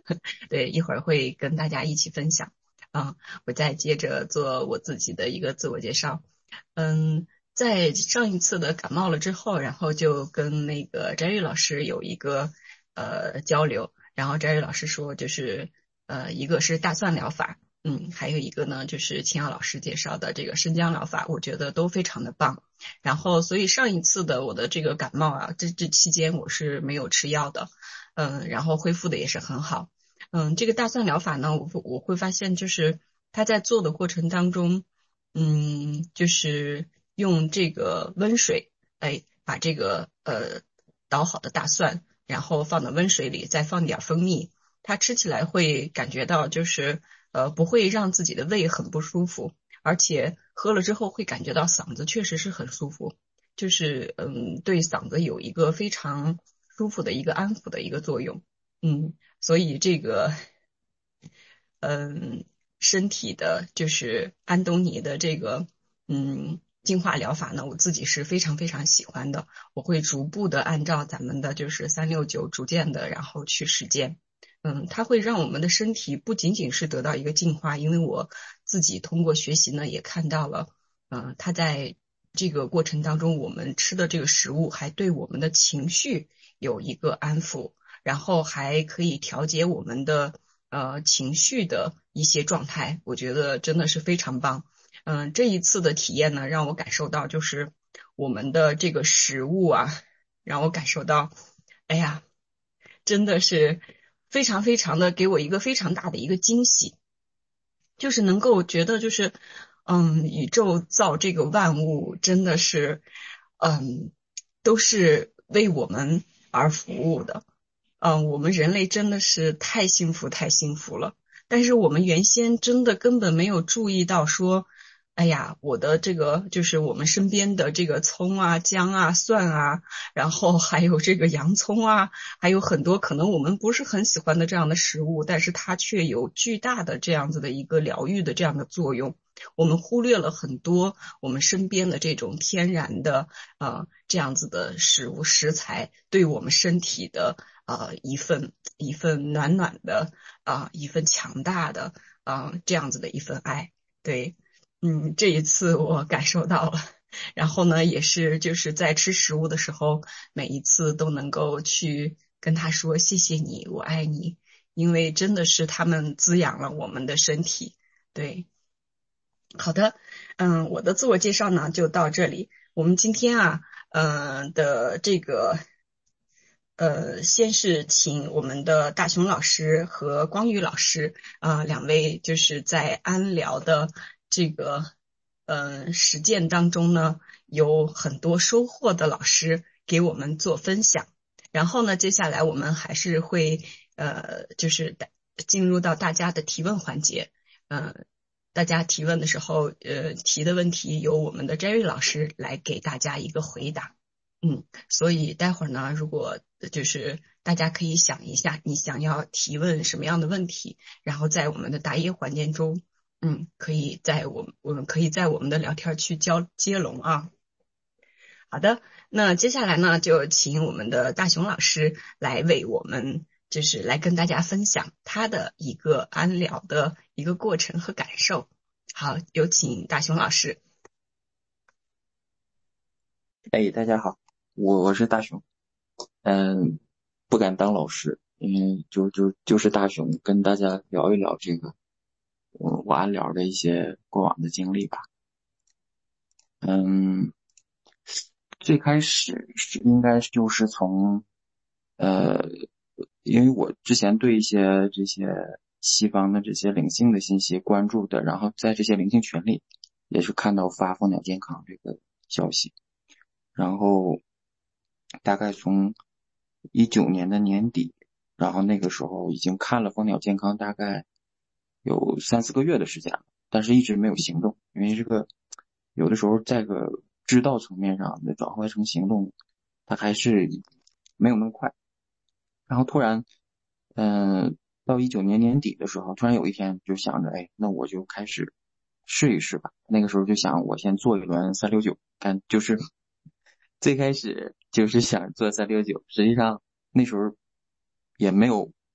对，一会儿会跟大家一起分享。啊，我再接着做我自己的一个自我介绍。嗯，在上一次的感冒了之后，然后就跟那个翟玉老师有一个交流，然后翟玉老师说，就是一个是大蒜疗法，还有一个呢就是秦瑶老师介绍的这个生姜疗法，我觉得都非常的棒。然后，所以上一次的我的这个感冒啊，这期间我是没有吃药的，然后恢复的也是很好。这个大蒜疗法呢，我会发现就是他在做的过程当中，就是用这个温水，哎，把这个捣好的大蒜，然后放到温水里，再放点蜂蜜，它吃起来会感觉到就是不会让自己的胃很不舒服，而且喝了之后会感觉到嗓子确实是很舒服，就是对嗓子有一个非常舒服的一个安抚的一个作用。所以这个嗯，身体的就是安东尼的这个净化疗法呢，我自己是非常非常喜欢的。我会逐步的按照咱们的就是369逐渐的然后去实践。它会让我们的身体不仅仅是得到一个净化，因为我自己通过学习呢也看到了，它在这个过程当中，我们吃的这个食物还对我们的情绪有一个安抚，然后还可以调节我们的情绪的一些状态，我觉得真的是非常棒。这一次的体验呢，让我感受到就是我们的这个食物啊，让我感受到，哎呀，真的是非常非常的给我一个非常大的一个惊喜，就是能够觉得就是，宇宙造这个万物真的是，嗯，都是为我们而服务的。我们人类真的是太幸福太幸福了。但是我们原先真的根本没有注意到说，哎呀，我的这个就是我们身边的这个葱啊、姜啊、蒜啊，然后还有这个洋葱啊，还有很多可能我们不是很喜欢的这样的食物，但是它却有巨大的这样子的一个疗愈的这样的作用。我们忽略了很多我们身边的这种天然的这样子的食物食材对我们身体的一份暖暖的一份强大的这样子的一份爱。对，这一次我感受到了。然后呢，也是就是在吃食物的时候，每一次都能够去跟他说谢谢你，我爱你，因为真的是他们滋养了我们的身体。对，好的，我的自我介绍呢就到这里。我们今天的这个先是请我们的大熊老师和光宇老师两位就是在安疗的这个实践当中呢，有很多收获的老师给我们做分享。然后呢，接下来我们还是会就是进入到大家的提问环节。呃，大家提问的时候，提的问题由我们的 Jerry 老师来给大家一个回答。所以待会儿呢，如果就是大家可以想一下，你想要提问什么样的问题，然后在我们的答疑环节中，可以在我们可以在我们的聊天区接龙啊。好的，那接下来呢，就请我们的大熊老师来为我们就是来跟大家分享他的一个安疗的一个过程和感受。好，有请大熊老师。 哎，大家好，我是大熊，不敢当老师，因为就是大熊跟大家聊一聊这个我安疗的一些过往的经历吧。嗯，最开始应该就是从呃，因为我之前对一些这些西方的这些灵性的信息关注的，然后在这些灵性群里也是看到发蜂鸟健康这个消息。然后大概从19年的年底，然后那个时候已经看了蜂鸟健康大概有3、4个月的时间了，但是一直没有行动，因为这个有的时候在个知道层面上的转换成行动，它还是没有那么快。然后突然，到19年年底的时候，突然有一天就想着，哎，那我就开始试一试吧。那个时候就想，我先做一轮369，看就是最开始就是想做369，实际上那时候也没有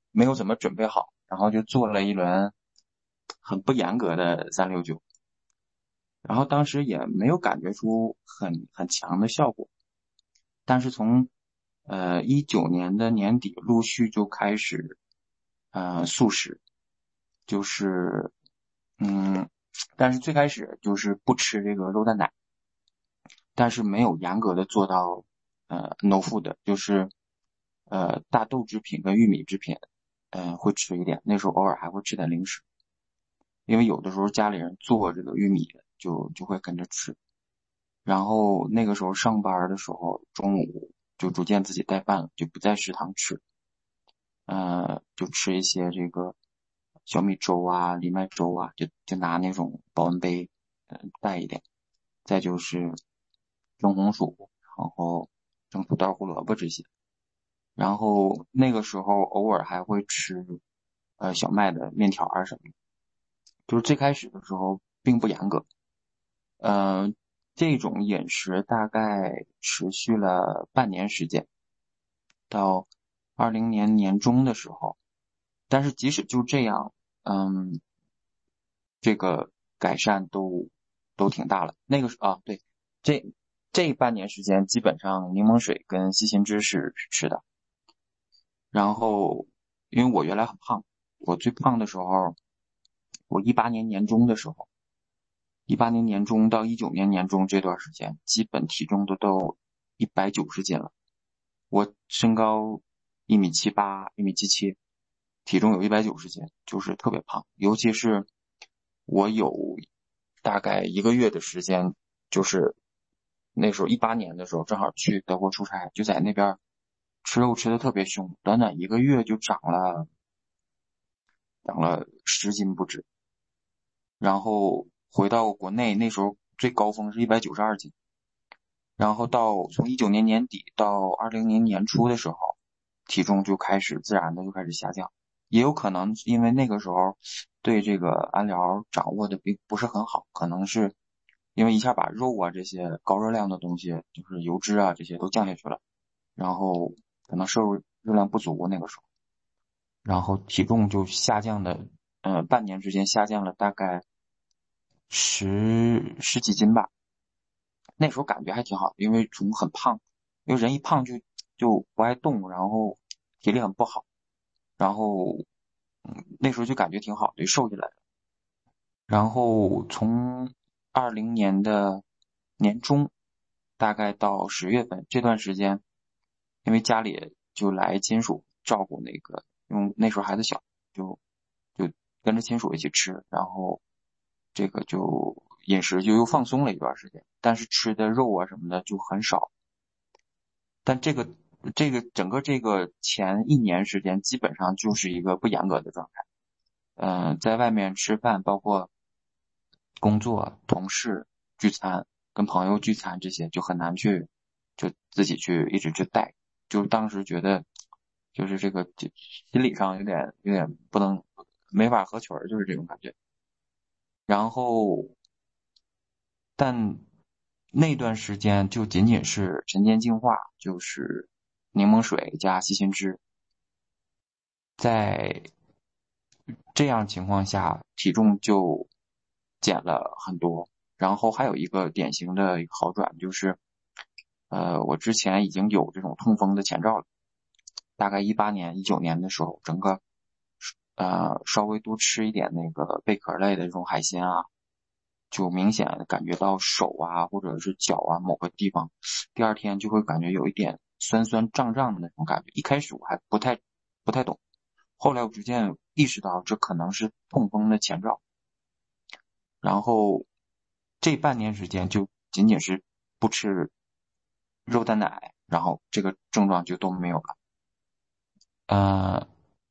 没有怎么准备好，然后就做了一轮很不严格的369，然后当时也没有感觉出很强的效果，但是从19年的年底陆续就开始素食，就是嗯，但是最开始就是不吃这个肉蛋奶，但是没有严格的做到no food，就是大豆制品跟玉米制品会吃一点，那时候偶尔还会吃点零食，因为有的时候家里人做这个玉米就会跟着吃。然后那个时候上班的时候，中午就逐渐自己带饭了，就不在食堂吃，就吃一些这个小米粥啊、藜麦粥啊，就拿那种保温杯，带一点。再就是蒸红薯，然后蒸土豆、胡萝卜这些。然后那个时候偶尔还会吃小麦的面条啊什么的，就是最开始的时候并不严格。嗯，这种饮食大概持续了半年时间，到20年年中的时候，但是即使就这样，嗯，这个改善都挺大了。那个对，这这半年时间基本上柠檬水跟西芹汁是吃的。然后因为我原来很胖，我最胖的时候，我18年年中的时候，18年年中到19年年中这段时间，基本体重都190斤了。我身高1米78，1米77，体重有190斤，就是特别胖。尤其是我有大概一个月的时间，就是那时候18年的时候，正好去德国出差，就在那边吃肉吃的特别凶，短短一个月就长了10斤不止。然后回到国内，那时候最高峰是192斤。然后从19年年底到20年年初的时候，体重就开始自然的就开始下降，也有可能因为那个时候对这个安疗掌握的并不是很好，可能是因为一下把肉啊这些高热量的东西，就是油脂啊这些都降下去了，然后可能摄入热量不足那个时候，然后体重就下降的，半年之间下降了大概十几斤吧。那时候感觉还挺好，因为从很胖，因为人一胖就不爱动，然后体力很不好，然后那时候就感觉挺好，就瘦下来了。然后从20年的年中，大概到10月份这段时间，因为家里就来亲属照顾那个，因为那时候孩子小，就跟着亲属一起吃，然后这个就饮食就又放松了一段时间，但是吃的肉啊什么的就很少。但整个这个前一年时间，基本上就是一个不严格的状态。在外面吃饭，包括工作、同事聚餐、跟朋友聚餐这些，就很难去就自己去一直去带。就当时觉得，就是这个心理上有点不能没法合群儿，就是这种感觉。然后，但那段时间就仅仅是晨间净化，就是柠檬水加西芹汁，在这样情况下，体重就减了很多。然后还有一个典型的一个好转就是，我之前已经有这种痛风的前兆了，大概18年、19年的时候，整个稍微多吃一点那个贝壳类的这种海鲜啊，就明显感觉到手啊或者是脚啊某个地方，第二天就会感觉有一点酸酸胀胀的那种感觉。一开始我还不太懂，后来我逐渐意识到这可能是痛风的前兆。然后这半年时间就仅仅是不吃肉蛋奶，然后这个症状就都没有了。呃，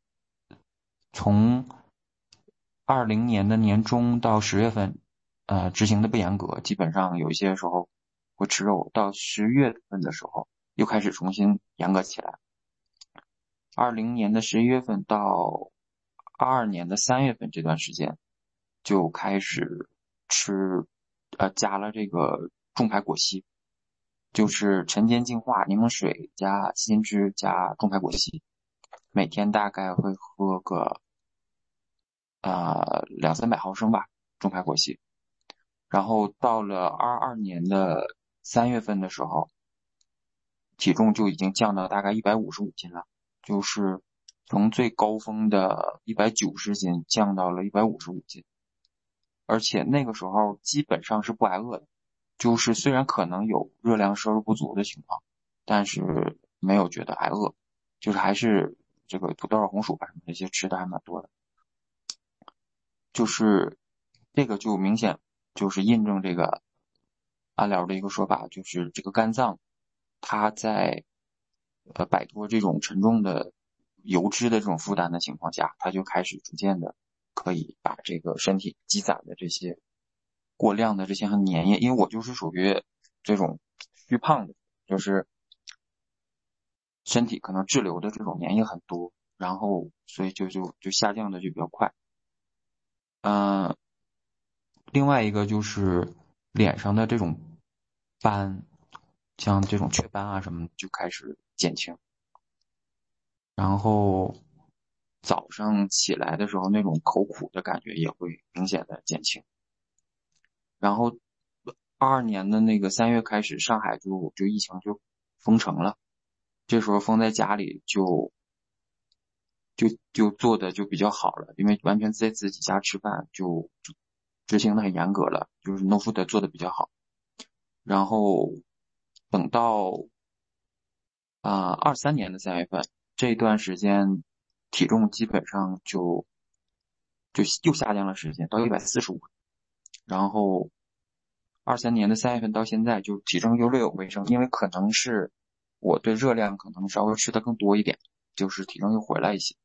从20年的年中到10月份，执行的不严格，基本上有一些时候会吃肉，到10月份的时候又开始重新严格起来。20年的11月份到22年的3月份这段时间，就开始吃，加了这个重排果昔，就是晨间净化柠檬水加西芹汁加重排果昔， 每天大概会喝个200-300毫升吧，中海果昔。然后到了22年的3月份的时候，体重就已经降到大概155斤了，就是从最高峰的190斤降到了155斤，而且那个时候基本上是不挨饿的，就是虽然可能有热量摄入不足的情况，但是没有觉得挨饿，就是还是这个土豆啊、红薯啊什么这些吃的还蛮多的，就是这个就明显就是印证这个安疗的一个说法，就是这个肝脏它在摆脱这种沉重的油脂的这种负担的情况下，它就开始逐渐的可以把这个身体积攒的这些过量的这些和粘液，因为我就是属于这种虚胖的，就是身体可能滞留的这种粘液很多，然后所以就下降的就比较快。嗯、另外一个就是脸上的这种斑，像这种雀斑啊什么的就开始减轻。然后早上起来的时候那种口苦的感觉也会明显的减轻。然后22年的那个3月开始，上海就疫情就封城了，这时候封在家里就做的就比较好了，因为完全在自己家吃饭就执行的很严格了，就是 no food 做的比较好。然后等到23年的3月份，这段时间体重基本上就又下降了10斤，到145，然后23年的3月份到现在就体重又略有回升，因为可能是我对热量可能稍微吃的更多一点，就是体重又回来一些。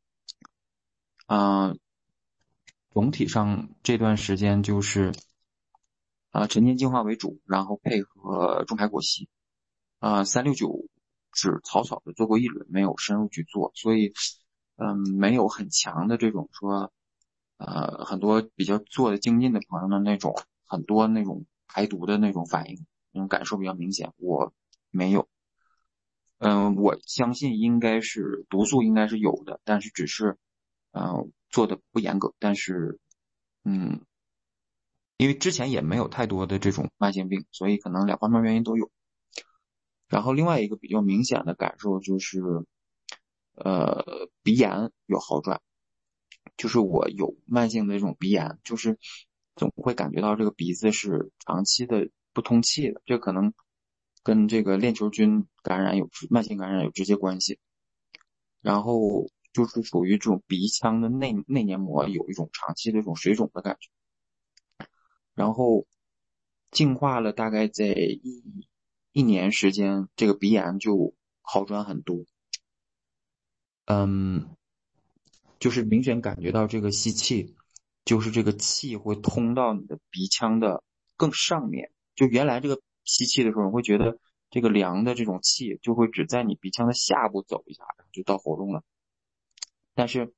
嗯、总体上这段时间就是晨间净化为主，然后配合中海果昔。369只草草的做过一轮，没有深入去做，所以没有很强的这种说很多比较做的精进的朋友的那种很多那种排毒的那种反应，那种感受比较明显，我没有。我相信应该是毒素应该是有的，但是只是做的不严格，但是嗯，因为之前也没有太多的这种慢性病，所以可能两方面原因都有。然后另外一个比较明显的感受就是，鼻炎有好转，就是我有慢性的这种鼻炎，就是总会感觉到这个鼻子是长期的不通气的，这可能跟这个链球菌感染慢性感染有直接关系。然后就是属于这种鼻腔的内黏膜有一种长期的这种水肿的感觉，然后净化了大概在一年时间，这个鼻炎就好转很多。嗯，就是明显感觉到这个吸气，就是这个气会通到你的鼻腔的更上面。就原来这个吸气的时候，你会觉得这个凉的这种气就会只在你鼻腔的下部走一下，然后就到喉咙了。但是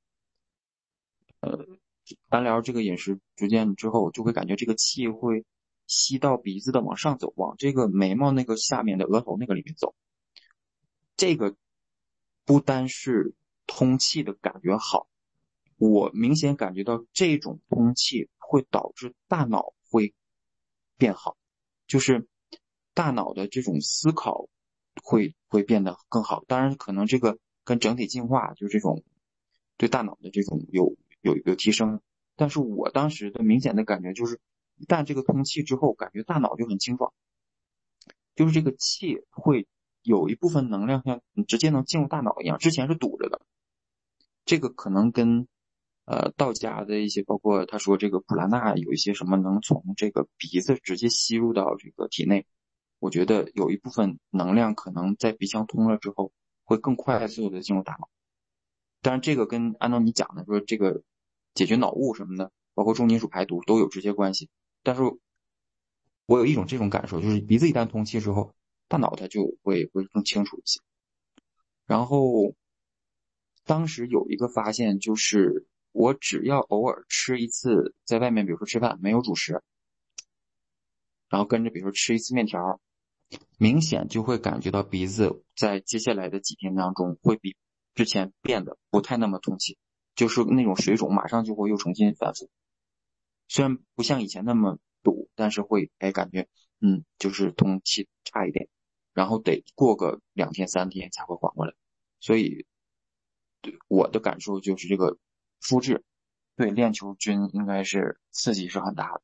单聊这个饮食逐渐之后，就会感觉这个气会吸到鼻子的往上走，往这个眉毛那个下面的额头那个里面走。这个不单是通气的感觉好，我明显感觉到这种通气会导致大脑会变好，就是大脑的这种思考会变得更好。当然，可能这个跟整体进化就这种对大脑的这种有提升。但是我当时的明显的感觉就是，一旦这个通气之后，感觉大脑就很清爽，就是这个气会有一部分能量像直接能进入大脑一样，之前是堵着的。这个可能跟道家的一些，包括他说这个普拉纳有一些什么能从这个鼻子直接吸入到这个体内，我觉得有一部分能量可能在鼻腔通了之后，会更快速的进入大脑。当然，这个跟按照你讲的说这个解决脑雾什么的，包括重金属排毒都有直接关系。但是我有一种这种感受，就是鼻子一旦通气之后，大脑它就会更清楚一些。然后当时有一个发现，就是我只要偶尔吃一次，在外面比如说吃饭没有主食，然后跟着比如说吃一次面条，明显就会感觉到鼻子在接下来的几天当中会比之前变得不太那么通气，就是那种水肿马上就会又重新反复。虽然不像以前那么堵，但是会感觉就是通气差一点，然后得过个2天3天才会缓过来。所以对我的感受就是这个肤质对链球菌应该是刺激是很大的。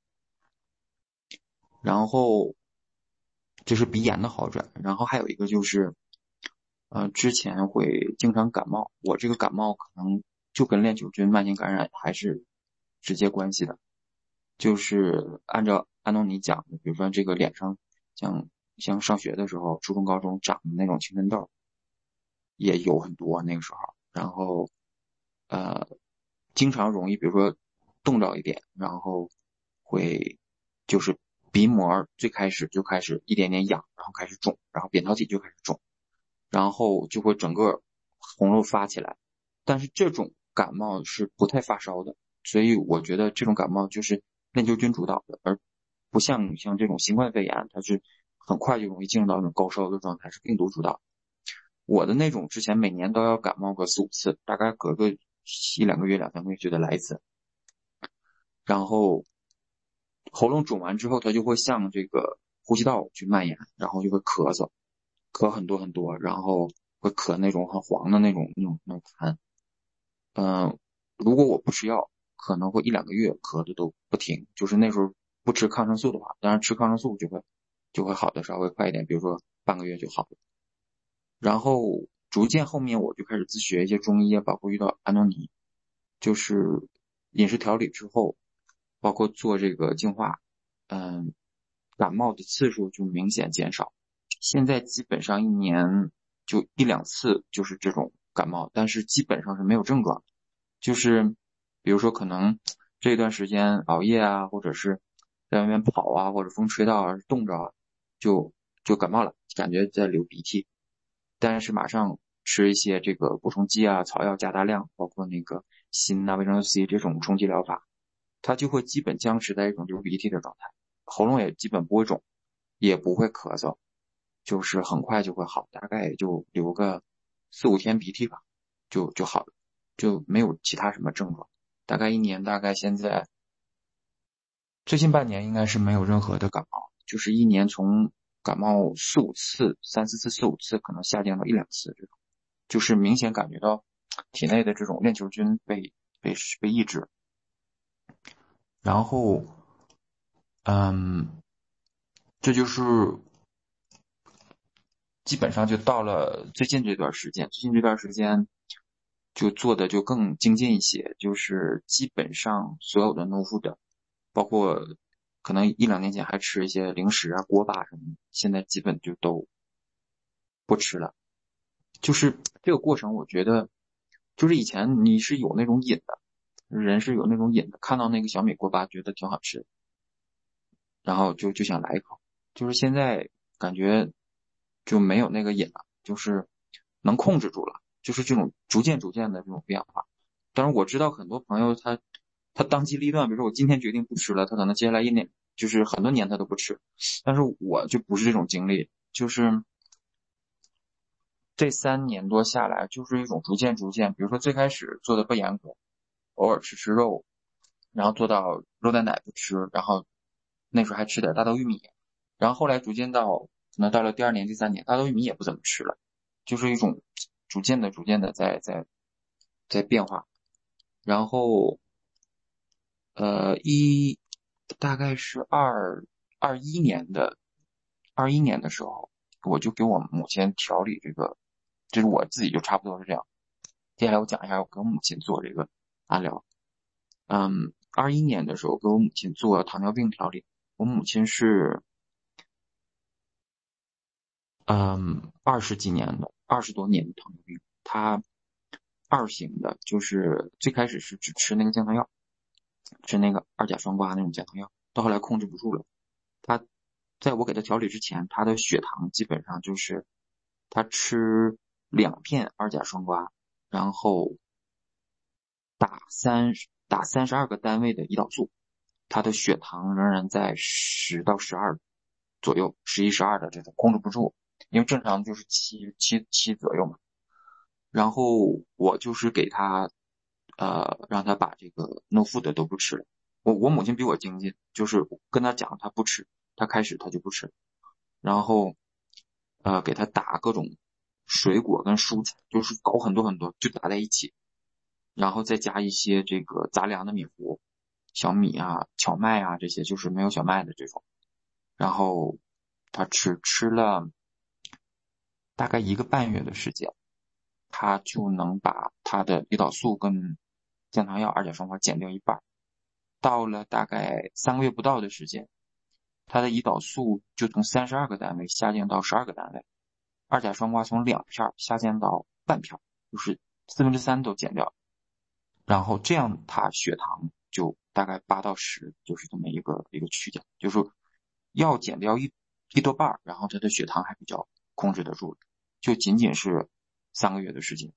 然后这是鼻炎的好转，然后还有一个就是之前会经常感冒，我这个感冒可能就跟链球菌慢性感染还是直接关系的。就是按照安东尼讲的，比如说这个脸上像上学的时候，初中高中长的那种青春痘也有很多那个时候，然后呃经常容易比如说冻着一点，然后会就是鼻膜最开始就开始一点点痒，然后开始肿，然后扁桃体就开始肿，然后就会整个红肉发起来。但是这种感冒是不太发烧的，所以我觉得这种感冒就是链球菌主导的，而不像这种新冠肺炎，它是很快就容易进入到那种高烧的状态，是病毒主导。我的那种之前每年都要感冒个4、5次，大概隔个1、2个月、2、3个月就得来一次，然后喉咙肿完之后，它就会向这个呼吸道去蔓延，然后就会咳嗽，咳很多很多，然后会咳那种很黄的那种痰。如果我不吃药，可能会1、2个月咳的都不停。就是那时候不吃抗生素的话，当然吃抗生素就会好的稍微快一点，比如说半个月就好了。然后逐渐后面我就开始自学一些中医，包括遇到安东尼，就是饮食调理之后，包括做这个净化，感冒的次数就明显减少。现在基本上一年就1、2次就是这种感冒，但是基本上是没有症状，就是比如说可能这段时间熬夜啊，或者是在外面跑啊，或者风吹到啊，冻着啊，就感冒了，感觉在流鼻涕，但是马上吃一些这个补充剂啊、草药加大量，包括那个锌啊、维生素 C 这种冲击疗法，它就会基本僵持在一种流鼻涕的状态，喉咙也基本不会肿，也不会咳嗽，就是很快就会好，大概也就流个4、5天鼻涕吧，就好了，就没有其他什么症状。大概一年，大概现在最近半年应该是没有任何的感冒，就是一年从感冒4、5次、3、4次、4、5次，可能下降到1、2次这种，就是明显感觉到体内的这种链球菌被抑制。然后，嗯，这就是基本上就到了最近这段时间，最近这段时间就做的就更精进一些，就是基本上所有的 no food，包括可能1、2年前还吃一些零食啊、锅巴什么的，现在基本就都不吃了。就是这个过程，我觉得就是以前你是有那种瘾的，人是有那种瘾的，看到那个小米锅巴觉得挺好吃，然后就想来一口。就是现在感觉就没有那个瘾了，就是能控制住了，就是这种逐渐的这种变化。当然我知道很多朋友他当机立断，比如说我今天决定不吃了，他可能接下来一年就是很多年他都不吃，但是我就不是这种经历，就是这3年多下来，就是一种逐渐，比如说最开始做的不严格，偶尔吃肉，然后做到肉蛋奶不吃，然后那时候还吃点大豆玉米，然后后来逐渐到可能到了第2年、第3年，大豆玉米也不怎么吃了，就是一种逐渐的在变化。然后大概是二一年的时候，我就给我母亲调理这个，就是我自己就差不多是这样。接下来我讲一下我给我母亲做这个安疗。21年的时候给我母亲做糖尿病调理，我母亲是20几年的20多年的糖尿病，她二型的，就是最开始是只吃那个降糖药，吃那个二甲双胍那种降糖药，到后来控制不住了。她在我给她调理之前，她的血糖基本上就是她吃2片二甲双胍，然后打32个单位的胰岛素，她的血糖仍然在10到12左右，11、12的这种控制不住，因为正常就是7左右嘛。 然后我就是给他让他把这个 no food 都不吃了。我母亲比我经济，就是跟他讲他不吃，他开始他就不吃，然后给他打各种水果跟蔬菜，就是搞很多很多，就打在一起，然后再加一些这个杂粮的米糊，小米啊、荞麦啊这些，就是没有小麦的这种。然后他吃了大概1个半月的时间，他就能把他的胰岛素跟降糖药二甲双胍减掉一半。到了大概3个月不到的时间，他的胰岛素就从32个单位下降到12个单位，二甲双胍从2片下降到半片，就是3/4都减掉。然后这样他血糖就大概8到10，就是这么一个区间，就是要减掉一多半，然后他的血糖还比较控制得住，就仅仅是3个月的时间。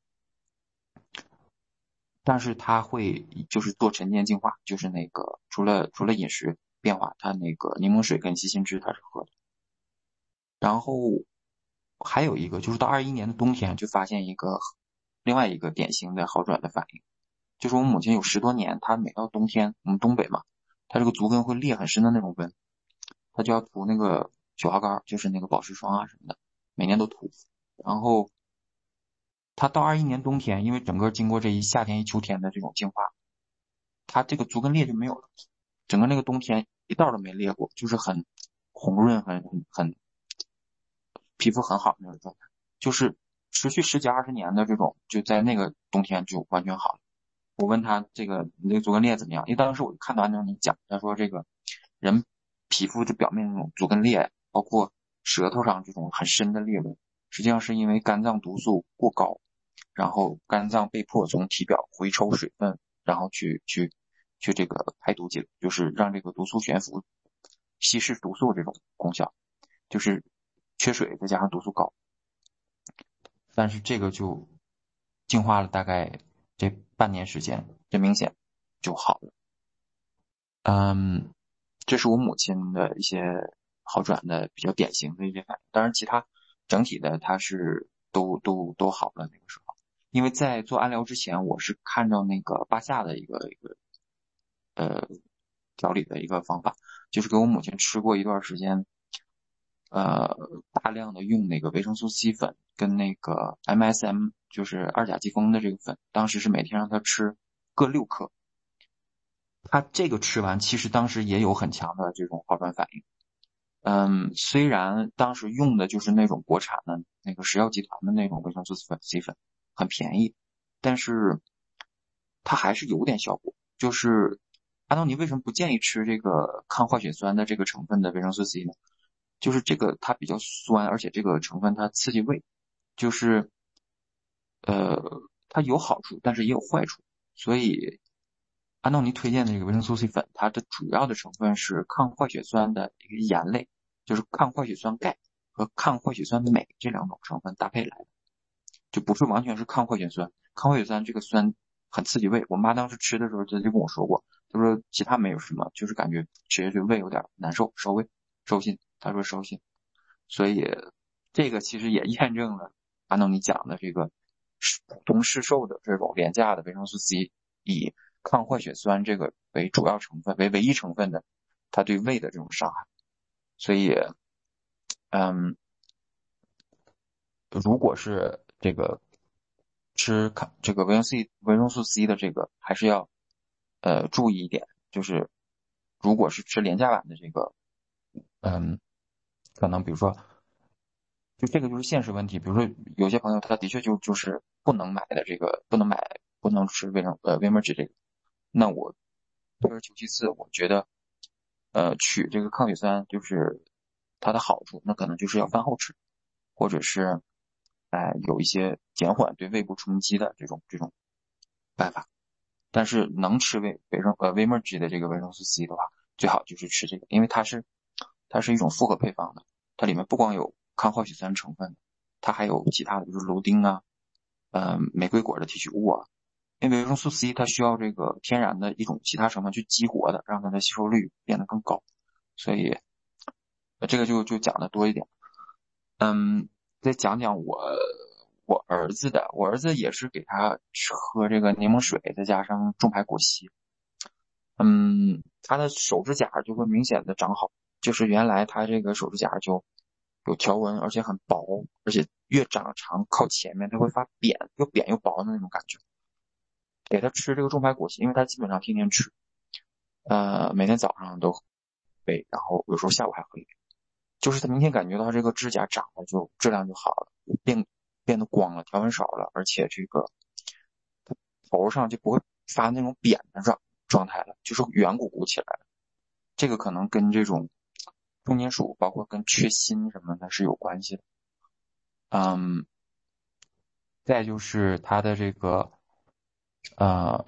但是他会就是做晨间净化，就是那个除了饮食变化，他那个柠檬水跟西芹汁他是喝的。然后还有一个就是到21年的冬天就发现另外一个典型的好转的反应，就是我母亲有10多年，她每到冬天，我们东北嘛，她这个足跟会裂很深的那种纹，她就要涂那个雪花膏，就是那个保湿霜啊什么的，每年都涂。然后她到21年冬天，因为整个经过这一夏天一秋天的这种净化，她这个足跟裂就没有了，整个那个冬天一道都没裂过，就是很红润，很皮肤很好的那种状态，就是持续10几20年的这种，就在那个冬天就完全好了。我问他这个你这个足跟裂怎么样？因为当时我看到按照你讲，他说这个人皮肤这表面那种足跟裂，包括舌头上这种很深的裂纹，实际上是因为肝脏毒素过高，然后肝脏被迫从体表回抽水分，然后去这个排毒解，就是让这个毒素悬浮，稀释毒素这种功效，就是缺水再加上毒素高。但是这个就净化了大概这半年时间，这明显就好了。这是我母亲的一些好转的比较典型的一些反应。当然，其他整体的它是都好了那个时候。因为在做安疗之前，我是看到那个巴夏的一个调理的一个方法，就是给我母亲吃过一段时间，呃，大量的用那个维生素 C 粉跟那个 MSM，就是二甲基酚的这个粉，当时是每天让她吃各6克。她这个吃完，其实当时也有很强的这种好转反应。虽然当时用的就是那种国产的那个食药集团的那种维生素 C 粉，很便宜，但是它还是有点效果。就是安东尼为什么不建议吃这个抗坏血酸的这个成分的维生素 C 呢？就是这个它比较酸，而且这个成分它刺激胃，就是它有好处，但是也有坏处。所以安东尼推荐的这个维生素 C 粉，它的主要的成分是抗坏血酸的一个盐类，就是抗坏血酸钙和抗坏血酸镁这2种成分搭配来的，就不是完全是抗坏血酸。抗坏血酸这个酸很刺激胃，我妈当时吃的时候她就跟我说过，她说其他没有什么，就是感觉吃下去胃有点难受，烧胃收心，她说收心。所以这个其实也验证了安东尼讲的这个普通市售的这种廉价的维生素 C， 以抗坏血酸这个为主要成分为唯一成分的，它对胃的这种伤害。所以如果是这个这个维生素 C 的这个还是要注意一点，就是如果是吃廉价版的这个可能比如说就这个就是现实问题，比如说有些朋友他的确就是不能买的这个不能吃维门指这个，那我退而求其次，我觉得取这个抗血酸就是它的好处，那可能就是要饭后吃，或者是有一些减缓对胃部冲击的这种办法。但是能吃维门级的这个维生素 C 的话，最好就是吃这个，因为它是一种复合配方的，它里面不光有抗坏血酸成分，它还有其他的，比如说芦丁啊，玫瑰果的提取物啊。因为维生素 C 它需要这个天然的一种其他成分去激活的，让它的吸收率变得更高，所以这个就讲的多一点。再讲讲我我儿子也是给他喝这个柠檬水，再加上重牌果昔，他的手指甲就会明显的长好，就是原来他这个手指甲就有条纹，而且很薄，而且越长长靠前面它会发扁，又扁又薄的那种感觉。给他吃这个重牌果昔，因为他基本上天天吃，每天早上都喝一杯，然后有时候下午还喝一杯，就是他明显感觉到这个指甲长得就质量就好了，变得光了，条纹少了，而且这个头上就不会发那种扁的状态了，就是圆鼓鼓起来了。这个可能跟这种重金属，包括跟缺锌什么的是有关系的。嗯，再就是他的这个呃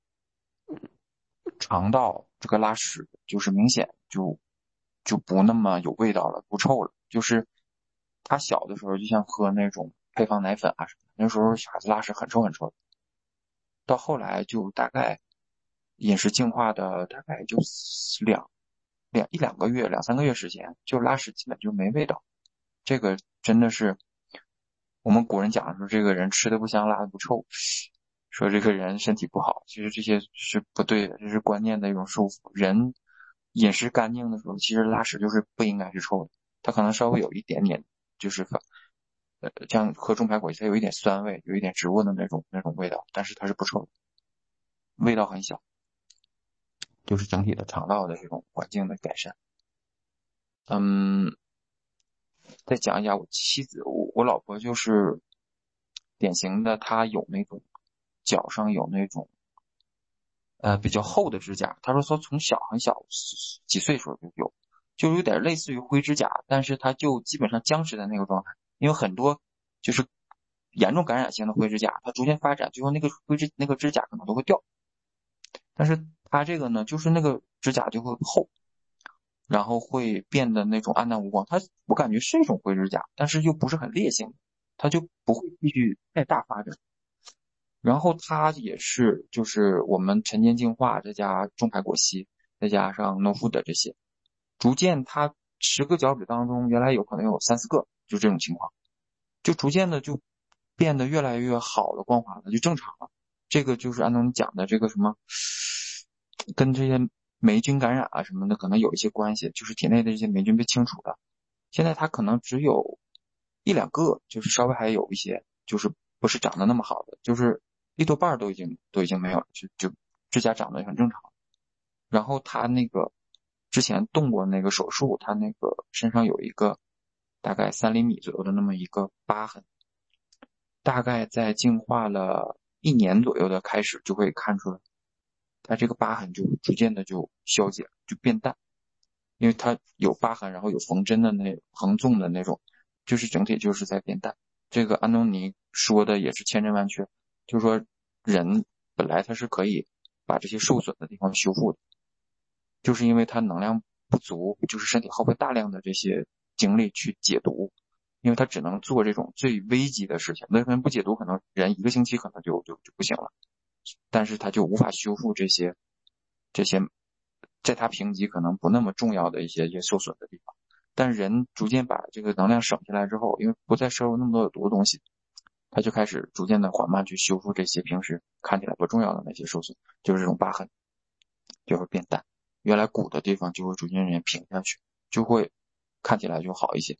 肠道这个拉屎，就是明显就不那么有味道了，不臭了。就是他小的时候就像喝那种配方奶粉啊什么的，那时候小孩子拉屎很臭很臭的。到后来就大概饮食进化的大概就一两个月两三个月时间，就拉屎基本就没味道。这个真的是我们古人讲说这个人吃的不香拉的不臭，说这个人身体不好，其实这些是不对的，这是观念的一种束缚。人饮食干净的时候，其实拉屎就是不应该是臭的，它可能稍微有一点点就是像喝中排果它有一点酸味，有一点植物的那种味道，但是它是不臭的，味道很小，就是整体的肠道的这种环境的改善。嗯，再讲一下我妻子，我老婆就是典型的，她有那种脚上有那种比较厚的指甲，她说她从小很小几岁时候就有，就有点类似于灰指甲，但是它就基本上僵实的那个状态，因为很多就是严重感染性的灰指甲，它逐渐发展，最后那个指甲可能都会掉，但是它这个呢，就是那个指甲就会厚，然后会变得那种暗淡无光。我感觉是一种灰指甲，但是又不是很烈性，它就不会继续太大发展。然后它也是，就是我们晨间净化，再加重牌果昔，再加上 no food 的这些，逐渐它10个脚趾当中，原来有可能有3、4个，就这种情况，就逐渐的就变得越来越好的光滑了，就正常了。这个就是按照你讲的这个什么，跟这些霉菌感染啊什么的可能有一些关系，就是体内的这些霉菌被清除了。现在它可能只有一两个，就是稍微还有一些，就是不是长得那么好的，就是一多半都已经没有了，就指甲长得也很正常。然后他那个之前动过那个手术，他那个身上有一个大概3厘米左右的那么一个疤痕，大概在净化了1年左右的开始就会看出来，它这个疤痕就逐渐的就消解，就变淡，因为它有疤痕，然后有缝针的那横纵的那种，就是整体就是在变淡。这个安东尼说的也是千真万确，就是说人本来他是可以把这些受损的地方修复的，就是因为他能量不足，就是身体耗费大量的这些精力去解毒，因为他只能做这种最危急的事情。那可能不解毒，可能人1个星期可能就不行了，但是他就无法修复这些在他评级可能不那么重要的一些受损的地方。但人逐渐把这个能量省下来之后，因为不再摄入那么多有毒的东西，他就开始逐渐的缓慢去修复这些平时看起来不重要的那些受损，就是这种疤痕就会变淡，原来鼓的地方就会逐渐平下去，就会看起来就好一些。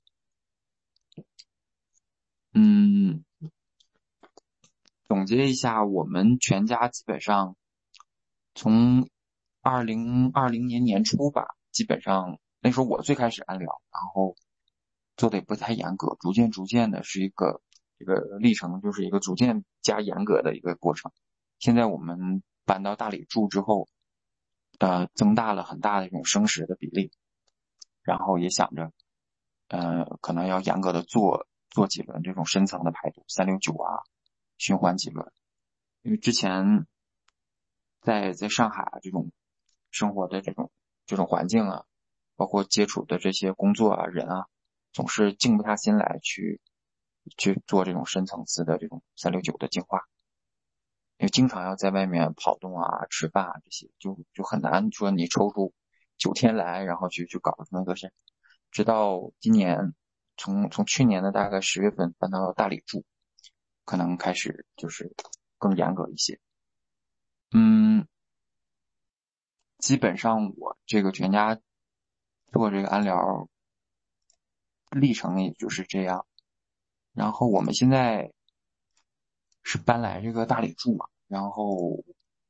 嗯，总结一下，我们全家基本上从2020年年初吧，基本上那时候我最开始安疗，然后做的也不太严格，逐渐的是一个这个历程，就是一个逐渐加严格的一个过程。现在我们搬到大理住之后，增大了很大的这种生食的比例，然后也想着，可能要严格的做几轮这种深层的排毒，369啊，循环几轮，因为之前在上海啊这种生活的这种环境啊，包括接触的这些工作啊人啊，总是静不下心来去做这种深层次的这种369的净化，因为经常要在外面跑动啊、吃饭啊这些，就很难说你抽出9天来，然后去搞这么个事。直到今年，从去年的大概10月份搬到大理住， 可能开始就是更严格一些。基本上我这个全家做这个安疗历程也就是这样。然后我们现在是搬来这个大理住嘛，然后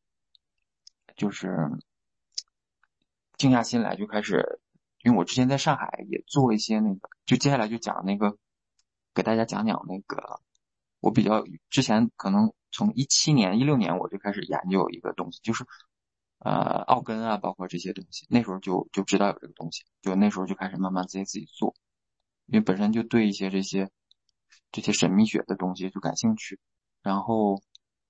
就是静下心来就开始，因为我之前在上海也做一些那个，就接下来就讲那个，给大家讲讲那个，我比较之前可能从17年、16年我就开始研究一个东西，就是奥根啊，包括这些东西，那时候就知道有这个东西，就那时候就开始慢慢自己做，因为本身就对一些这些神秘学的东西就感兴趣，然后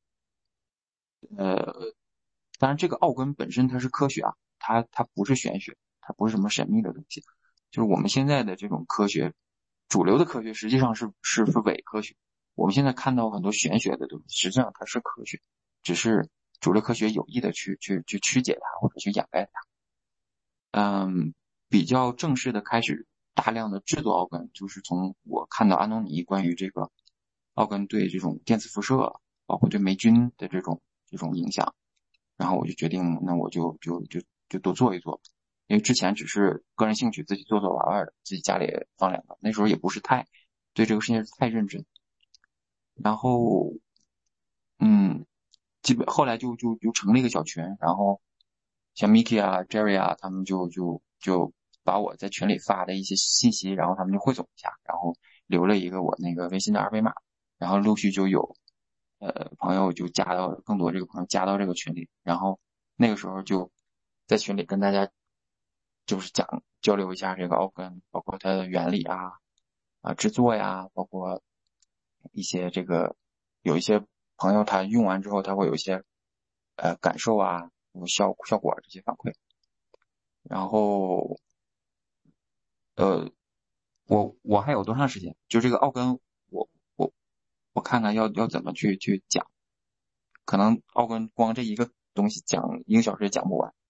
当然这个奥根本身它是科学啊，它不是玄学，它不是什么神秘的东西，就是我们现在的这种科学，主流的科学实际上是伪科学。我们现在看到很多玄学的东西，实际上它是科学，只是主流科学有意的去曲解它或者去掩盖它。比较正式的开始大量的制作奥根，就是从我看到安东尼关于这个奥根对这种电磁辐射，包括对霉菌的这种影响。然后我就决定，那我就多做一做，因为之前只是个人兴趣，自己做做玩玩的，自己家里放两个，那时候也不是太对这个事情太认真。然后，基本后来就成立一个小群，然后像 Miki 啊、Jerry 啊，他们就把我在群里发的一些信息，然后他们就汇总一下，然后留了一个我那个微信的二维码，然后陆续就有朋友就加到更多这个朋友加到这个群里，然后那个时候就在群里跟大家就是交流一下这个奥根，包括它的原理制作呀，包括一些这个有一些朋友他用完之后他会有一些感受啊，有效果这些反馈，然后我还有多长时间？就这个奥根，我我我看看要怎么去讲。可能奥根光这一个东西讲1个小时也讲不完。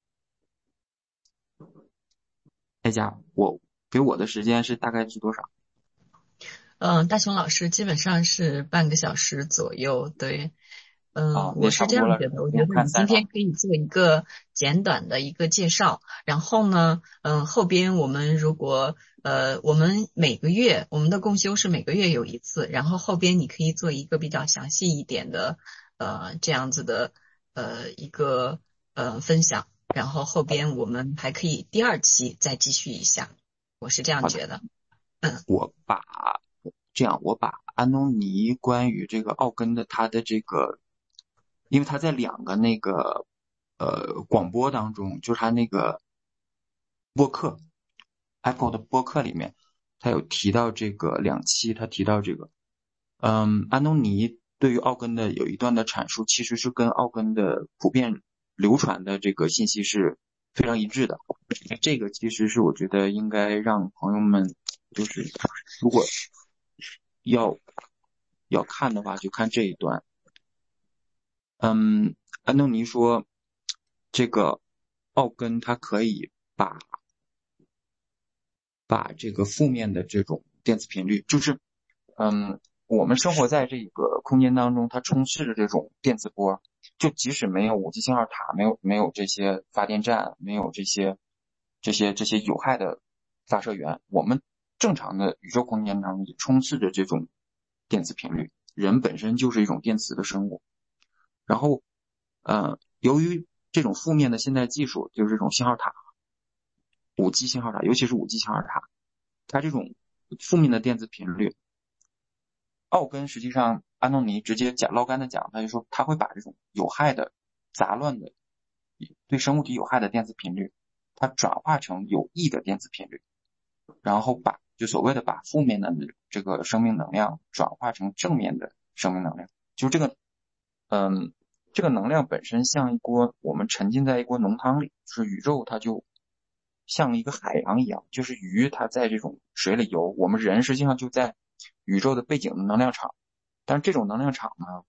大家，给我的时间是大概是多少？ 大雄老师基本上是半个小时左右，对。 那我是差不多了。 这样觉得，我觉我得你今看3个。 天可以做一个简短的一个介绍，然后呢，后边我们如果我们每个月我们的共修是每个月有一次，然后后边你可以做一个比较详细一点的这样子的一个分享，然后后边我们还可以第二期再继续一下，我是这样好的， 觉得。 我把安东尼关于这个奥根的他的这个，因为他在2个那个广播当中，就是他那个播客 Apple 的播客里面，他有提到这个2期，他提到这个，安东尼对于奥根的有一段的阐述，其实是跟奥根的普遍流传的这个信息是非常一致的。这个其实是我觉得应该让朋友们就是如果要看的话，就看这一段。安东尼说，这个奥根它可以把这个负面的这种电磁频率，就是我们生活在这个空间当中，它充斥着这种电磁波，就即使没有5G 信号塔，没有这些发电站，没有这些有害的发射源，我们正常的宇宙空间当中也充斥着这种电磁频率。人本身就是一种电磁的生物，然后由于这种负面的现代技术，就是这种信号塔，5G 信号塔，尤其是5G 信号塔，它这种负面的电磁频率，奥根实际上安东尼直接捞干的讲，他就说他会把这种有害的、杂乱的、对生物体有害的电磁频率，它转化成有益的电磁频率，然后就所谓的把负面的这个生命能量转化成正面的生命能量，就这个这个能量本身像我们沉浸在一锅浓汤里，就是宇宙它就像一个海洋一样，就是鱼它在这种水里游，我们人实际上就在宇宙的背景的能量场，但是这种能量场呢，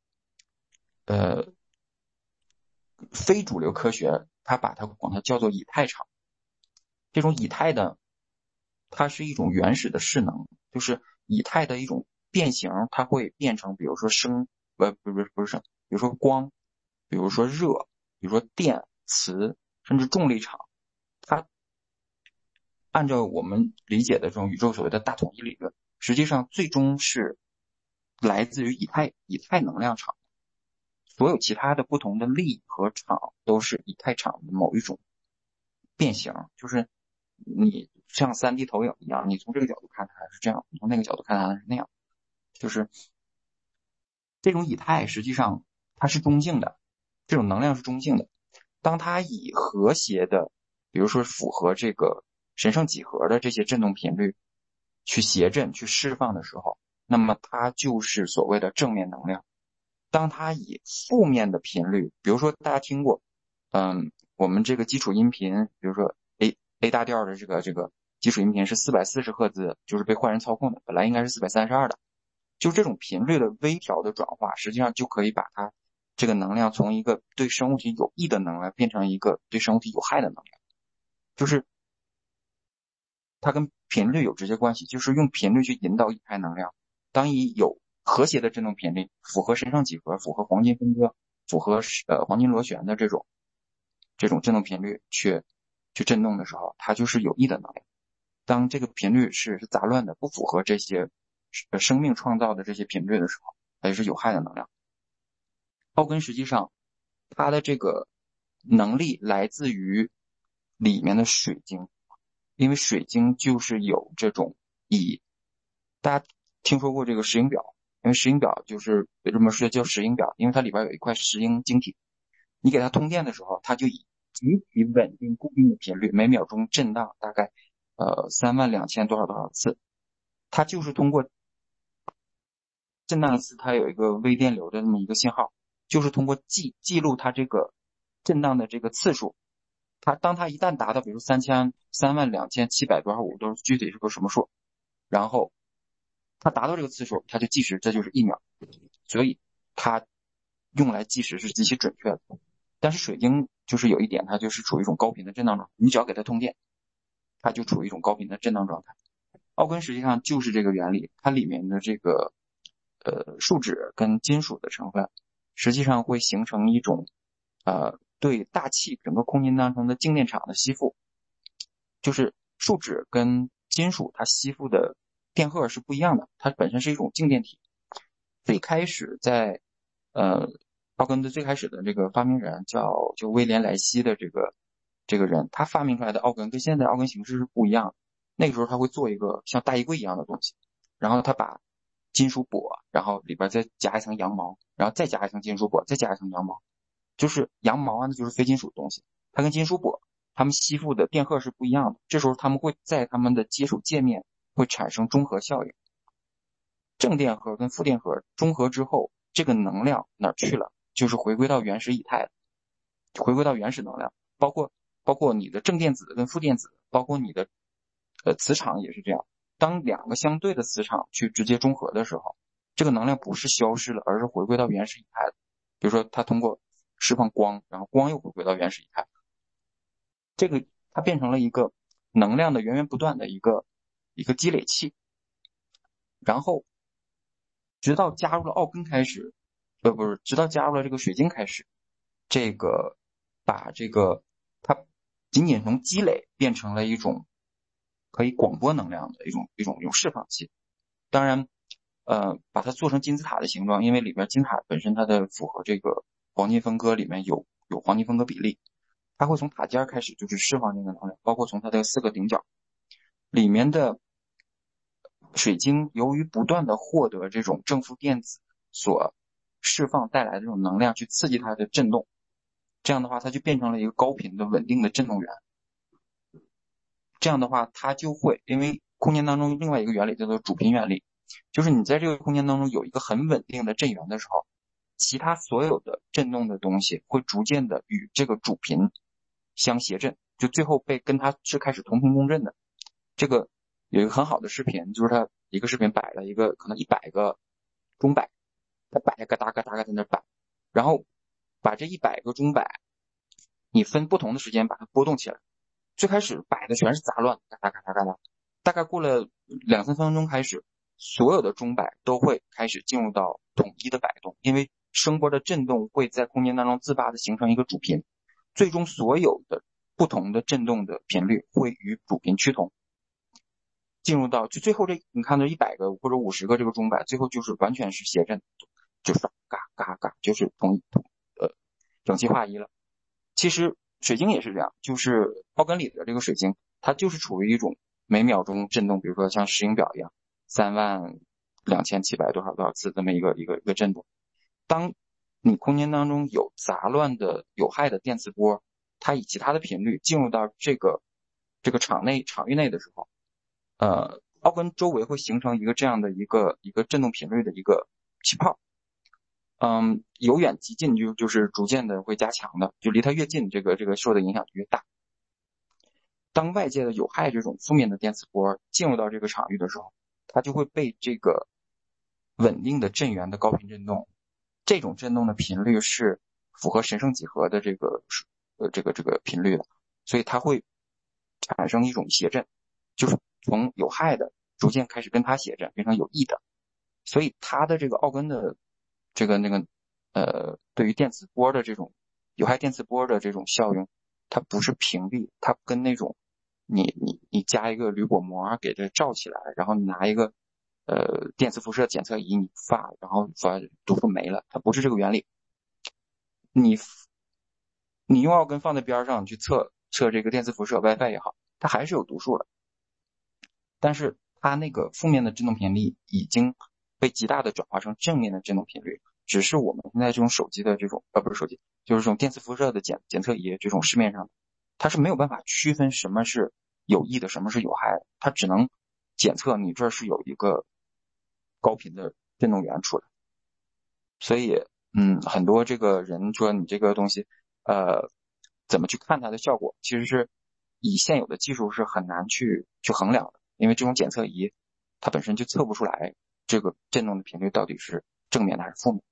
非主流科学它管它叫做以太场。这种以太的，它是一种原始的势能，就是以太的一种变形，它会变成比如说不是声，比如说光，比如说热，比如说电、磁，甚至重力场。它按照我们理解的这种宇宙所谓的大统一理论，实际上最终是来自于以太能量场。所有其他的不同的力和场都是以太场的某一种变形，就是你像3D 投影一样，你从这个角度看它是这样，你从那个角度看它是那样，就是这种以太实际上它是中性的，这种能量是中性的。当它以和谐的，比如说符合这个神圣几何的这些振动频率去谐振去释放的时候，那么它就是所谓的正面能量。当它以负面的频率，比如说大家听过，我们这个基础音频，比如说 A 大调的这个基础音频是440赫兹，就是被坏人操控的，本来应该是432的。就这种频率的微调的转化，实际上就可以把它这个能量从一个对生物体有益的能量变成一个对生物体有害的能量，就是它跟频率有直接关系，就是用频率去引导以太能量。当你有和谐的振动频率，符合神圣几何、符合黄金分割、符合黄金螺旋的这种振动频率去振动的时候，它就是有益的能量。当这个频率是杂乱的，不符合这些生命创造的这些频率的时候，它就是有害的能量。奥根实际上它的这个能力来自于里面的水晶，因为水晶就是有这种大家听说过这个石英表，因为石英表就是为什么说叫石英表，因为它里边有一块石英晶体，你给它通电的时候，它就以极其稳定固定的频率，每秒钟震荡大概32000多少次，它就是通过震荡一次，它有一个微电流的那么一个信号，就是通过记录它这个震荡的这个次数，当它一旦达到比如32700多少5，都是具体是个什么数，然后它达到这个次数，它就计时，这就是1秒，所以它用来计时是极其准确的。但是水晶就是有一点，它就是处于一种高频的震荡状态，你只要给它通电，它就处于一种高频的震荡状态。奥根实际上就是这个原理，它里面的这个树脂跟金属的成分，实际上会形成一种对大气整个空间当中的静电场的吸附，就是树脂跟金属它吸附的电荷是不一样的，它本身是一种静电体。最开始在奥根的最开始的这个发明人叫威廉莱西的这个人，他发明出来的奥根跟现在奥根形式是不一样的。那个时候他会做一个像大衣柜一样的东西，然后他把金属箔，然后里边再加一层羊毛，然后再加一层金属箔，再加一层羊毛，就是羊毛啊，那就是非金属的东西，它跟金属箔它们吸附的电荷是不一样的。这时候他们会在它们的接触界面会产生中和效应，正电荷跟负电荷中和之后，这个能量哪儿去了？就是回归到原始以太，回归到原始能量，包括你的正电子跟负电子，包括你的磁场也是这样。当两个相对的磁场去直接中和的时候，这个能量不是消失了，而是回归到原始以太的。比如说它通过释放光，然后光又回归到原始以太，这个它变成了一个能量的源源不断的一个积累器。然后直到加入了奥根开始，不是，直到加入了这个水晶开始，这个把这个它仅仅从积累变成了一种可以广播能量的一种释放器。当然把它做成金字塔的形状，因为里边金字塔本身它的符合这个黄金分割，里面有黄金分割比例，它会从塔尖开始就是释放这个能量，包括从它的4个顶角里面的水晶，由于不断的获得这种正负电子所释放带来的这种能量去刺激它的振动，这样的话它就变成了一个高频的稳定的振动源。这样的话它就会，因为空间当中另外一个原理叫做主频原理，就是你在这个空间当中有一个很稳定的振源的时候，其他所有的振动的东西会逐渐的与这个主频相谐振，就最后跟它是开始同频共振的。这个有一个很好的视频，就是他一个视频摆了一个可能100个钟摆，他摆嘎哒嘎哒在那摆，然后把这100个钟摆你分不同的时间把它波动起来，最开始摆的全是杂乱，嘎哒嘎哒嘎哒，大概过了2-3分钟开始， 所有的钟摆都会开始进入到统一的摆动，因为声波的振动会在空间当中自发的形成一个主频，最终所有的不同的振动的频率会与主频趋同，进入到就最后这你看到100个或者50个这个钟摆，最后就是完全是谐振，就是嘎嘎嘎，就是整齐划一了。其实水晶也是这样，就是奥根里的这个水晶，它就是处于一种每秒钟振动，比如说像石英表一样，32700多少多少次这么一个振动。当你空间当中有杂乱的有害的电磁波，它以其他的频率进入到这个场域内的时候，奥根周围会形成一个这样的一个振动频率的一个气泡。由远及近就是逐渐的会加强的，就离它越近，这个受的影响就越大。当外界的有害这种负面的电磁波进入到这个场域的时候，它就会被这个稳定的振源的高频振动，这种振动的频率是符合神圣几何的这个频率的，所以它会产生一种谐振，就是从有害的逐渐开始跟它谐振，变成有益的。所以它的这个奥根的对于电磁波的这种有害电磁波的这种效用，它不是频率，它跟那种你加一个铝箔膜给它罩起来，然后你拿一个电磁辐射检测仪你发，然后毒素没了，它不是这个原理。你用奥根放在边上去测这个电磁辐射 WiFi 也好，它还是有毒素的，但是它那个负面的振动频率已经被极大的转化成正面的振动频率，只是我们现在这种手机的这种不是手机，就是这种电磁辐射的检测仪，这种市面上它是没有办法区分什么是有益的，什么是有害的，它只能检测你这是有一个高频的振动源出来。所以很多这个人说你这个东西怎么去看它的效果，其实是以现有的技术是很难去衡量的，因为这种检测仪它本身就测不出来这个振动的频率到底是正面的还是负面。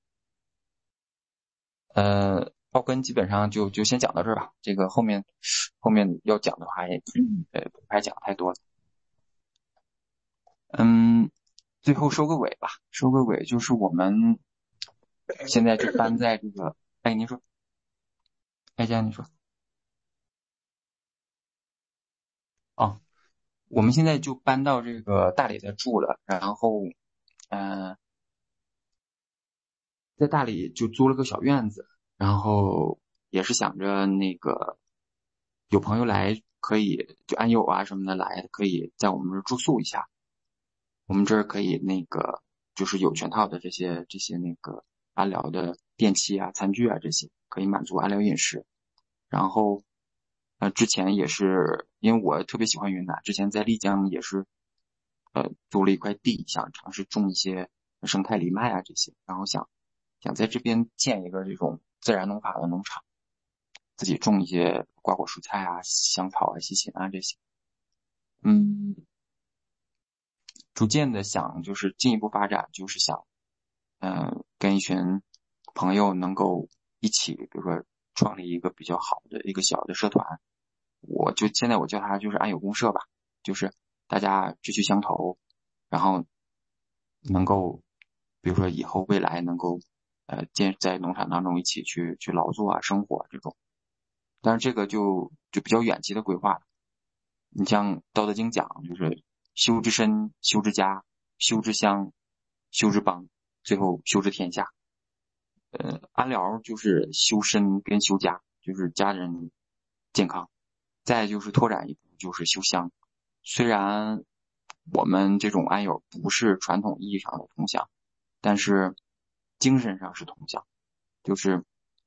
奥根基本上就先讲到这儿吧，这个后面要讲的话也不太讲太多了。最后收个尾吧，就是我们现在就搬在这个您说，佳你说。我们现在就搬到这个大理在住了，然后在大理就租了个小院子，然后也是想着那个有朋友来可以就安友啊什么的来，可以在我们这儿住宿一下。我们这儿可以那个就是有全套的这些那个安疗的电器啊、餐具啊这些，可以满足安疗饮食。然后之前也是因为我特别喜欢云南，之前在丽江也是租了一块地，想尝试种一些生态藜麦啊这些，然后想在这边建一个这种自然农法的农场，自己种一些瓜果蔬菜啊、香草啊、西芹啊这些。逐渐的想就是进一步发展，就是想跟一群朋友能够一起，比如说创立一个比较好的一个小的社团。现在我叫它就是安友公社吧，就是大家志趣相投，然后能够比如说以后未来能够在农场当中一起去劳作啊、生活这种。但是这个就比较远期的规划了。你像《道德经》讲，就是修之身、修之家、修之乡、修之邦，最后修之天下。安疗就是修身跟修家，就是家人健康。再就是拓展一步就是修乡。虽然我们这种安友不是传统意义上的同乡，但是精神上是同乡，就是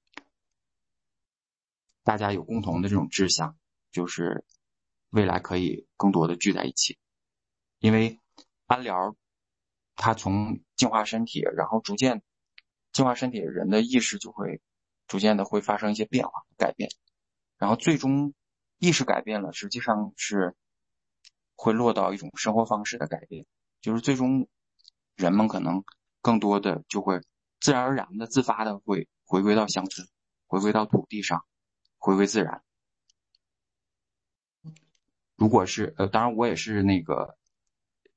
大家有共同的这种志向，就是未来可以更多的聚在一起。因为安疗它从净化身体，然后逐渐净化身体，人的意识就会逐渐的会发生一些变化改变，然后最终意识改变了，实际上是会落到一种生活方式的改变，就是最终人们可能更多的就会自然而然的自发的会回归到乡村，回归到土地上，回归自然。如果是当然我也是那个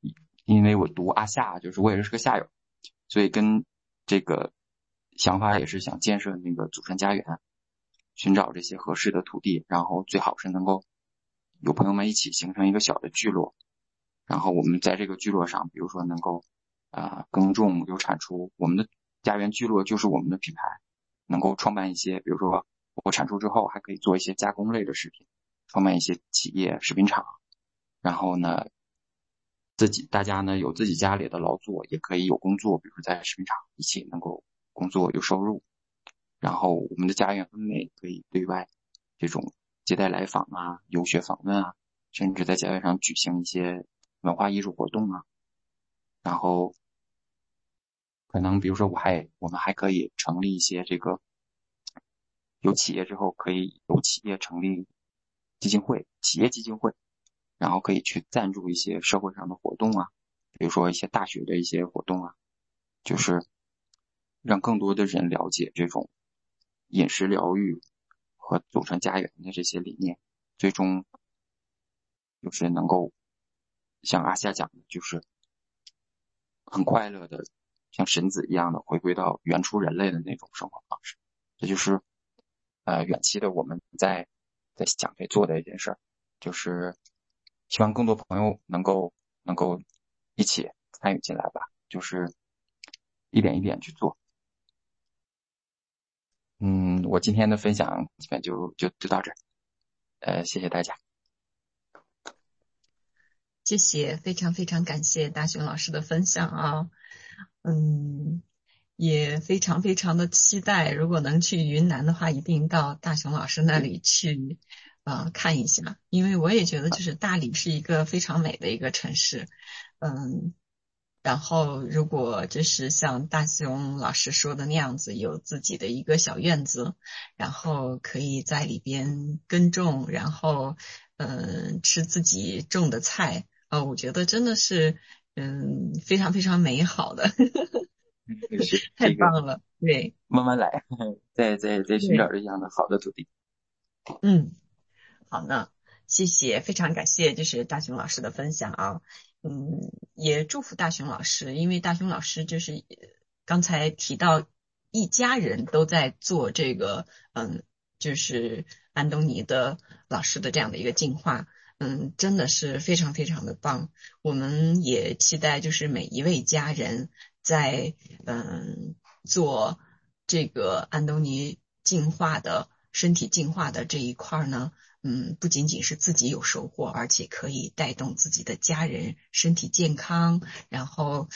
因为我读阿夏，就是我也是个夏友，所以跟这个想法也是想建设那个祖传家园，寻找这些合适的土地，然后最好是能够有朋友们一起形成一个小的聚落，然后我们在这个聚落上，比如说能够耕种有产出，我们的家园聚落就是我们的品牌，能够创办一些，比如说我产出之后还可以做一些加工类的食品，创办一些企业食品厂，然后呢大家呢有自己家里的劳作，也可以有工作，比如说在食品厂一起能够工作有收入，然后我们的家园分类可以对外这种接待来访啊、游学访问啊，甚至在家园上举行一些文化艺术活动啊，然后可能比如说我们还可以成立一些这个有企业之后可以有企业成立基金会、企业基金会，然后可以去赞助一些社会上的活动啊，比如说一些大学的一些活动啊，就是让更多的人了解这种饮食疗愈和祖传家园的这些理念，最终就是能够像阿夏讲的，就是很快乐的像神子一样的回归到原初人类的那种生活方式。这就是远期的我们在想在做的一件事儿，就是希望更多朋友能够一起参与进来吧，就是一点一点去做。我今天的分享基本就到这儿，谢谢大家。 谢谢，非常非常感谢大雄老师的分享啊。也非常非常的期待，如果能去云南的话，一定到大雄老师那里去，看一下，因为我也觉得就是大理是一个非常美的一个城市，然后如果就是像大雄老师说的那样子，有自己的一个小院子，然后可以在里边耕种，然后吃自己种的菜，我觉得真的是非常非常美好的。 是太这个棒了，对慢慢来，在寻找对， 这样的好的土地。 嗯，好呢，谢谢，非常感谢就是大雄老师的分享啊，也祝福大雄老师，因为大雄老师就是刚才提到一家人都在做这个，就是安东尼的老师的这样的一个进化，真的是非常非常的棒，我们也期待就是每一位家人在做这个安东尼进化的身体进化的这一块呢。不仅仅是自己有收获，而且可以带动自己的家人身体健康，然后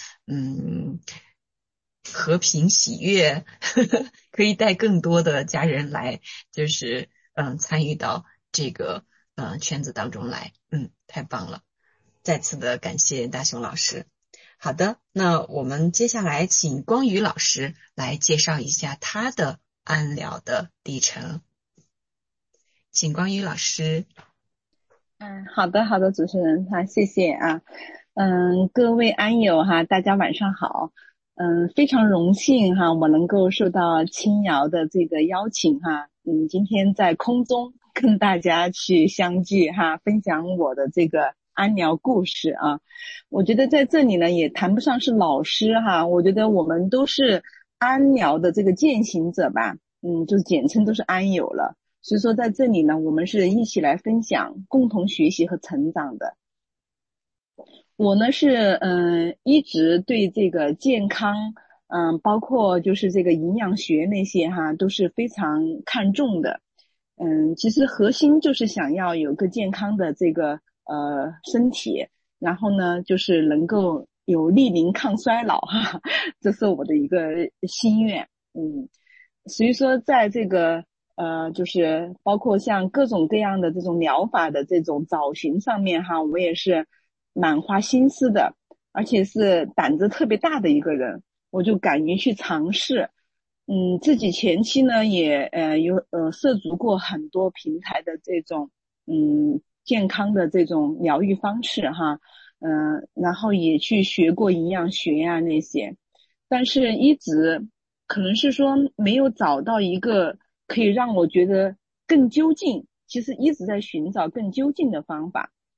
和平喜悦，可以带更多的家人来，就是参与到这个圈子当中来，太棒了！再次的感谢大雄老师。好的，那我们接下来请光宇老师来介绍一下他的安疗的历程。请光宇老师。 好的，好的，主持人哈，谢谢啊，各位安友哈，大家晚上好，非常荣幸哈，我能够受到青瑶的这个邀请哈，今天在空中跟大家去相聚哈，分享我的这个安疗故事啊，我觉得在这里呢也谈不上是老师哈，我觉得我们都是安疗的这个践行者吧，就是简称都是安友了。所以说在这里呢，我们是一起来分享、共同学习和成长的。我呢是一直对这个健康，包括就是这个营养学那些哈，都是非常看重的。其实核心就是想要有个健康的这个身体，然后呢就是能够有力龄抗衰老哈，这是我的一个心愿。所以说在这个就是包括像各种各样的这种疗法的这种找寻上面哈，我也是蛮花心思的，而且是胆子特别大的一个人，我就敢于去尝试。自己前期呢也有涉足过很多平台的这种健康的这种疗愈方式哈，然后也去学过营养学呀那些，但是一直可能是说没有找到一个可以让我觉得更究竟，其实一直在寻找更究竟的方法。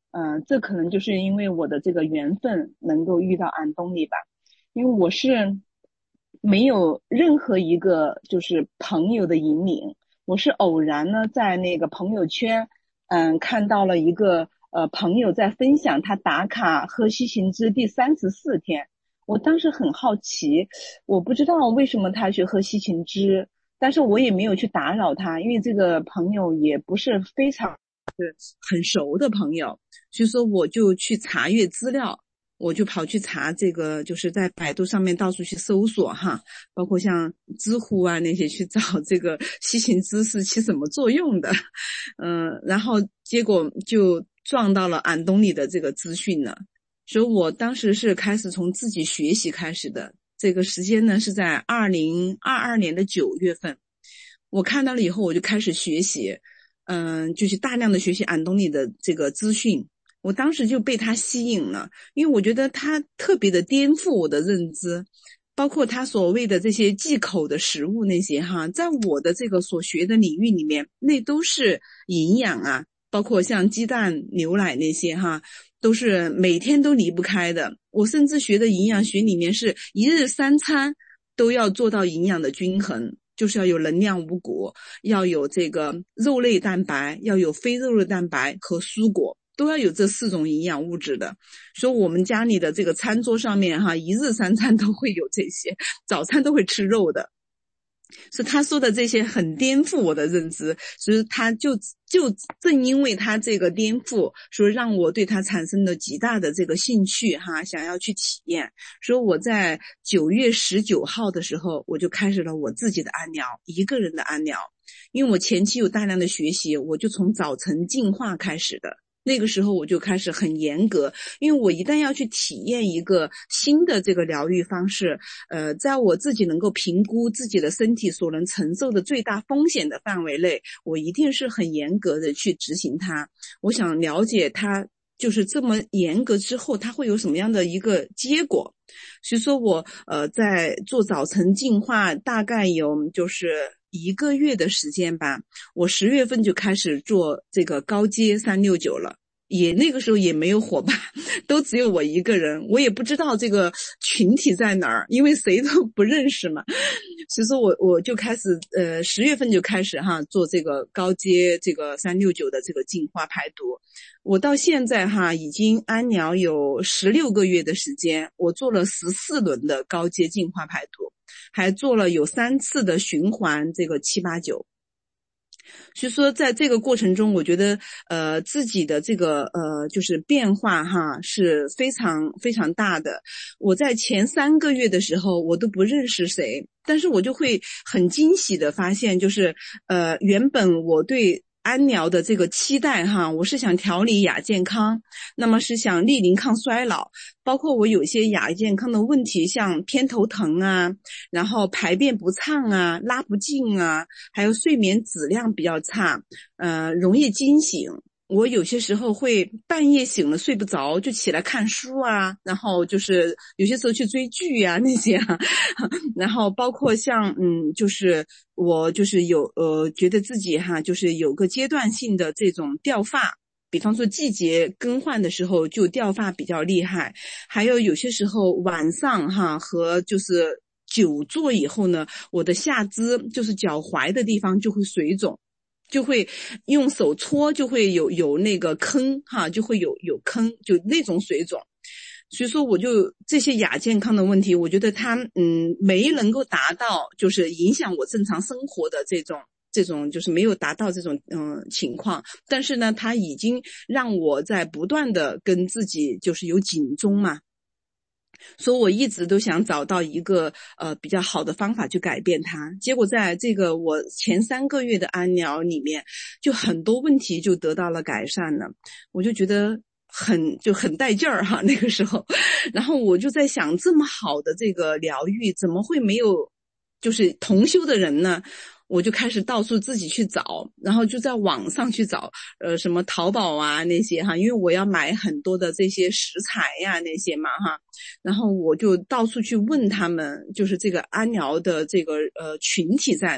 这可能就是因为我的这个缘分能够遇到安东尼吧。因为我是没有任何一个就是朋友的引领，我是偶然呢在那个朋友圈看到了一个朋友在分享他打卡喝西芹汁第34天。我当时很好奇，我不知道为什么他去喝西芹汁，但是我也没有去打扰他，因为这个朋友也不是非常很熟的朋友，所以说我就去查阅资料，我就跑去查这个，就是在百度上面到处去搜索哈，包括像知乎啊那些去找这个西芹汁是起什么作用的，然后结果就撞到了安东尼的这个资讯了，所以我当时是开始从自己学习开始的，这个时间呢是在2022年的9月份，我看到了以后我就开始学习，就是大量的学习安东尼的这个资讯。我当时就被他吸引了，因为我觉得他特别的颠覆我的认知，包括他所谓的这些忌口的食物那些哈，在我的这个所学的领域里面，那都是营养啊，包括像鸡蛋、牛奶那些哈，都是每天都离不开的。我甚至学的营养学里面是1日3餐都要做到营养的均衡，就是要有能量五谷，要有这个肉类蛋白，要有非肉类蛋白和蔬果，都要有这4种营养物质的。所以我们家里的这个餐桌上面哈，1日3餐都会有这些，早餐都会吃肉的。是他说的这些很颠覆我的认知，所以他就正因为他这个颠覆，所以让我对他产生了极大的这个兴趣哈，想要去体验。所以我在9月19号的时候，我就开始了我自己的安疗，一个人的安疗。因为我前期有大量的学习，我就从早晨净化开始的。那个时候我就开始很严格，因为我一旦要去体验一个新的这个疗愈方式，在我自己能够评估自己的身体所能承受的最大风险的范围内，我一定是很严格的去执行它。我想了解它就是这么严格之后它会有什么样的一个结果。所以说我在做早晨净化大概有就是1个月的时间吧，我10月份就开始做这个高阶369了，也那个时候也没有伙伴，都只有我一个人，我也不知道这个群体在哪儿，因为谁都不认识嘛。所以说我就开始10月份就开始哈做这个高阶这个369的这个净化排毒。我到现在哈已经安疗有16个月的时间，我做了14轮的高阶净化排毒，还做了有3次的循环这个789。所以说在这个过程中，我觉得自己的这个就是变化哈是非常非常大的。我在前3个月的时候我都不认识谁，但是我就会很惊喜的发现，就是原本我对安疗的这个期待哈，我是想调理亚健康，那么是想逆龄抗衰老，包括我有些亚健康的问题，像偏头疼啊，然后排便不畅啊，拉不进啊，还有睡眠质量比较差，容易惊醒。我有些时候会半夜醒了睡不着，就起来看书啊，然后就是有些时候去追剧啊那些啊，然后包括像就是我就是有觉得自己哈就是有个阶段性的这种掉发，比方说季节更换的时候就掉发比较厉害，还有些时候晚上哈和就是久坐以后呢，我的下肢就是脚踝的地方就会水肿，就会用手搓就会有那个坑哈，就会有坑，就那种水肿。所以说我就这些亚健康的问题，我觉得它没能够达到就是影响我正常生活的这种就是没有达到这种情况，但是呢它已经让我在不断的跟自己就是有警钟嘛，所以我一直都想找到一个比较好的方法去改变它。结果在这个我前3个月的安疗里面，就很多问题就得到了改善了，我就觉得很带劲儿哈那个时候。然后我就在想，这么好的这个疗愈怎么会没有就是同修的人呢？我就开始到处自己去找，然后就在网上去找什么淘宝啊那些哈，因为我要买很多的这些食材呀那些嘛哈，然后我就到处去问他们，就是这个安疗的这个群体在哪儿。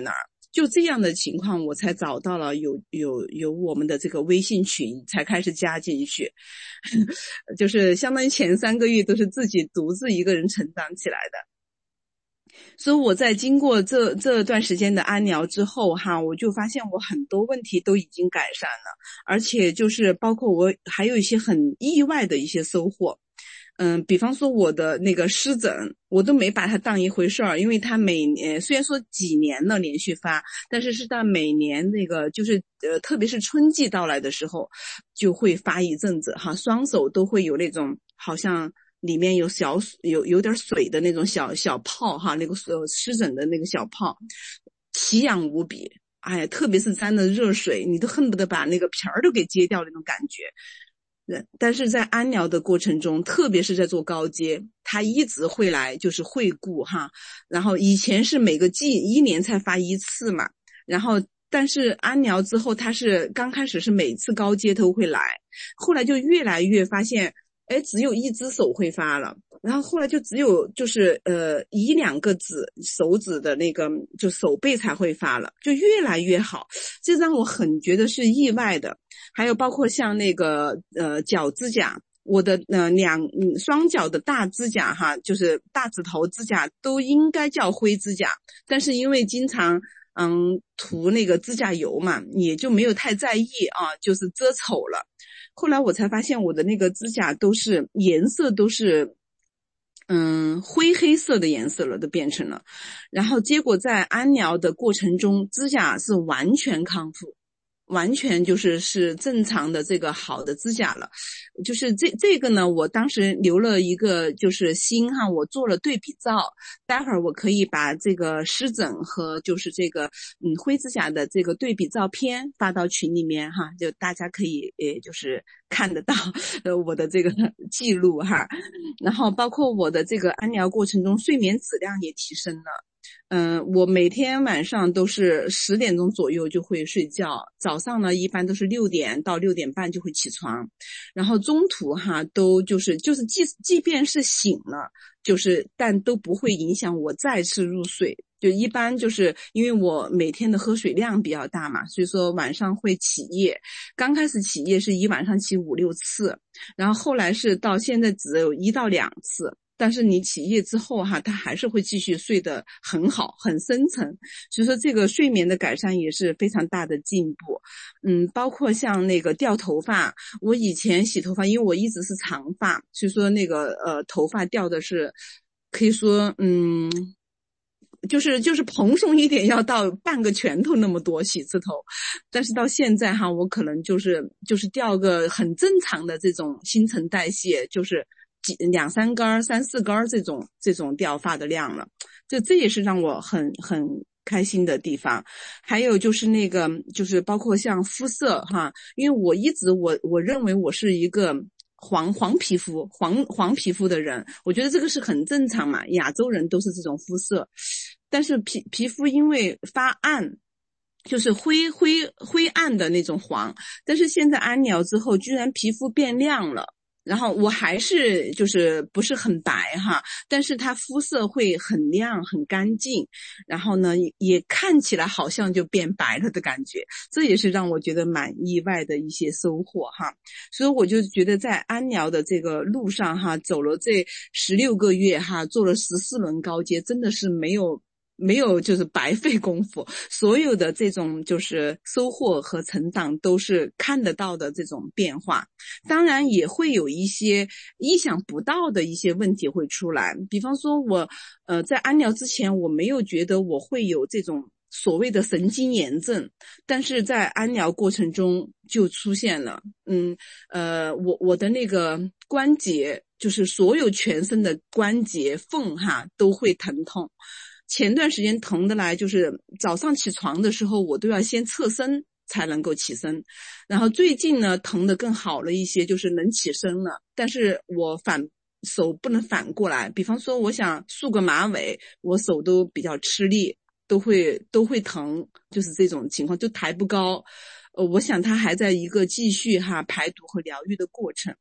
就这样的情况，我才找到了有我们的这个微信群，才开始加进去。就是相当于前3个月都是自己独自一个人成长起来的。所以我在经过这段时间的安疗之后哈，我就发现我很多问题都已经改善了，而且就是包括我还有一些很意外的一些收获。比方说我的那个湿疹，我都没把它当一回事儿，因为它每年虽然说几年了连续发，但是到每年那个就是特别是春季到来的时候就会发一阵子哈，双手都会有那种好像里面有有点水的那种小泡哈，那个湿疹的那个小泡，奇痒无比。哎，特别是沾了热水，你都恨不得把那个皮儿都给揭掉那种感觉。但是在安疗的过程中，特别是在做高阶，他一直会来就是会顾哈，然后以前是每个1年才发1次嘛，然后但是安疗之后，他是刚开始是每次高阶都会来，后来就越来越发现只有1只手会发了，然后后来就只有就是1-2个手指的那个就手背才会发了，就越来越好，这让我很觉得是意外的。还有包括像那个脚指甲，我的双脚的大指甲哈，就是大指头指甲都应该叫灰指甲，但是因为经常涂那个指甲油嘛，也就没有太在意啊，就是遮丑了。后来我才发现我的那个指甲都是颜色都是灰黑色的颜色了，都变成了。然后结果在安疗的过程中，指甲是完全康复，完全是正常的这个好的指甲了。就是这个呢，我当时留了一个就是心哈，我做了对比照，待会儿我可以把这个湿疹和就是这个灰指甲的这个对比照片发到群里面哈，就大家可以就是看得到我的这个记录哈。然后包括我的这个安疗过程中，睡眠质量也提升了。我每天晚上都是10点钟左右就会睡觉，早上呢一般都是6点到6点半就会起床，然后中途哈都就是即便是醒了，就是但都不会影响我再次入睡。就一般就是因为我每天的喝水量比较大嘛，所以说晚上会起夜。刚开始起夜是一晚上起5-6次，然后后来是到现在只有1到2次。但是你起夜之后哈，它还是会继续睡得很好，很深沉。所以说这个睡眠的改善也是非常大的进步。包括像那个掉头发，我以前洗头发，因为我一直是长发，所以说那个头发掉的是可以说就是蓬松一点要到半个拳头那么多洗次头，但是到现在哈，我可能就是掉个很正常的这种新陈代谢，就是2-3根3-4根这种掉发的量了，这也是让我很开心的地方。还有就是那个就是包括像肤色哈，因为我一直我认为我是一个黄皮肤的人，我觉得这个是很正常嘛，亚洲人都是这种肤色，但是皮肤因为发暗，就是灰暗的那种黄，但是现在安疗之后居然皮肤变亮了。然后我还是就是不是很白哈，但是它肤色会很亮很干净，然后呢也看起来好像就变白了的感觉，这也是让我觉得蛮意外的一些收获哈。所以我就觉得在安疗的这个路上哈，走了这16个月哈，做了14轮高阶，真的是没有就是白费功夫，所有的这种就是收获和成长都是看得到的这种变化。当然也会有一些意想不到的一些问题会出来，比方说我在安疗之前我没有觉得我会有这种所谓的神经炎症，但是在安疗过程中就出现了。我的那个关节，就是所有全身的关节缝哈都会疼痛。前段时间疼的来，就是早上起床的时候我都要先侧身才能够起身，然后最近呢疼得更好了一些，就是能起身了，但是我手不能反过来，比方说我想束个马尾，我手都比较吃力，都会疼，就是这种情况，就抬不高。我想它还在一个继续排毒和疗愈的过程。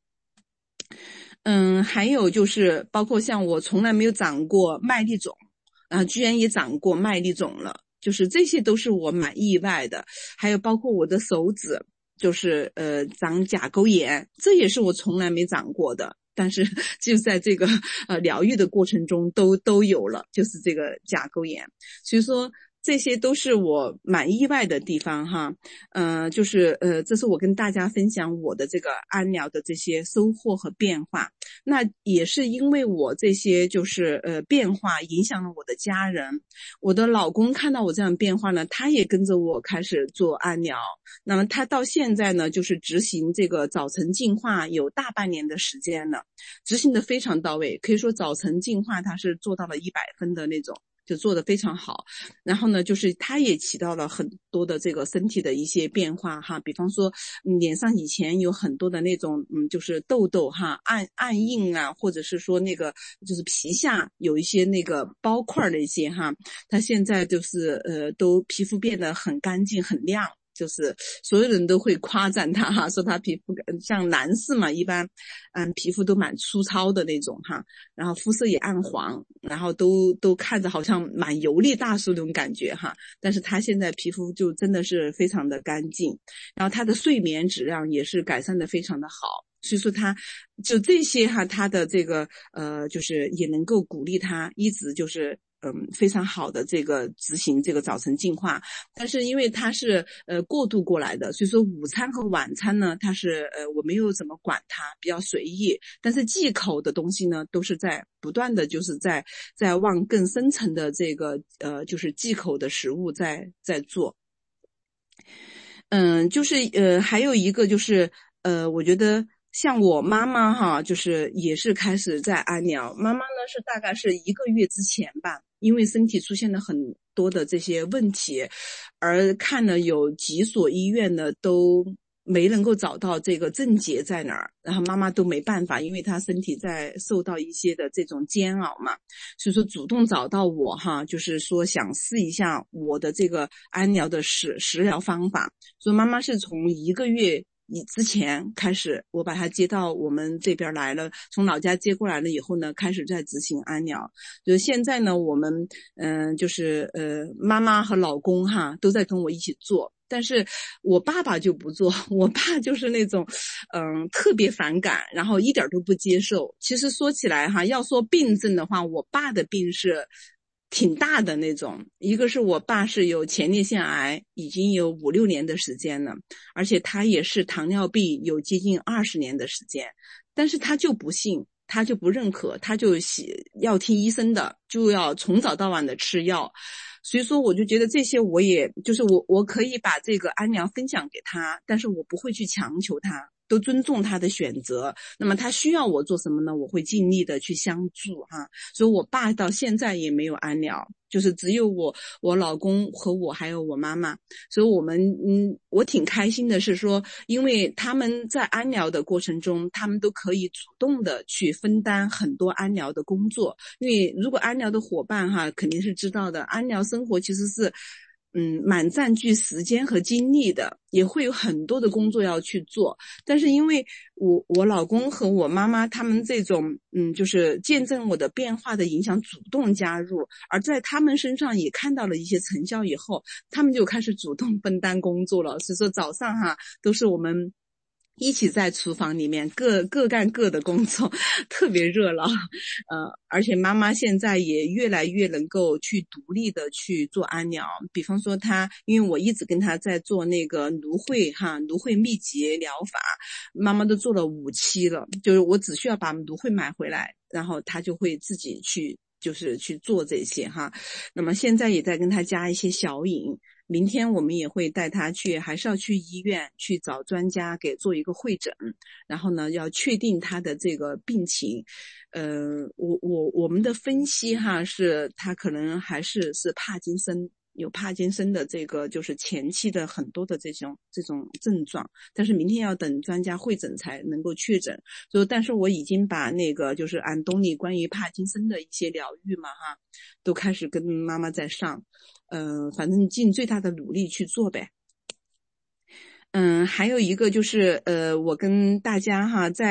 还有就是包括像我从来没有长过麦粒肿，居然也长过麦粒肿了。 就是这些都是我蛮意外的。还有包括我的手指，就是长甲沟炎，这也是我从来没长过的，但是就在这个疗愈的过程中都有了，就是这个甲沟炎。所以说这些都是我蛮意外的地方哈。就是这是我跟大家分享我的这个安疗的这些收获和变化。那也是因为我这些就是变化影响了我的家人，我的老公看到我这样变化呢，他也跟着我开始做安疗。那么他到现在呢，就是执行这个早晨净化有大半年的时间了，执行的非常到位，可以说早晨净化他是做到了100分的那种，就做得非常好。然后呢，就是它也起到了很多的这个身体的一些变化哈，比方说脸上以前有很多的那种就是痘痘哈，暗印啊，或者是说那个就是皮下有一些那个包块的一些哈，它现在就是都皮肤变得很干净很亮。就是所有人都会夸赞他哈，说他皮肤像男士嘛，一般皮肤都蛮粗糙的那种哈，然后肤色也暗黄，然后都看着好像蛮油腻大叔那种感觉哈。但是他现在皮肤就真的是非常的干净，然后他的睡眠质量也是改善的非常的好。所以说他就这些哈，他的这个就是也能够鼓励他一直就是非常好的这个执行这个早晨净化。但是因为他是过渡过来的，所以说午餐和晚餐呢，他是我没有怎么管他，比较随意。但是忌口的东西呢，都是在不断的就是在往更深层的这个就是忌口的食物在做。就是还有一个就是我觉得像我妈妈哈，就是也是开始在安疗。妈妈呢是大概是1个月之前吧，因为身体出现了很多的这些问题，而看了有几所医院呢都没能够找到这个症结在哪儿，然后妈妈都没办法，因为她身体在受到一些的这种煎熬嘛，所以说主动找到我哈，就是说想试一下我的这个安疗的食疗方法。所以妈妈是从1个月之前开始，我把她接到我们这边来了，从老家接过来了以后呢，开始在执行安疗。就是现在呢，我们就是妈妈和老公哈都在跟我一起做。但是我爸爸就不做，我爸就是那种特别反感，然后一点都不接受。其实说起来哈，要说病症的话，我爸的病是挺大的那种。一个是我爸是有前列腺癌，已经有5、6年的时间了，而且他也是糖尿病有接近20年的时间，但是他就不信，他就不认可，他就要听医生的，就要从早到晚的吃药。所以说我就觉得这些我也就是我可以把这个安疗分享给他，但是我不会去强求他，都尊重他的选择。那么他需要我做什么呢？我会尽力的去相助哈。所以我爸到现在也没有安疗，就是只有我老公和我还有我妈妈。所以我们我挺开心的是说，因为他们在安疗的过程中，他们都可以主动的去分担很多安疗的工作。因为如果安疗的伙伴哈肯定是知道的，安疗生活其实是蛮占据时间和精力的，也会有很多的工作要去做。但是因为我老公和我妈妈他们这种就是见证我的变化的影响，主动加入，而在他们身上也看到了一些成效以后，他们就开始主动分担工作了。所以说早上哈都是我们一起在厨房里面各干各的工作，特别热闹。而且妈妈现在也越来越能够去独立的去做安疗。比方说她，因为我一直跟她在做那个芦荟秘籍疗法，妈妈都做了5期了，就是我只需要把芦荟买回来，然后她就会自己去就是去做这些哈。那么现在也在跟她加一些小饮。明天我们也会带他去，还是要去医院去找专家给做一个会诊，然后呢要确定他的这个病情。我们的分析哈是他可能还是帕金森，有帕金森的这个就是前期的很多的这种症状，但是明天要等专家会诊才能够确诊。所以但是我已经把那个就是安东尼关于帕金森的一些疗愈嘛哈，都开始跟妈妈在上。反正尽最大的努力去做呗。还有一个就是我跟大家哈在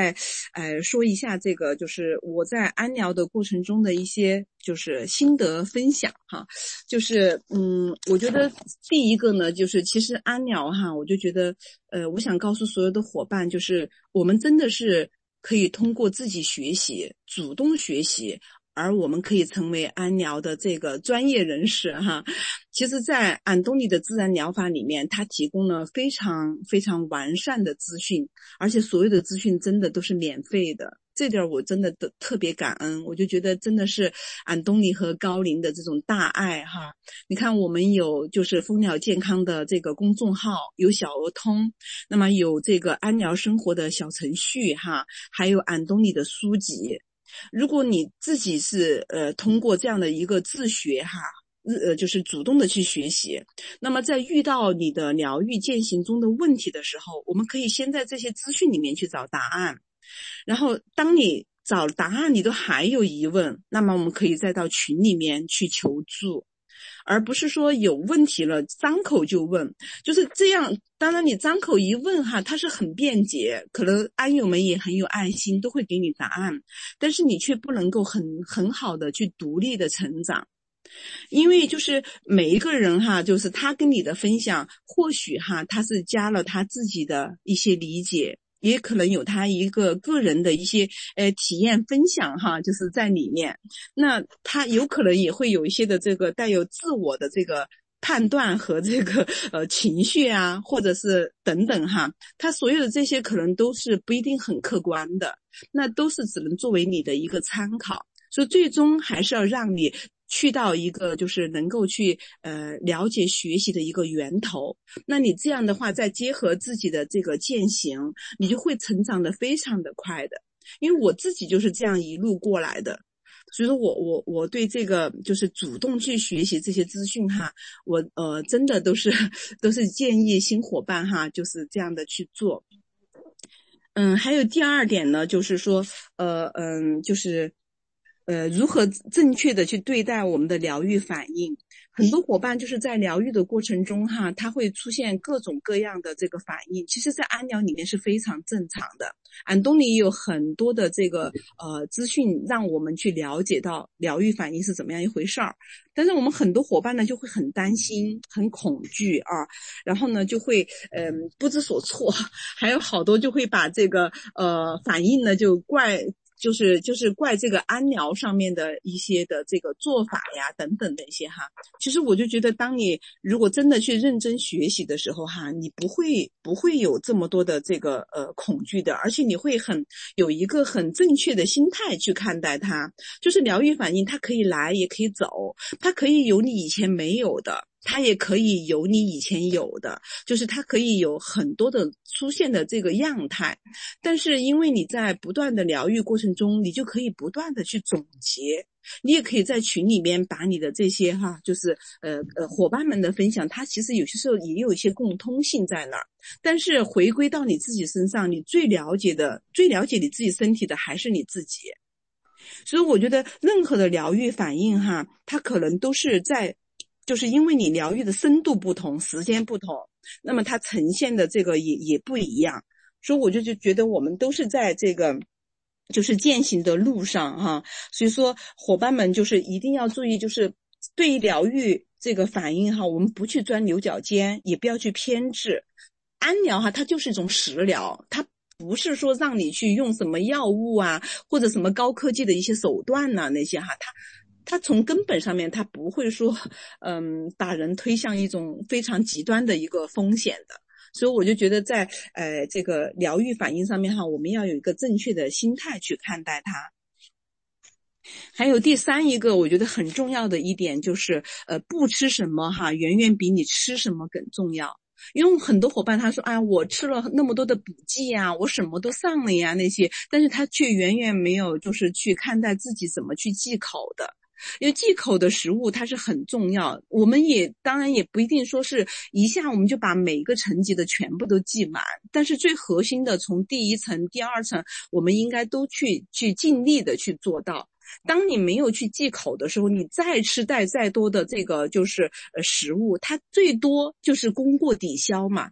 说一下这个就是我在安疗的过程中的一些就是心得分享哈。就是我觉得第一个呢，就是其实安疗哈，我就觉得我想告诉所有的伙伴，就是我们真的是可以通过自己学习，主动学习，而我们可以成为安疗的这个专业人士哈。其实在安东尼的自然疗法里面，他提供了非常非常完善的资讯，而且所有的资讯真的都是免费的，这点我真的特别感恩。我就觉得真的是安东尼和高龄的这种大爱哈。你看我们有就是蜂鸟健康的这个公众号，有小鹅通，那么有这个安疗生活的小程序哈，还有安东尼的书籍。如果你自己是通过这样的一个自学哈，就是主动的去学习，那么在遇到你的疗愈践行中的问题的时候，我们可以先在这些资讯里面去找答案，然后当你找答案你都还有疑问，那么我们可以再到群里面去求助，而不是说有问题了张口就问，就是这样。当然你张口一问哈，它是很便捷，可能安友们也很有爱心，都会给你答案，但是你却不能够很好的去独立的成长。因为就是每一个人哈，就是他跟你的分享，或许哈他是加了他自己的一些理解，也可能有他一个个人的一些体验分享哈，就是在里面。那他有可能也会有一些的这个带有自我的这个判断和这个情绪啊，或者是等等哈，他所有的这些可能都是不一定很客观的，那都是只能作为你的一个参考。所以最终还是要让你去到一个就是能够去了解学习的一个源头。那你这样的话再结合自己的这个践行，你就会成长的非常的快的。因为我自己就是这样一路过来的，所以说我对这个就是主动去学习这些资讯哈，我真的都是建议新伙伴哈就是这样的去做。还有第二点呢，就是说就是如何正确的去对待我们的疗愈反应。很多伙伴就是在疗愈的过程中哈，他会出现各种各样的这个反应，其实在安疗里面是非常正常的。安东尼有很多的这个资讯让我们去了解到疗愈反应是怎么样一回事儿，但是我们很多伙伴呢就会很担心很恐惧啊，然后呢就会不知所措，还有好多就会把这个反应呢就怪就是怪这个安疗上面的一些的这个做法呀等等的一些哈。其实我就觉得当你如果真的去认真学习的时候哈，你不会有这么多的这个恐惧的，而且你会有一个很正确的心态去看待它。就是疗愈反应它可以来也可以走，它可以有你以前没有的，它也可以有你以前有的，就是它可以有很多的出现的这个样态。但是因为你在不断的疗愈过程中，你就可以不断的去总结，你也可以在群里面把你的这些哈，就是伙伴们的分享，它其实有些时候也有一些共通性在那儿。但是回归到你自己身上，你最了解你自己身体的还是你自己。所以我觉得任何的疗愈反应哈，它可能都是就是因为你疗愈的深度不同，时间不同，那么它呈现的这个也不一样。所以我就觉得我们都是在这个就是践行的路上哈。所以说伙伴们就是一定要注意，就是对于疗愈这个反应哈，我们不去钻牛角尖，也不要去偏执。安疗哈，它就是一种食疗，它不是说让你去用什么药物啊，或者什么高科技的一些手段呐那些哈，它从根本上面它不会说把人推向一种非常极端的一个风险的。所以我就觉得在这个疗愈反应上面哈，我们要有一个正确的心态去看待它。还有第三一个我觉得很重要的一点就是不吃什么哈，远远比你吃什么更重要。因为很多伙伴他说我吃了那么多的补剂啊，我什么都上了呀那些，但是他却远远没有就是去看待自己怎么去忌口的。因为忌口的食物它是很重要，我们也当然也不一定说是一下我们就把每一个层级的全部都记满，但是最核心的从第一层第二层我们应该都去尽力的去做到。当你没有去忌口的时候，你再吃再多的这个就是食物，它最多就是功过抵消嘛，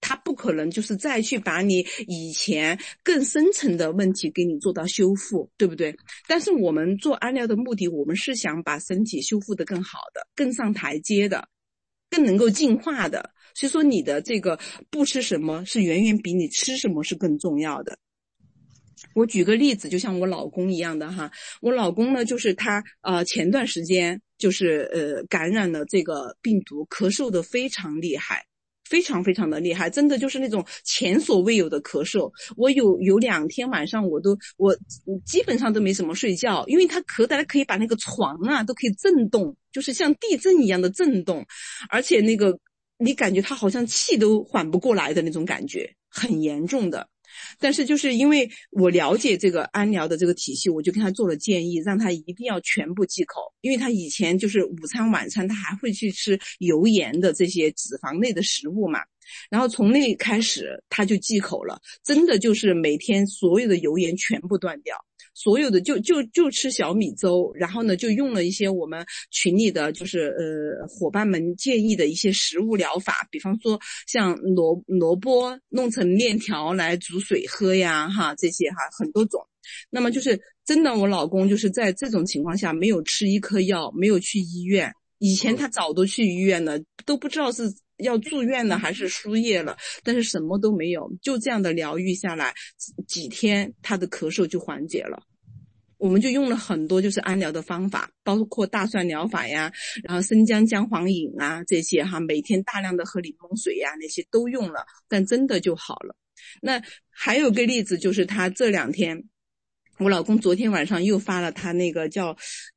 它不可能就是再去把你以前更深层的问题给你做到修复，对不对？但是我们做安疗的目的，我们是想把身体修复得更好的，更上台阶的，更能够进化的。所以说你的这个不吃什么是远远比你吃什么是更重要的。我举个例子，就像我老公一样的哈，我老公呢就是他前段时间就是感染了这个病毒，咳嗽的非常厉害，非常非常的厉害，真的就是那种前所未有的咳嗽。我有2天晚上我基本上都没什么睡觉，因为他咳的可以把那个床啊都可以震动，就是像地震一样的震动，而且那个你感觉他好像气都缓不过来的那种感觉，很严重的。但是就是因为我了解这个安疗的这个体系，我就跟他做了建议，让他一定要全部忌口，因为他以前就是午餐晚餐他还会去吃油盐的这些脂肪类的食物嘛，然后从那开始他就忌口了，真的就是每天所有的油盐全部断掉，所有的就吃小米粥，然后呢就用了一些我们群里的就是伙伴们建议的一些食物疗法，比方说像萝卜弄成面条来煮水喝呀哈，这些哈很多种。那么就是真的我老公就是在这种情况下没有吃一颗药，没有去医院，以前他早都去医院了，都不知道是要住院了还是输液了，但是什么都没有，就这样的疗愈下来几天他的咳嗽就缓解了。我们就用了很多就是安疗的方法，包括大蒜疗法呀，然后生姜姜黄饮啊这些哈，每天大量的喝柠檬水呀，那些都用了，但真的就好了。那还有个例子就是他这2天，我老公昨天晚上又发了他那个叫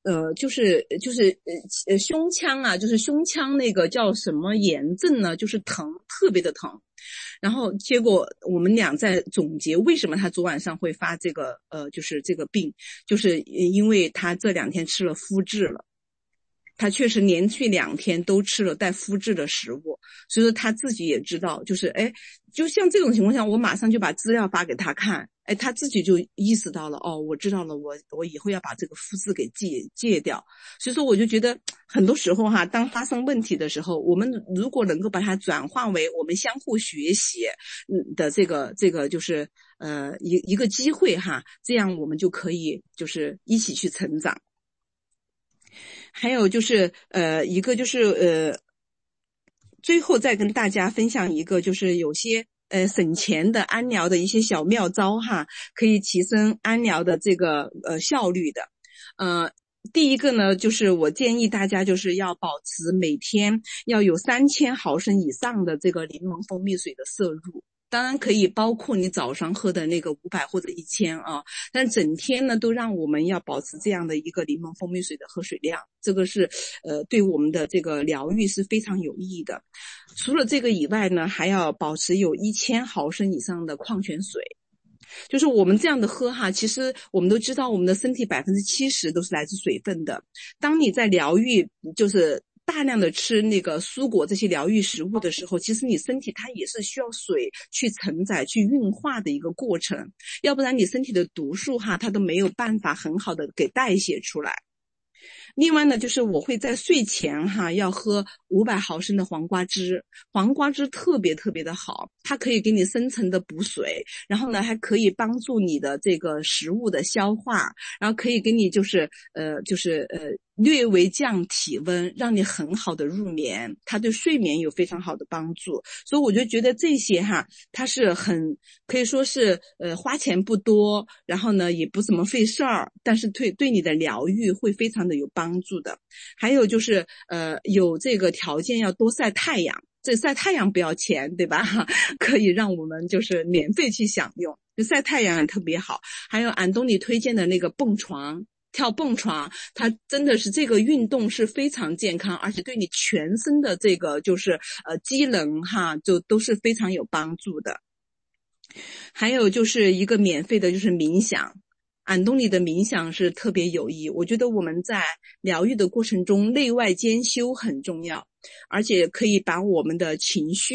胸腔啊，就是胸腔那个叫什么炎症呢，就是疼，特别的疼。然后结果我们俩在总结为什么他昨晚上会发这个就是这个病，就是因为他这2天吃了麸质了，他确实连续2天都吃了带麸质的食物，所以说他自己也知道，就是就像这种情况下，我马上就把资料发给他看，他自己就意识到了，我知道了，我以后要把这个麸质给戒掉。所以说我就觉得很多时候哈，当发生问题的时候，我们如果能够把它转化为我们相互学习的这个就是一个机会哈，这样我们就可以就是一起去成长。还有就是一个就是最后再跟大家分享一个，就是有些省钱的安疗的一些小妙招哈，可以提升安疗的这个效率的。第一个呢，就是我建议大家就是要保持每天要有3000毫升以上的这个柠檬蜂蜜水的摄入。当然可以包括你早上喝的那个500或者1000啊，但整天呢都让我们要保持这样的一个柠檬蜂蜜水的喝水量，这个是对我们的这个疗愈是非常有益的。除了这个以外呢，还要保持有1000毫升以上的矿泉水。就是我们这样的喝哈，其实我们都知道我们的身体70%都是来自水分的。当你在疗愈就是大量的吃那个蔬果这些疗愈食物的时候，其实你身体它也是需要水去承载去运化的一个过程，要不然你身体的毒素哈它都没有办法很好的给代谢出来。另外呢，就是我会在睡前哈要喝500毫升的黄瓜汁，黄瓜汁特别特别的好，它可以给你深层的补水，然后呢还可以帮助你的这个食物的消化，然后可以给你就是略微降体温，让你很好的入眠，它对睡眠有非常好的帮助。所以我就觉得这些哈，它是很可以说是花钱不多，然后呢也不怎么费事儿，但是对你的疗愈会非常的有帮助的。还有就是有这个条件要多晒太阳，这晒太阳不要钱，对吧？可以让我们就是免费去享用，就晒太阳也特别好。还有安东尼推荐的那个跳蹦床，它真的是这个运动是非常健康，而且对你全身的这个就是机能哈，就都是非常有帮助的。还有就是一个免费的就是冥想，安东尼的冥想是特别有益。我觉得我们在疗愈的过程中内外兼修很重要，而且可以把我们的情绪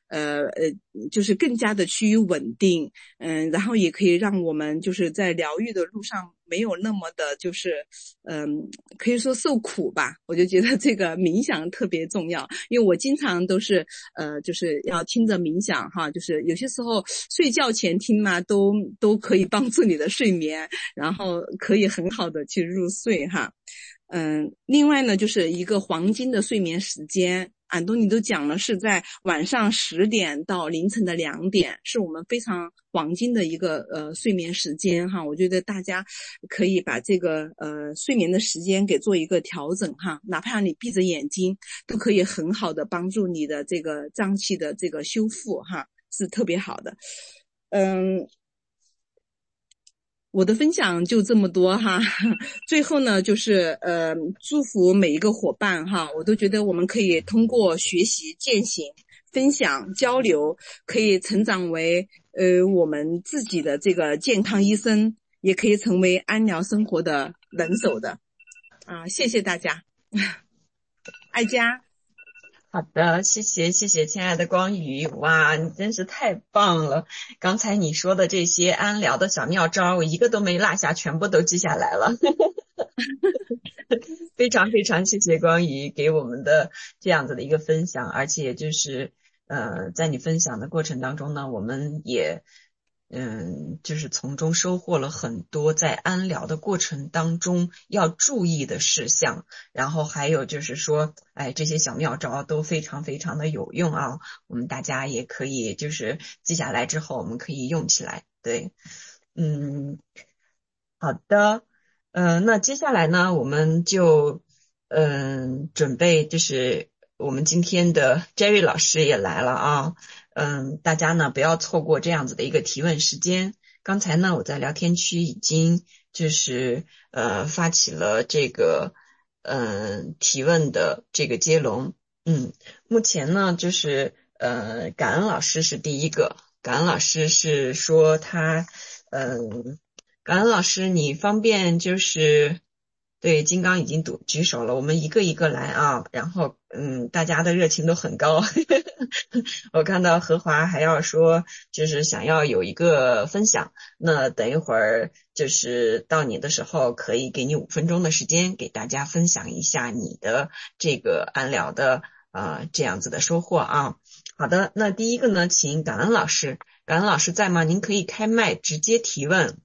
就是更加的趋于稳定，然后也可以让我们就是在疗愈的路上没有那么的就是可以说受苦吧。我就觉得这个冥想特别重要，因为我经常都是就是要听着冥想哈，就是有些时候睡觉前听嘛，都可以帮助你的睡眠，然后可以很好的去入睡哈。另外呢，就是一个黄金的睡眠时间，安东尼都讲了，是在晚上10点到凌晨的2点，是我们非常黄金的一个睡眠时间哈。我觉得大家可以把这个睡眠的时间给做一个调整哈，哪怕你闭着眼睛，都可以很好的帮助你的这个脏器的这个修复哈，是特别好的。我的分享就这么多哈，最后呢就是祝福每一个伙伴哈，我都觉得我们可以通过学习、践行、分享、交流，可以成长为我们自己的这个健康医生，也可以成为安疗生活的人手的啊！谢谢大家，爱家。 好的，谢谢亲爱的光宇，哇，你真是太棒了！刚才你说的这些安疗的小妙招，我一个都没落下，全部都记下来了。非常非常谢谢光宇给我们的这样子的一个分享，而且就是在你分享的过程当中呢，我们也就是从中收获了很多在安疗的过程当中要注意的事项，然后还有就是说，这些小妙招都非常非常的有用啊，我们大家也可以就是记下来之后，我们可以用起来。对，好的，那接下来呢，我们就准备就是我们今天的 Jerry 老师也来了啊。大家呢不要错过这样子的一个提问时间。刚才呢我在聊天区已经就是发起了这个提问的这个接龙。目前呢就是感恩老师是第一个，感恩老师是说他感恩老师你方便就是对，金刚已经举手了，我们一个一个来啊，然后大家的热情都很高。我看到何华还要说就是想要有一个分享，那等一会儿就是到你的时候可以给你5分钟的时间给大家分享一下你的这个安疗的这样子的收获啊。好的，那第一个呢，请感恩老师，感恩老师在吗？您可以开麦直接提问。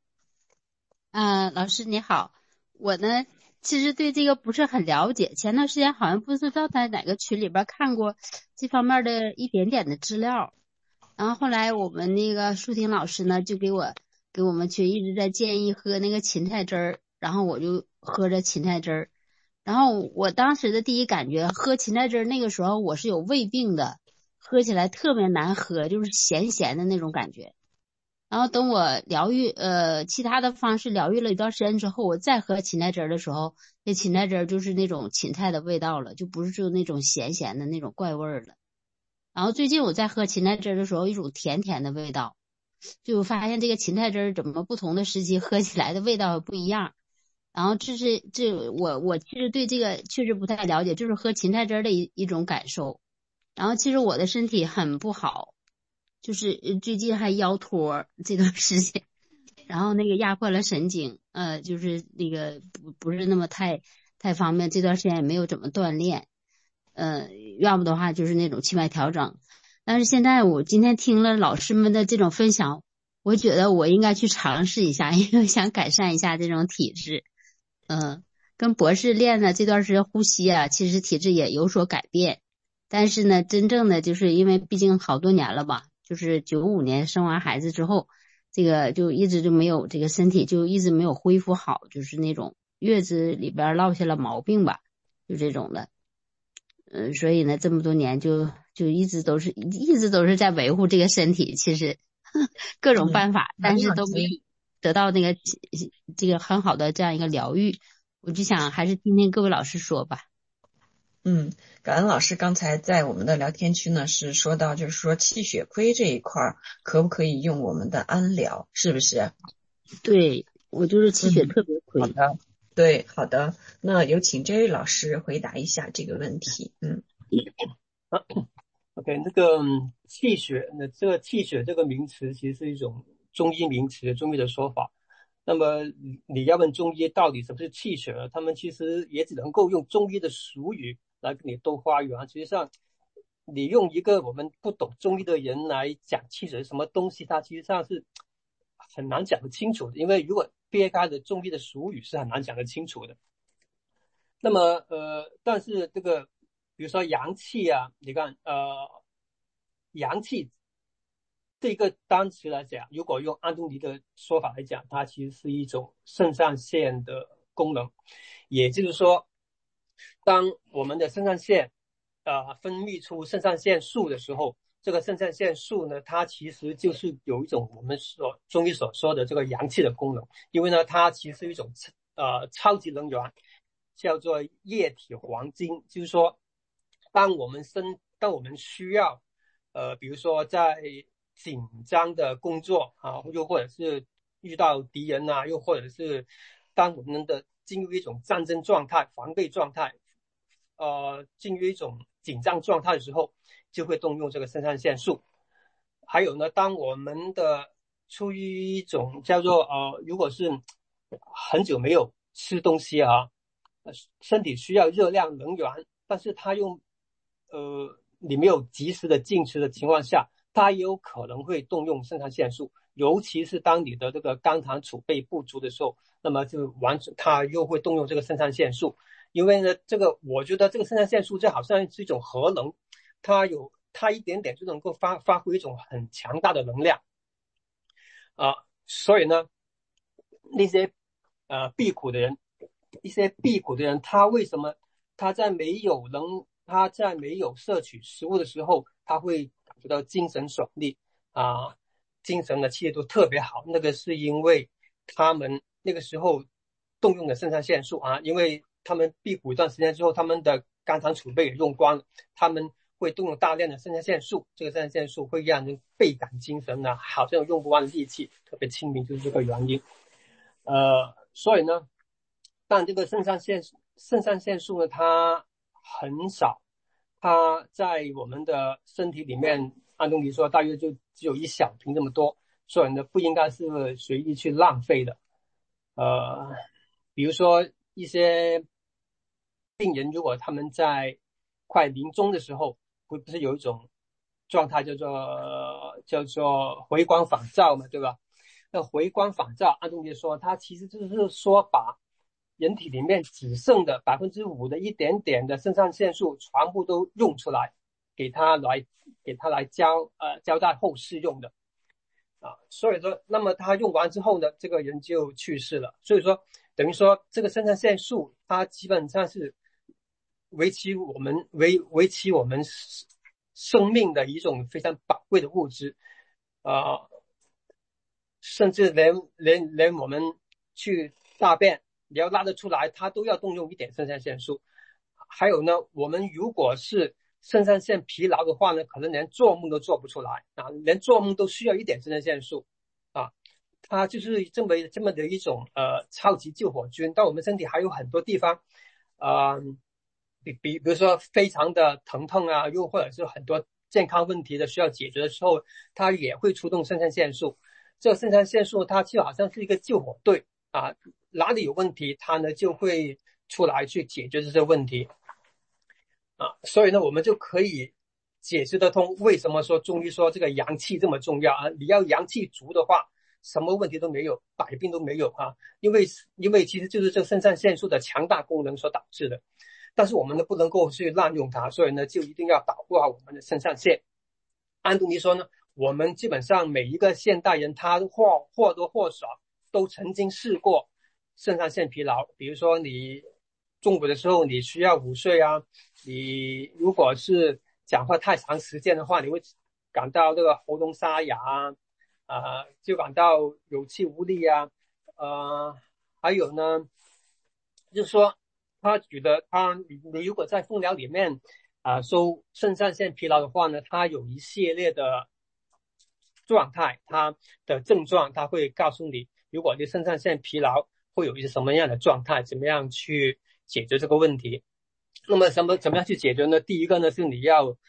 老师你好，我呢其实对这个不是很了解，前段时间好像不知道在哪个群里边看过这方面的一点点的资料，然后后来我们那个舒婷老师呢就给我们群一直在建议喝那个芹菜汁儿，然后我就喝着芹菜汁儿，然后我当时的第一感觉喝芹菜汁儿，那个时候我是有胃病的，喝起来特别难喝，就是咸咸的那种感觉。然后等我疗愈其他的方式疗愈了一段时间之后，我再喝芹菜汁儿的时候，那芹菜汁儿就是那种芹菜的味道了，就不是就那种咸咸的那种怪味儿了。然后最近我在喝芹菜汁儿的时候，一种甜甜的味道，就发现这个芹菜汁儿怎么不同的时期喝起来的味道不一样。然后我其实对这个确实不太了解，就是喝芹菜汁儿的一种感受。然后其实我的身体很不好，就是最近还腰托这段时间，然后那个压迫了神经，就是那个不是那么太方便，这段时间也没有怎么锻炼，要不的话就是那种气脉调整。但是现在我今天听了老师们的这种分享，我觉得我应该去尝试一下，因为想改善一下这种体质。跟博士练的这段时间呼吸啊，其实体质也有所改变。但是呢，真正的就是因为毕竟好多年了吧，就是95年生完孩子之后，这个就一直就没有这个身体就一直没有恢复好，就是那种月子里边落下了毛病吧，就这种的。所以呢，这么多年就一直都是在维护这个身体，其实各种办法，但是都没有得到那个这个很好的这样一个疗愈。我就想还是听听各位老师说吧。 感恩老师刚才在我们的聊天区呢是说到，就是说气血亏这一块可不可以用我们的安疗，是不是？ 对，我就是气血特别亏。 好的，对，好的，那有请 Jerry 老师回答一下这个问题。 OK，那个气血，那这个气血这个名词其实是一种中医名词，中医的说法。那么你要问中医到底什么是气血呢？他们其实也只能够用中医的俗语来跟你兜花园。实际上，你用一个我们不懂中医的人来讲气血是什么东西，它其实上是很难讲得清楚的。因为如果撇开的中医的俗语是很难讲得清楚的。那么但是这个比如说阳气啊，你看阳气这个单词来讲，如果用安东尼的说法来讲，它其实是一种肾上腺的功能。也就是说，当我们的肾上腺分泌出肾上腺素的时候，这个肾上腺素呢，它其实就是有一种我们中医所说的这个阳气的功能。因为呢，它其实是一种超级能源，叫做液体黄金。就是说，当我们需要比如说在紧张的工作啊，又或者是遇到敌人啊，又或者是当我们的进入一种战争状态、防备状态，进入一种紧张状态的时候，就会动用这个肾上腺素。还有呢，当我们的处于一种叫做如果是很久没有吃东西啊，身体需要热量能源，但是它用你没有及时的进食的情况下，它也有可能会动用肾上腺素。尤其是当你的这个肝糖储备不足的时候，那么就它又会动用这个肾上腺素。因为呢，我觉得这个肾上腺素就好像是一种核能，它一点点就能够发挥一种很强大的能量所以呢，那些避苦的人，他为什么他在没有摄取食物的时候，他会感觉到精神爽利精神的气力都特别好？那个是因为他们那个时候动用了肾上腺素因为他们辟谷一段时间之后，他们的肝糖储备也用光了，他们会动用大量的肾上腺素。这个肾上腺素会让人倍感精神好像用不完的力气，特别清明，就是这个原因。所以呢，但这个肾上腺素呢，它很少，它在我们的身体里面，按东尼说大约就只有1小瓶这么多，所以呢不应该是随意去浪费的。比如说一些病人，如果他们在快临终的时候，不是有一种状态叫做回光返照嘛，对吧？那回光返照，按东尼说，它其实就是说把人体里面只剩的5%的一点点的肾上腺素全部都用出来，给它来交代后世用的所以说，那么他用完之后呢，这个人就去世了。所以说，等于说这个肾上腺素，它基本上是维持我们生命的一种非常宝贵的物质甚至连我们去大便，你要拉得出来，它都要动用一点肾上腺素。还有呢，我们如果是肾上腺疲劳的话呢，可能连做梦都做不出来连做梦都需要一点肾上腺素它就是这么的一种超级救火军。但我们身体还有很多地方比如说非常的疼痛又或者是很多健康问题的需要解决的时候，它也会出动肾上腺素。这个肾上腺素它就好像是一个救火队哪里有问题，它呢就会出来去解决这些问题所以呢，我们就可以解释得通为什么说中医说这个阳气这么重要你要阳气足的话，什么问题都没有，百病都没有因为其实就是这肾上腺素的强大功能所导致的。但是我们呢不能够去滥用它，所以呢就一定要保护好我们的肾上腺。安东尼说呢，我们基本上每一个现代人，他或多或少都曾经试过肾上腺疲劳。比如说你中午的时候你需要午睡你如果是讲话太长时间的话，你会感到这个喉咙沙哑就感到有气无力还有呢，就是说他觉得你如果在风疗里面说肾上腺疲劳的话呢，它有一系列的状态，它的症状它会告诉你，如果你肾上腺疲劳会有一些什么样的状态，怎么样去解决这个问题。那么怎么样去解决呢？第一个呢是你要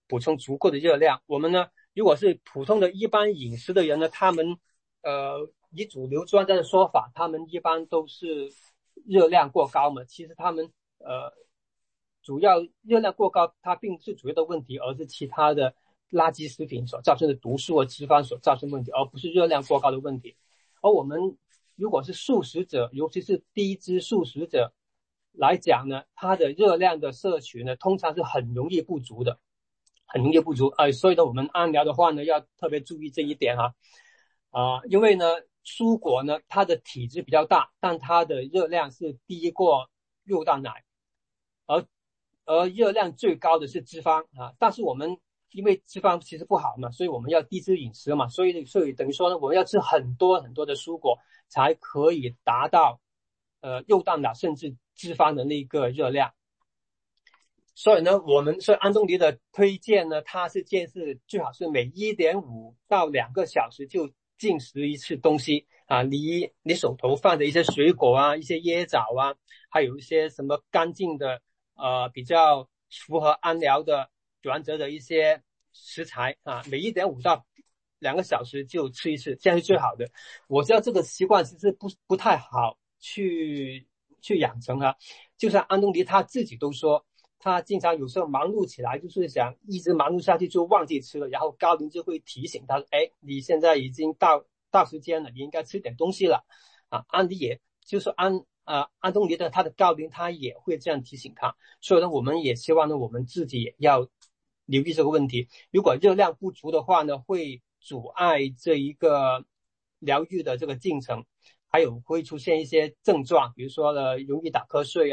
补充足够的热量。我们呢，如果是普通的一般饮食的人呢，他们以主流专家的说法，他们一般都是热量过高嘛。其实他们主要热量过高，它并不是主要的问题，而是其他的垃圾食品所造成的毒素和脂肪所造成的问题，而不是热量过高的问题。而我们如果是素食者，尤其是低脂素食者来讲呢，它的热量的摄取呢，通常是很容易不足的，很容易不足。所以呢，我们安疗的话呢，要特别注意这一点因为呢，蔬果呢，它的体积比较大，但它的热量是低过肉蛋奶，而热量最高的是脂肪但是我们因为脂肪其实不好嘛，所以我们要低脂饮食嘛，所以等于说呢，我们要吃很多很多的蔬果才可以达到肉蛋奶甚至脂肪的那个热量。所以呢，所以安东尼的推荐呢，他是建议最好是每 1.5 到2个小时就进食一次东西你手头放的一些水果一些椰枣还有一些什么干净的比较符合安疗的原则的一些食材每 1.5 到2个小时就吃一次，这样是最好的。我知道这个习惯其实不太好去养成就像安东尼他自己都说，他经常有时候忙碌起来，就是想一直忙碌下去就忘记吃了，然后高龄就会提醒他，你现在已经到时间了，你应该吃点东西了安迪也就是安东尼的他的高龄他也会这样提醒他。所以呢，我们也希望呢，我们自己也要留意这个问题。如果热量不足的话呢，会阻碍这一个疗愈的这个进程，还有会出现一些症状，比如说呢，容易打瞌睡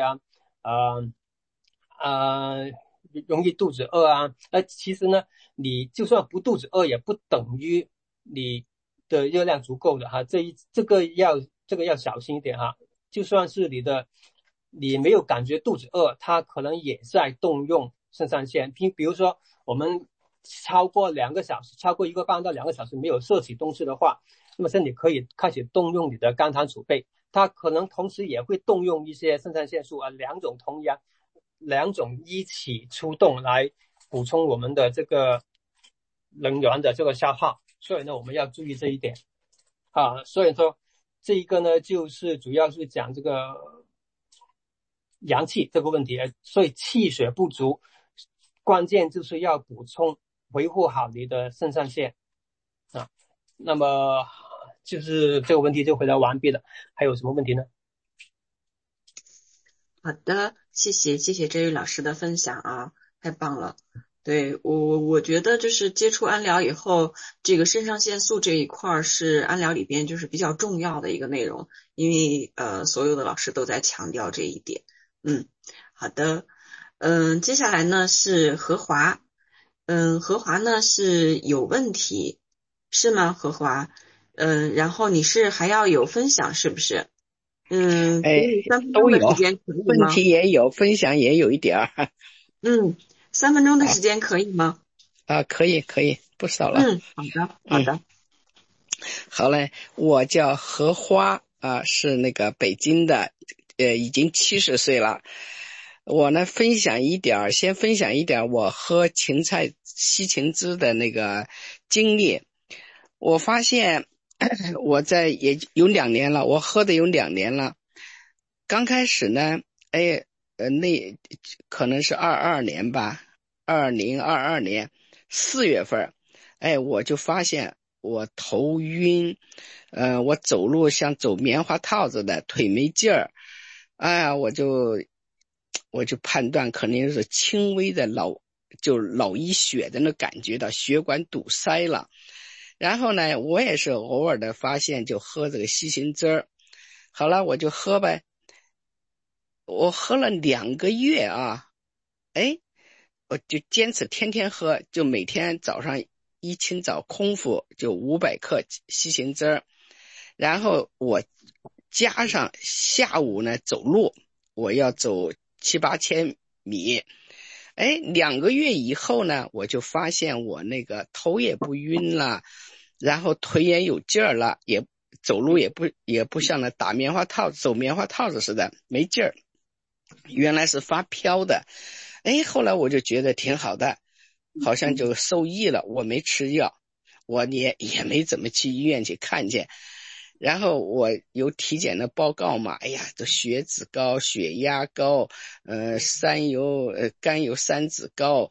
容易肚子饿其实呢，你就算不肚子饿，也不等于你的热量足够的这个要小心一点就算是你没有感觉肚子饿，它可能也在动用肾上腺。比如说我们超过2个小时，超过1个半到2个小时没有摄取东西的话，那么身体可以开始动用你的肝糖储备，它可能同时也会动用一些肾上腺素两种一起出动来补充我们的这个能源的这个消耗。所以呢，我们要注意这一点所以说这一个呢，就是主要是讲这个阳气这个问题。所以气血不足，关键就是要补充，维护好你的肾上腺那么就是这个问题就回答完毕了。还有什么问题呢？ 好的，谢谢这位老师的分享太棒了。对，我觉得就是接触安疗以后，这个肾上腺素这一块是安疗里边就是比较重要的一个内容，因为所有的老师都在强调这一点。好的，接下来呢是何华，何华呢是有问题，是吗？何华，然后你是还要有分享是不是？给你3分钟的时间可以吗？ 问题也有，分享也有一点儿。 3分钟的时间可以吗？ 可以，不少了。 好的。 好嘞，我叫何花是那个北京的，已经70岁了。我呢先分享一点我喝西芹汁的那个经历。我发现我也有2年了，我喝的有2年了。刚开始呢，那可能是22年吧，2022年4月份，我就发现我头晕，我走路像走棉花套子的，腿没劲儿，我就判断可能是轻微的脑溢血的那感觉到血管堵塞了。然后呢，我也是偶尔的发现就喝这个西芹汁，好了我就喝呗。我喝了2个月我就坚持天天喝，就每天早上一清早空腹就500克西芹汁，然后我加上下午呢走路，我要走7-8千米。2个月以后呢，我就发现我那个头也不晕了，然后腿也有劲儿了，也走路也不像那走棉花套子似的没劲儿，原来是发飘的。后来我就觉得挺好的， 好像就受益了，我没吃药，我也没怎么去医院去看见。然后我有体检的报告嘛，哎呀，这血脂高、血压高，甘油三酯高，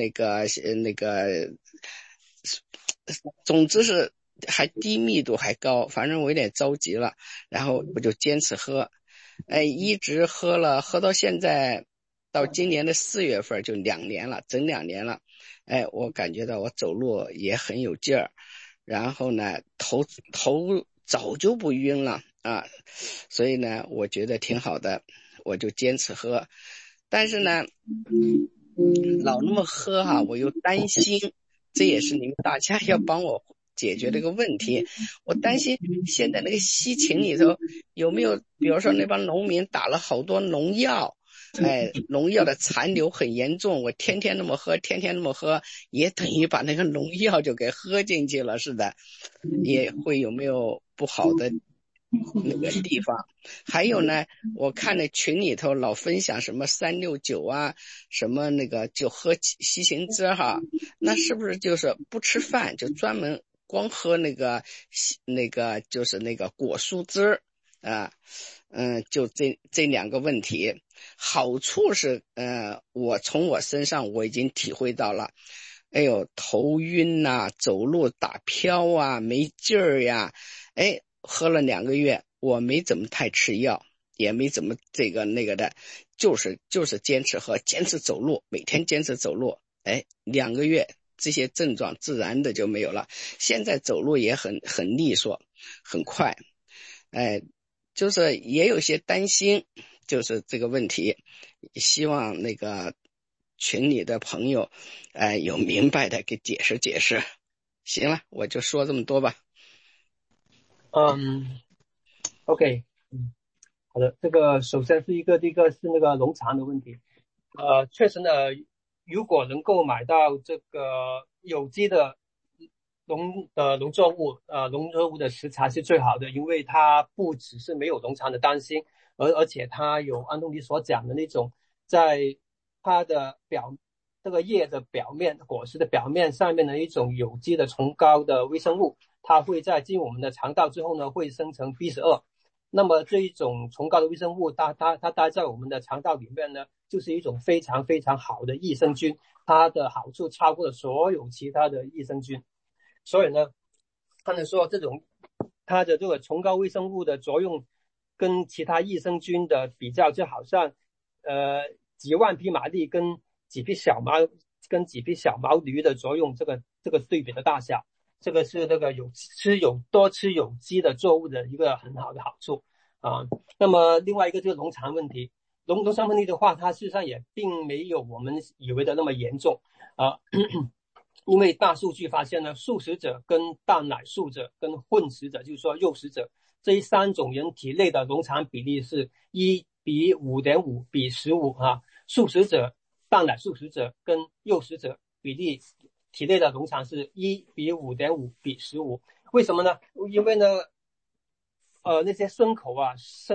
总之是还低密度还高，反正我有点着急了，然后我就坚持喝，一直喝到现在，到今年的4月份就2年了，整2年了，我感觉到我走路也很有劲儿，然后呢，头早就不晕了啊，所以呢，我觉得挺好的，我就坚持喝，但是呢，老那么喝哈，我又担心，这也是你们大家要帮我解决这个问题。我担心现在那个西芹里头有没有，比如说那帮农民打了好多农药，农药的残留很严重，我天天那么喝，也等于把那个农药就给喝进去了似的，也会有没有不好的那个地方。还有呢，我看那群里头老分享什么369啊，什么那个就喝西芹汁哈，那是不是就是不吃饭就专门光喝那个就是那个果蔬汁啊？就这2个问题。好处是我从我身上我已经体会到了，哎呦，头晕啊，走路打飘啊，没劲儿呀，喝了2个月，我没怎么太吃药，也没怎么这个那个的，就是坚持喝，坚持走路，每天坚持走路，2个月这些症状自然的就没有了，现在走路也很利索，很快，就是也有些担心，就是这个问题，希望那个群里的朋友，有明白的给解释解释。行了，我就说这么多吧。 OK， 好的，这个首先是第一个是那个农场的问题，确实呢，如果能够买到这个有机的农作物的食材是最好的，因为它不只是没有农场的担心，而且它有安东尼所讲的那种，在它的这个叶的表面、果实的表面上面的一种有机的崇高的微生物，它会在进入我们的肠道之后呢，会生成 B12。那么这一种崇高的微生物，它待在我们的肠道里面呢，就是一种非常非常好的益生菌，它的好处超过了所有其他的益生菌。所以呢，他们说它的这个崇高微生物的作用跟其他益生菌的比较，就好像几万匹马力跟几匹小毛驴的作用，这个对比的大小，这个是那个多吃有机的作物的一个很好的好处啊。那么另外一个就是农场问题，农场问题的话，它事实上也并没有我们以为的那么严重啊。因为大数据发现呢，素食者跟蛋奶素者跟混食者，就是说肉食者，这3种人体内的农场比例是1比 5.5 比 15啊。素食者、蛋奶素食者跟肉食者比例体内的农场是1比 5.5 比 15。为什么呢？因为呢那些牲口啊，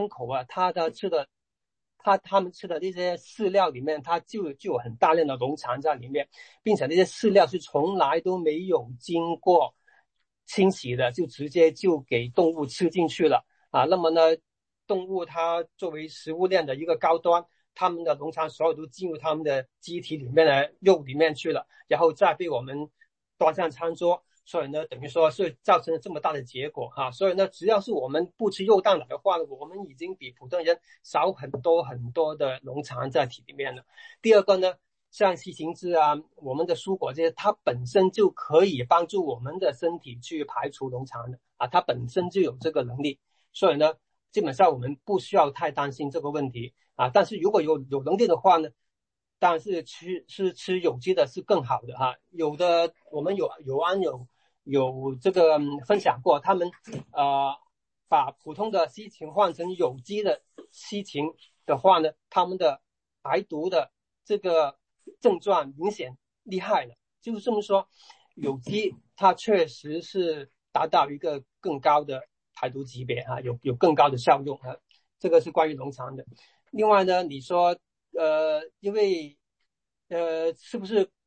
他们吃的这些饲料里面，它就有很大量的农残在里面，并且那些饲料是从来都没有经过清洗的，就直接就给动物吃进去了啊。那么呢，动物它作为食物链的一个高端，它们的农残所有都进入它们的机体里面的肉里面去了，然后再被我们端上餐桌。所以呢，等于说是造成了这么大的结果哈。所以呢，只要是我们不吃肉蛋奶的话，我们已经比普通人少很多很多的农残在体里面了。第二个呢，像西芹汁啊，我们的蔬果这些，它本身就可以帮助我们的身体去排除农残的啊，它本身就有这个能力。所以呢，基本上我们不需要太担心这个问题啊。但是如果有能力的话呢，当然是吃有机的是更好的哈。有的我们有这个分享过，他们把普通的西芹换成有机的西芹的话呢，他们的排毒的这个症状明显厉害了。就是这么说，有机它确实是达到一个更高的排毒级别啊，有更高的效用啊。这个是关于农场的。另外呢，你说因为是不是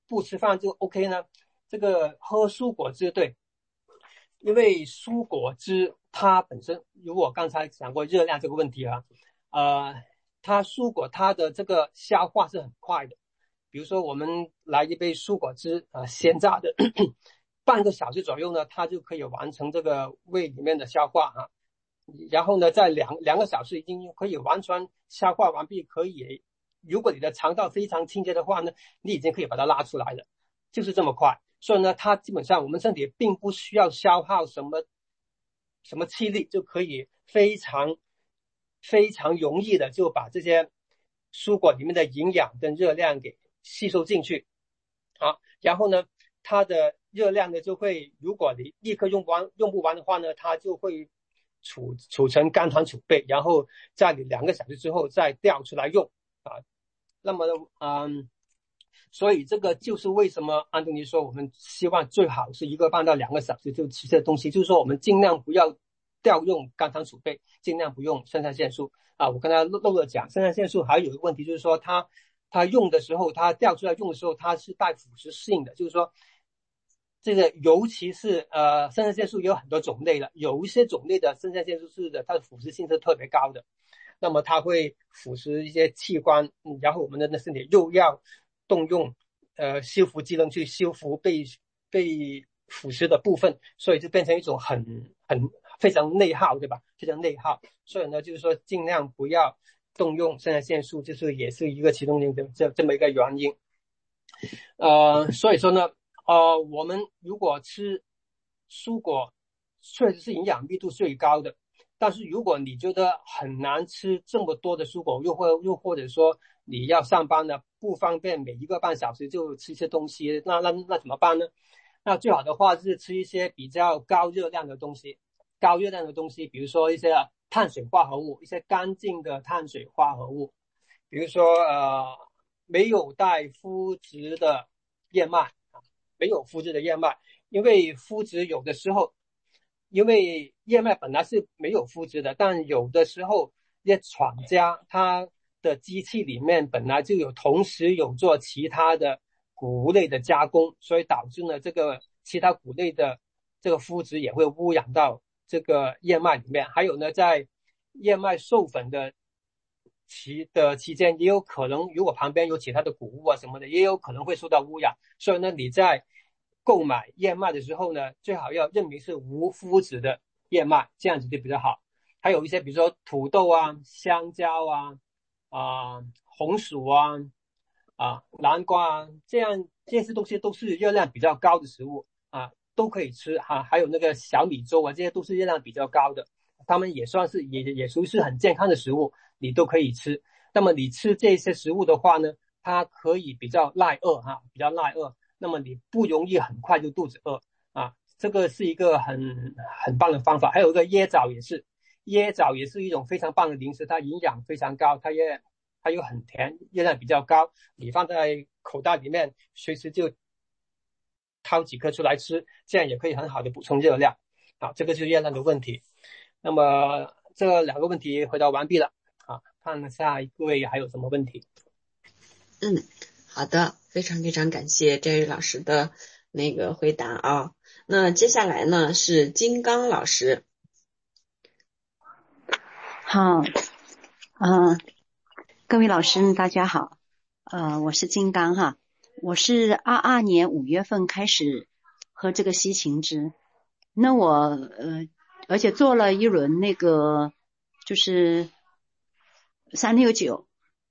不吃饭就 OK 呢？这个喝蔬果汁对，因为蔬果汁它本身，如我刚才讲过热量这个问题啊，它蔬果它的这个消化是很快的。比如说我们来一杯蔬果汁鲜榨的半个小时左右呢，它就可以完成这个胃里面的消化啊。然后呢，在两个小时已经可以完全消化完毕，如果你的肠道非常清洁的话呢，你已经可以把它拉出来了，就是这么快。所以呢，它基本上我们身体并不需要消耗什么气力，就可以非常容易的就把这些蔬果里面的营养跟热量给吸收进去。好，然后呢，它的热量呢就会，如果你立刻用不完的话呢，它就会储成肝糖储备，然后在你2个小时之后再调出来用啊。那么所以这个就是为什么安东尼说我们希望最好是1个半到2个小时就吃这东西，就是说我们尽量不要调用肝糖储备，尽量不用肾上腺素啊。我刚才漏了讲，肾上腺素还有一个问题就是说它用的时候，它调出来用的时候，它是带腐蚀性的，就是说这个尤其是肾上腺素有很多种类的，有一些种类的肾上腺素它的腐蚀性是特别高的，那么它会腐蚀一些器官，然后我们的身体又要动用修复机能去修复被腐蚀的部分，所以就变成一种非常内耗，对吧？非常内耗。所以呢，就是说尽量不要动用肾上腺素，就是也是一个其中的这么一个原因。所以说呢，我们如果吃蔬果，确实是营养密度最高的。但是如果你觉得很难吃这么多的蔬果，又或者说你要上班呢，不方便每1个半小时就吃一些东西，那怎么办呢？那最好的话是吃一些比较高热量的东西，比如说一些碳水化合物，一些干净的碳水化合物，比如说没有带麸质的燕麦，因为麸质有的时候，因为燕麦本来是没有麸质的，但有的时候一些厂家它的机器里面本来就同时有做其他的谷物类的加工，所以导致呢这个其他谷类的这个麸质也会污染到这个燕麦里面。还有呢，在燕麦授粉的期间，也有可能如果旁边有其他的谷物什么的，也有可能会受到污染。所以呢，你在购买燕麦的时候呢，最好要认明是无麸质的燕麦，这样子就比较好。还有一些比如说土豆香蕉红薯南瓜这些东西都是热量比较高的食物都可以吃还有那个小米粥这些都是热量比较高的，它们也算是也属于是很健康的食物，你都可以吃。那么你吃这些食物的话呢，它可以比较耐饿那么你不容易很快就肚子饿这个是一个很棒的方法。还有一个椰枣也是一种非常棒的零食，它营养非常高，它又很甜，热量比较高，你放在口袋里面随时就掏几颗出来吃，这样也可以很好的补充热量。好，这个就是热量的问题。那么这2个问题回答完毕了看下一位还有什么问题。 好的，非常非常感谢这位老师的那个回答那接下来呢是金刚老师。 好，各位老师大家好，我是金刚我是22年5月份开始喝这个西芹汁，那我而且做了一轮那个就是369，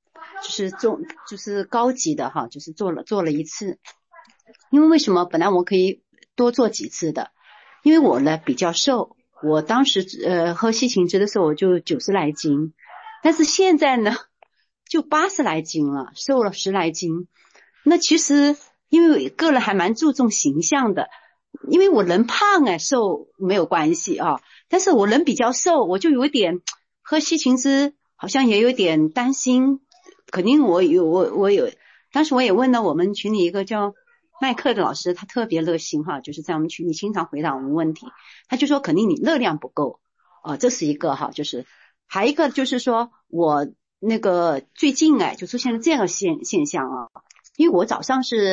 就是高级的就是做了一次。因为什么？本来我可以多做几次的，因为我呢比较瘦，我当时喝西芹汁的时候我就90来斤，但是现在呢就80来斤了，瘦了10来斤。那其实因为个人还蛮注重形象的，因为我人胖瘦没有关系但是我人比较瘦，我就有一点喝西芹汁好像也有点担心。肯定我有当时我也问了我们群里一个叫麦克的老师，他特别热心就是在我们群里经常回答我们问题，他就说肯定你热量不够这是一个就是还一个就是说我那个最近就出现了这样的现象因为我早上是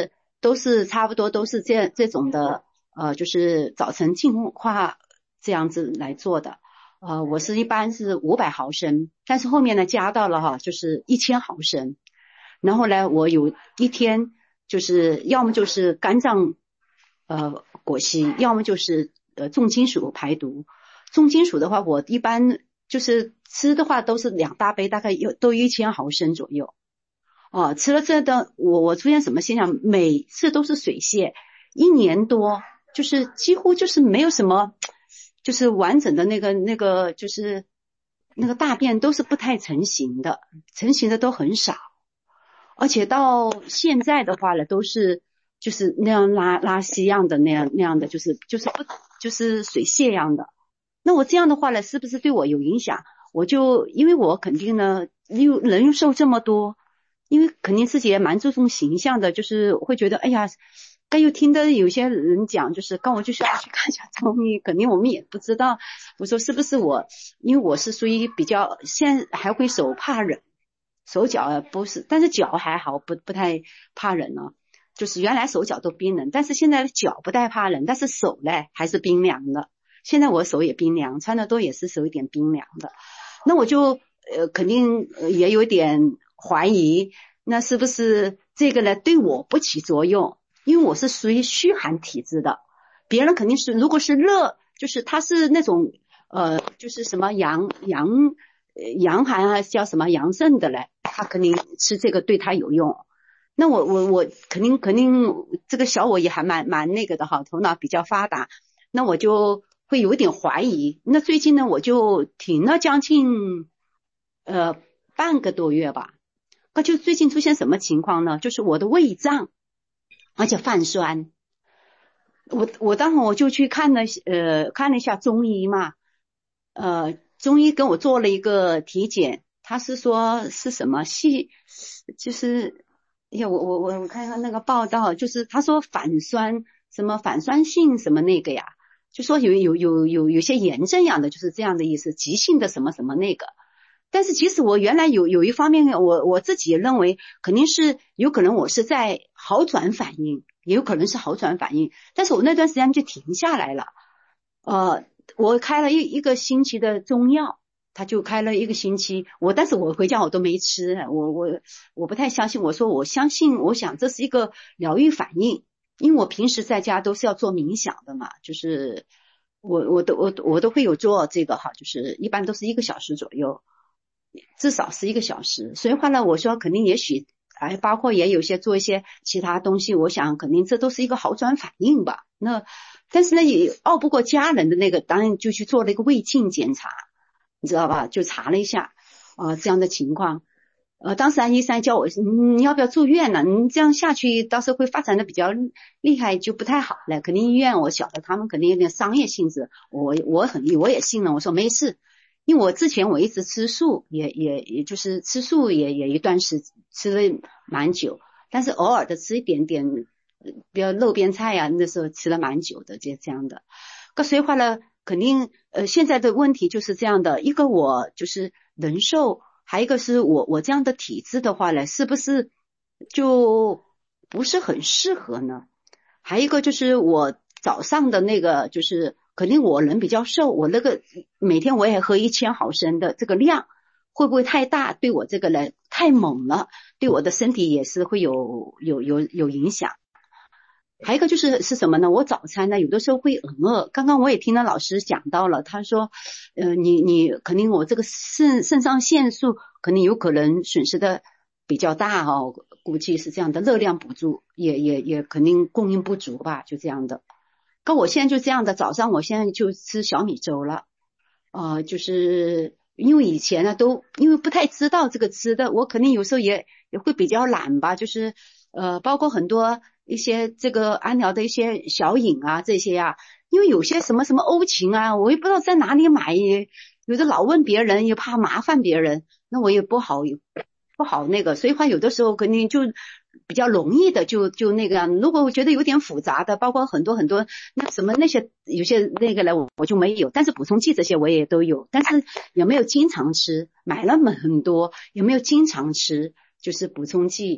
都是差不多都是这种的，就是早晨净化这样子来做的。我是一般是500毫升，但是后面呢加到了就是1000毫升。然后呢，我有一天就是要么就是肝脏果昔，要么就是重金属排毒。重金属的话，我一般就是吃的话都是2大杯，大概都1000毫升左右。吃了这的我出现什么现象？每次都是水泄，1年多就是几乎就是没有什么，就是完整的那个就是那个大便都是不太成型的，成型的都很少。而且到现在的话呢，都是就是那样拉稀样的那样的，就是水泄样的。那我这样的话呢，是不是对我有影响？因为我肯定呢，人又瘦这么多，因为肯定自己也蛮注重形象的，就是会觉得哎呀，但又听得有些人讲，就是刚我就需要去看一下中医，肯定我们也不知道。我说是不是我，因为我是属于比较现在还会手怕冷。手脚不是，但是脚还好，不太怕冷呢。就是原来手脚都冰冷，但是现在脚不太怕冷，但是手呢还是冰凉的。现在我手也冰凉，穿的多也是手一点冰凉的。那我就肯定也有点怀疑，那是不是这个呢对我不起作用？因为我是属于虚寒体质的，别人肯定是如果是热，就是他是那种就是什么阳寒啊，叫什么阳盛的嘞，他肯定吃这个对他有用。那我肯定这个小我也还蛮那个的哈，头脑比较发达，那我就会有点怀疑。那最近呢，我就停了将近半个多月吧。那就最近出现什么情况呢？就是我的胃胀，而且泛酸。我当时我就去看了一下中医嘛，中医跟我做了一个体检，他是说是什么就是我看看那个报道，就是他说反酸什么反酸性什么那个呀，就说有些炎症样的，就是这样的意思，急性的什么什么那个。但是其实我原来有一方面我自己也认为肯定是有可能我是在好转反应，也有可能是好转反应，但是我那段时间就停下来了。我开了一个星期的中药，他就开了一个星期，但是我回家我都没吃，我不太相信。我说我相信，我想这是一个疗愈反应，因为我平时在家都是要做冥想的嘛，就是我都会有做这个哈，就是一般都是1个小时左右，至少是1个小时。所以话呢，我说肯定也许包括也有些做一些其他东西，我想肯定这都是一个好转反应吧。但是呢也拗不过家人的那个，当然就去做了一个胃镜检查，你知道吧，就查了一下这样的情况。当时医生叫我你要不要住院呢？你这样下去到时候会发展的比较厉害，就不太好了。肯定医院我晓得他们肯定有点商业性质，我也信了，我说没事。因为我之前我一直吃素，也就是吃素也一段时间吃了蛮久，但是偶尔的吃一点点比如肉边菜呀，那时候吃了蛮久的这样的。所以话呢，肯定现在的问题就是这样的，一个我就是人寿，还有一个是我这样的体质的话呢，是不是就不是很适合呢？还有一个就是我早上的那个就是肯定我人比较瘦，我那个每天我也喝1000毫升的这个量会不会太大，对我这个人太猛了，对我的身体也是会有影响。还有一个就是什么呢？我早餐呢有的时候会饿，刚刚我也听到老师讲到了，他说你肯定我这个肾上腺素肯定有可能损失的比较大估计是这样的，热量不足也肯定供应不足吧，就这样的。我现在就这样的，早上我现在就吃小米粥了，就是因为以前呢因为不太知道这个吃的，我肯定有时候也会比较懒吧，就是包括很多一些这个安疗的一些小饮啊这些啊，因为有些什么欧芹啊，我也不知道在哪里买，有的老问别人，也怕麻烦别人，那我也不好那个，所以话有的时候肯定就比较容易的就那个样。如果我觉得有点复杂的，包括很多那什么那些有些那个呢我就没有，但是补充剂这些我也都有，但是也没有经常吃，买了很多也没有经常吃，就是补充剂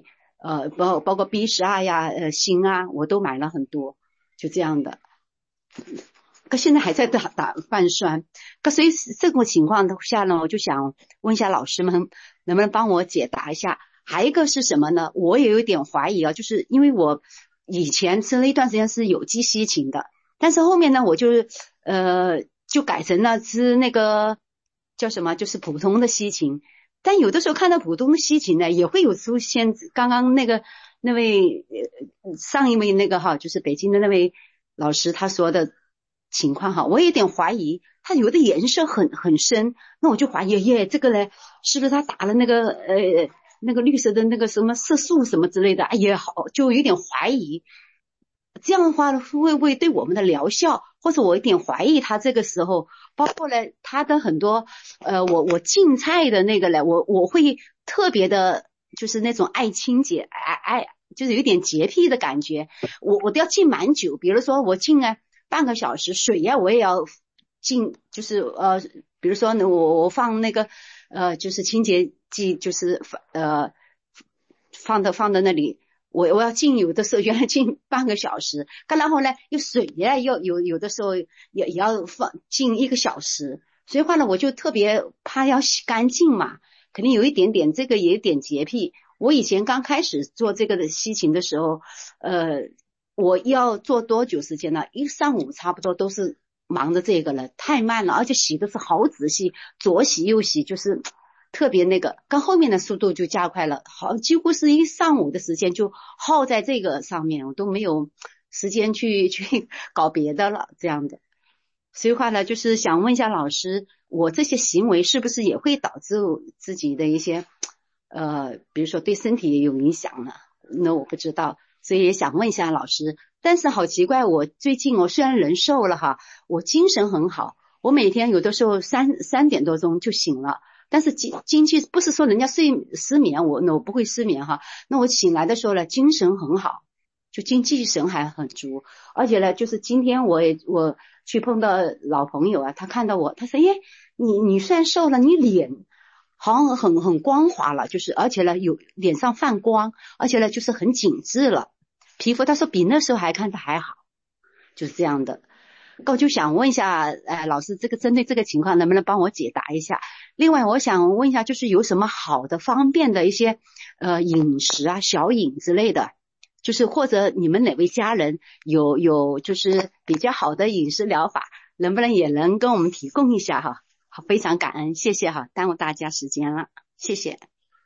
包括 B12呀、锌啊，我都买了很多，就这样的。可现在还在打泛酸，可所以这种情况下呢，我就想问一下老师们，能不能帮我解答一下？还有一个是什么呢？我也有点怀疑啊，就是因为我以前吃了一段时间是有机西芹的，但是后面呢，我就改成了吃那个叫什么，就是普通的西芹。但有的时候看到普通的西芹呢，也会有出现刚刚那位上一位那个哈，就是北京的那位老师他说的情况哈，我有点怀疑，它有的颜色很深，那我就怀疑这个呢，是不是他打了那个绿色的那个什么色素什么之类的？哎呀，好，就有点怀疑。这样的话会不会对我们的疗效，或者我有点怀疑他这个时候，包括呢他的很多我净菜的那个呢，我会特别的，就是那种爱清洁，就是有点洁癖的感觉，我都要浸蛮久，比如说我浸了半个小时，水呀我也要浸，就是比如说呢我放那个就是清洁剂，就是放到那里。我要浸，有的时候原来浸半个小时，然后呢，有水呀，有的时候也要浸1个小时，所以话呢，我就特别怕要洗干净嘛，肯定有一点点这个也有点洁癖。我以前刚开始做这个的西芹的时候，我要做多久时间呢？一上午差不多都是忙着这个了，太慢了，而且洗的是好仔细，左洗右洗，就是特别那个，刚后面的速度就加快了，好，几乎是一上午的时间就耗在这个上面，我都没有时间去搞别的了，这样的。所以话呢，就是想问一下老师，我这些行为是不是也会导致自己的一些比如说对身体也有影响呢？那我不知道，所以也想问一下老师。但是好奇怪，我最近我虽然人瘦了哈，我精神很好，我每天有的时候3点多钟就醒了。但是经济不是说人家失眠，我不会失眠哈。那我醒来的时候呢，精神很好，就精气神还很足。而且呢，就是今天我去碰到老朋友啊，他看到我，他说：“耶，你虽然瘦了，你脸好像很光滑了，就是而且呢有脸上泛光，而且呢就是很紧致了，皮肤他说比那时候还看着还好，就是这样的。”我就想问一下，老师，这个针对这个情况，能不能帮我解答一下？另外，我想问一下，就是有什么好的、方便的一些饮食啊、小饮之类的，就是或者你们哪位家人有就是比较好的饮食疗法，能不能也能跟我们提供一下哈？好，非常感恩，谢谢哈，耽误大家时间了，谢谢。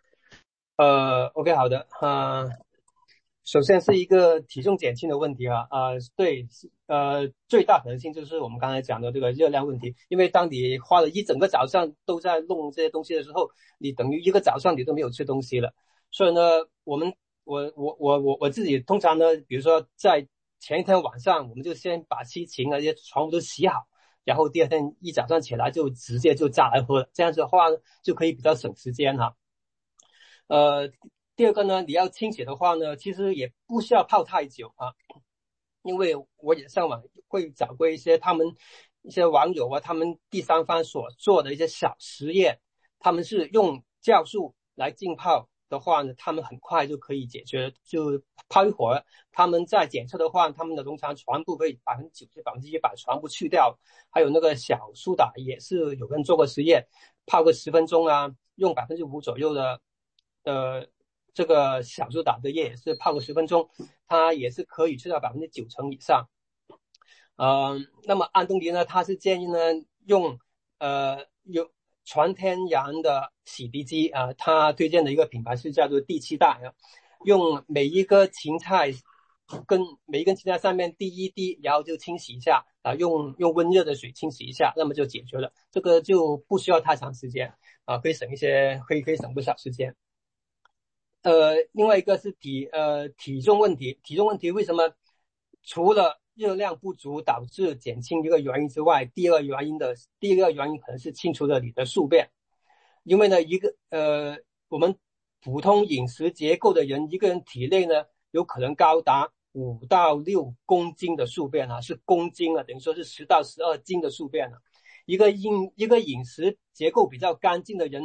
OK， 好的，首先是一个体重减轻的问题对，最大可能性就是我们刚才讲的这个热量问题，因为当你花了一整个早上都在弄这些东西的时候，你等于一个早上你都没有吃东西了。所以呢，我自己通常呢，比如说在前一天晚上，我们就先把西芹啊这些全部都洗好，然后第二天一早上起来就直接就榨来喝了，这样子的话就可以比较省时间哈。第二个呢，你要清洗的话呢，其实也不需要泡太久啊，因为我也上网会找过一些网友啊，他们第三方所做的一些小实验，他们是用酵素来浸泡的话呢，他们很快就可以解决，就泡一会儿，他们在检测的话，他们的农场全部可以90%、100%全部去掉。还有那个小苏打也是有人做过实验，泡个10分钟啊，用5%左右的这个小苏打的液也是泡个10分钟，它也是可以去到90%以上。那么安东尼呢，他是建议呢用有全天然的洗涤机啊，他推荐的一个品牌是叫做第7代啊，用每一个芹菜跟每一根芹菜上面滴一滴，然后就清洗一下啊，用温热的水清洗一下，那么就解决了，这个就不需要太长时间啊，可以省不少时间。另外一个是体重问题，为什么除了热量不足导致减轻一个原因之外，第二个原因可能是清除了你的宿便。因为呢我们普通饮食结构的人，一个人体内呢有可能高达5到6公斤的宿便啊，是公斤啊，等于说是10到12斤的宿便啊。一个饮食结构比较干净的人呢，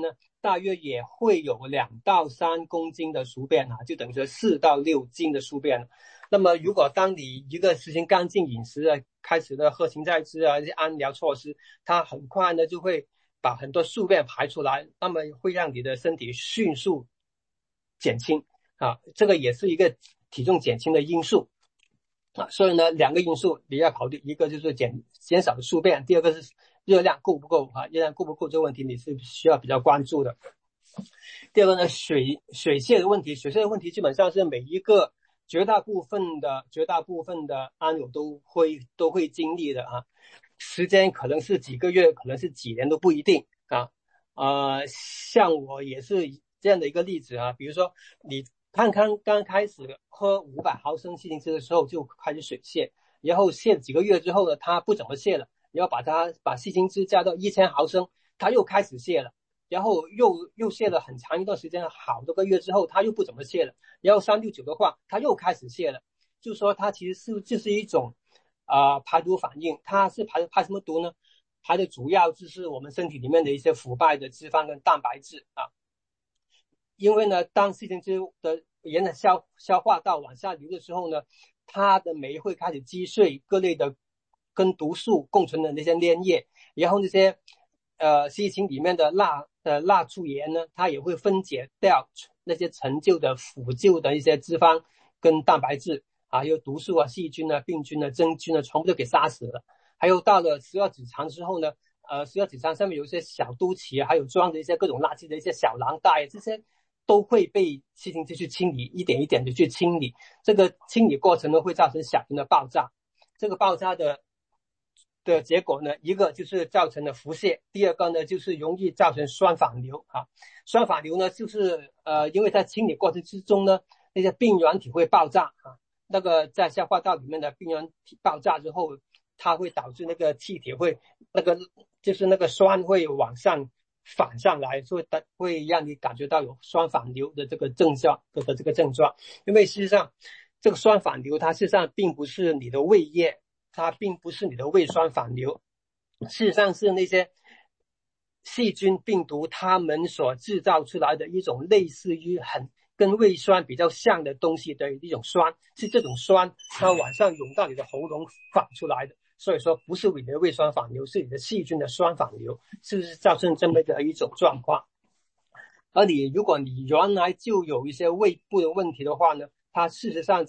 大约也会有2到3公斤的宿便啊，就等于说4到6斤的宿便。那么如果当你一个实行干净饮食啊，开始的喝芹菜汁啊，这些安疗措施，它很快呢就会把很多宿便排出来，那么会让你的身体迅速减轻啊，这个也是一个体重减轻的因素啊。所以呢2个因素你要考虑，一个就是减少宿便，第二个是热量够不够啊，热量够不够这个问题你是需要比较关注的。第二个呢，水泄的问题，水泄的问题基本上是每一个绝大部分的安友都会经历的啊，时间可能是几个月，可能是几年都不一定啊。像我也是这样的一个例子啊，比如说你刚开始喝500毫升西芹汁的时候就开始水泄，然后泄几个月之后呢，它不怎么泄了，你要把西芹汁加到1000毫升，它又开始泄了。然后又泄了很长一段时间，好多个月之后它又不怎么泄了，然后3、6、9的话它又开始泄了，就是说它其实就是一种排毒反应。它是排什么毒呢？排的主要就是我们身体里面的一些腐败的脂肪跟蛋白质啊。因为呢当西芹汁的沿着消化道往下流的时候呢，它的酶会开始击碎各类的跟毒素共存的那些粘液，然后那些西芹里面的蜡醋盐呢，它也会分解掉那些陈旧的腐旧的一些脂肪跟蛋白质啊，有毒素啊、细菌啊、病菌啊、真菌啊，全部都给杀死了。还有到了十二指肠之后呢，十二指肠上面有一些小肚脐，还有装着一些各种垃圾的一些小囊袋，这些都会被细菌去清理，一点一点的去清理。这个清理过程呢，会造成小型的爆炸。这个爆炸的结果呢，一个就是造成了腹泻，第二个呢就是容易造成酸反流啊。酸反流呢就是因为在清理过程之中呢，那些病原体会爆炸啊，那个在消化道里面的病原体爆炸之后，它会导致那个气体会就是那个酸会往上反上来，所以会让你感觉到有酸反流的这个症状。因为事实上这个酸反流它事实上并不是你的胃液，它并不是你的胃酸反流，事实上是那些细菌病毒它们所制造出来的一种类似于跟胃酸比较像的东西的一种酸，是这种酸它往上涌到你的喉咙反出来的。所以说不是你的胃酸反流，是你的细菌的酸反流，是不是造成这么的一种状况。而如果你原来就有一些胃部的问题的话呢，它事实上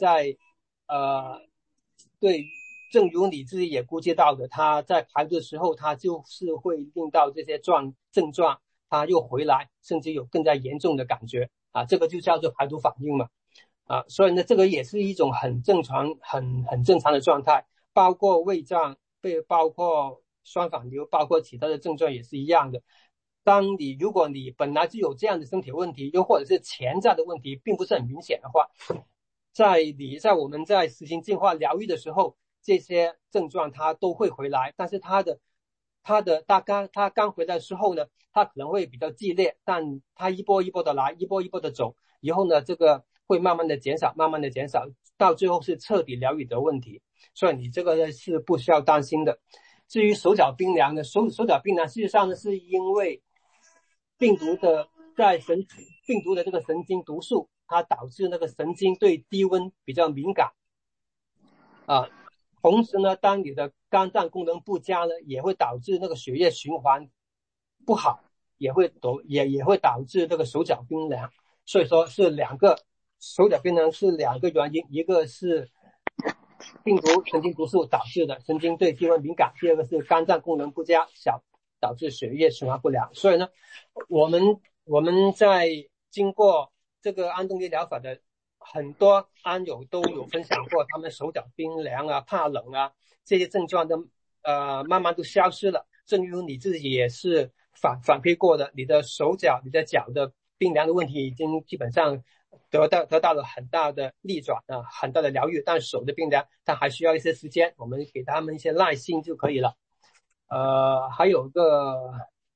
对，正如你自己也估计到的，它在排毒的时候它就是会令到这些症状它又回来，甚至有更加严重的感觉啊，这个就叫做排毒反应嘛啊。所以呢这个也是一种很正常的状态，包括胃胀，包括酸反流，包括其他的症状也是一样的。如果你本来就有这样的身体问题，又或者是潜在的问题并不是很明显的话，在我们在实行净化疗愈的时候，这些症状它都会回来，但是它刚回来的时候呢，它可能会比较激烈，但它一波一波的来，一波一波的走，以后呢这个会慢慢的减少，到最后是彻底疗愈的问题。所以你这个呢是不需要担心的。至于手脚冰凉呢，手脚冰凉事实上呢是因为病毒的这个神经毒素，它导致那个神经对低温比较敏感啊。同时呢，当你的肝脏功能不佳呢，也会导致那个血液循环不好，也会导致这个手脚冰凉。所以说是手脚冰凉是2个原因，一个是病毒神经毒素导致的神经对低温敏感，第二个是肝脏功能不佳导致血液循环不良。所以呢我们在经过这个安东尼疗法的很多安友都有分享过，他们手脚冰凉啊、怕冷啊这些症状都慢慢都消失了。正如你自己也是反馈过的，你的手脚、你的脚的冰凉的问题已经基本上得到了很大的逆转啊，很大的疗愈。但手的冰凉它还需要一些时间，我们给他们一些耐心就可以了。还有个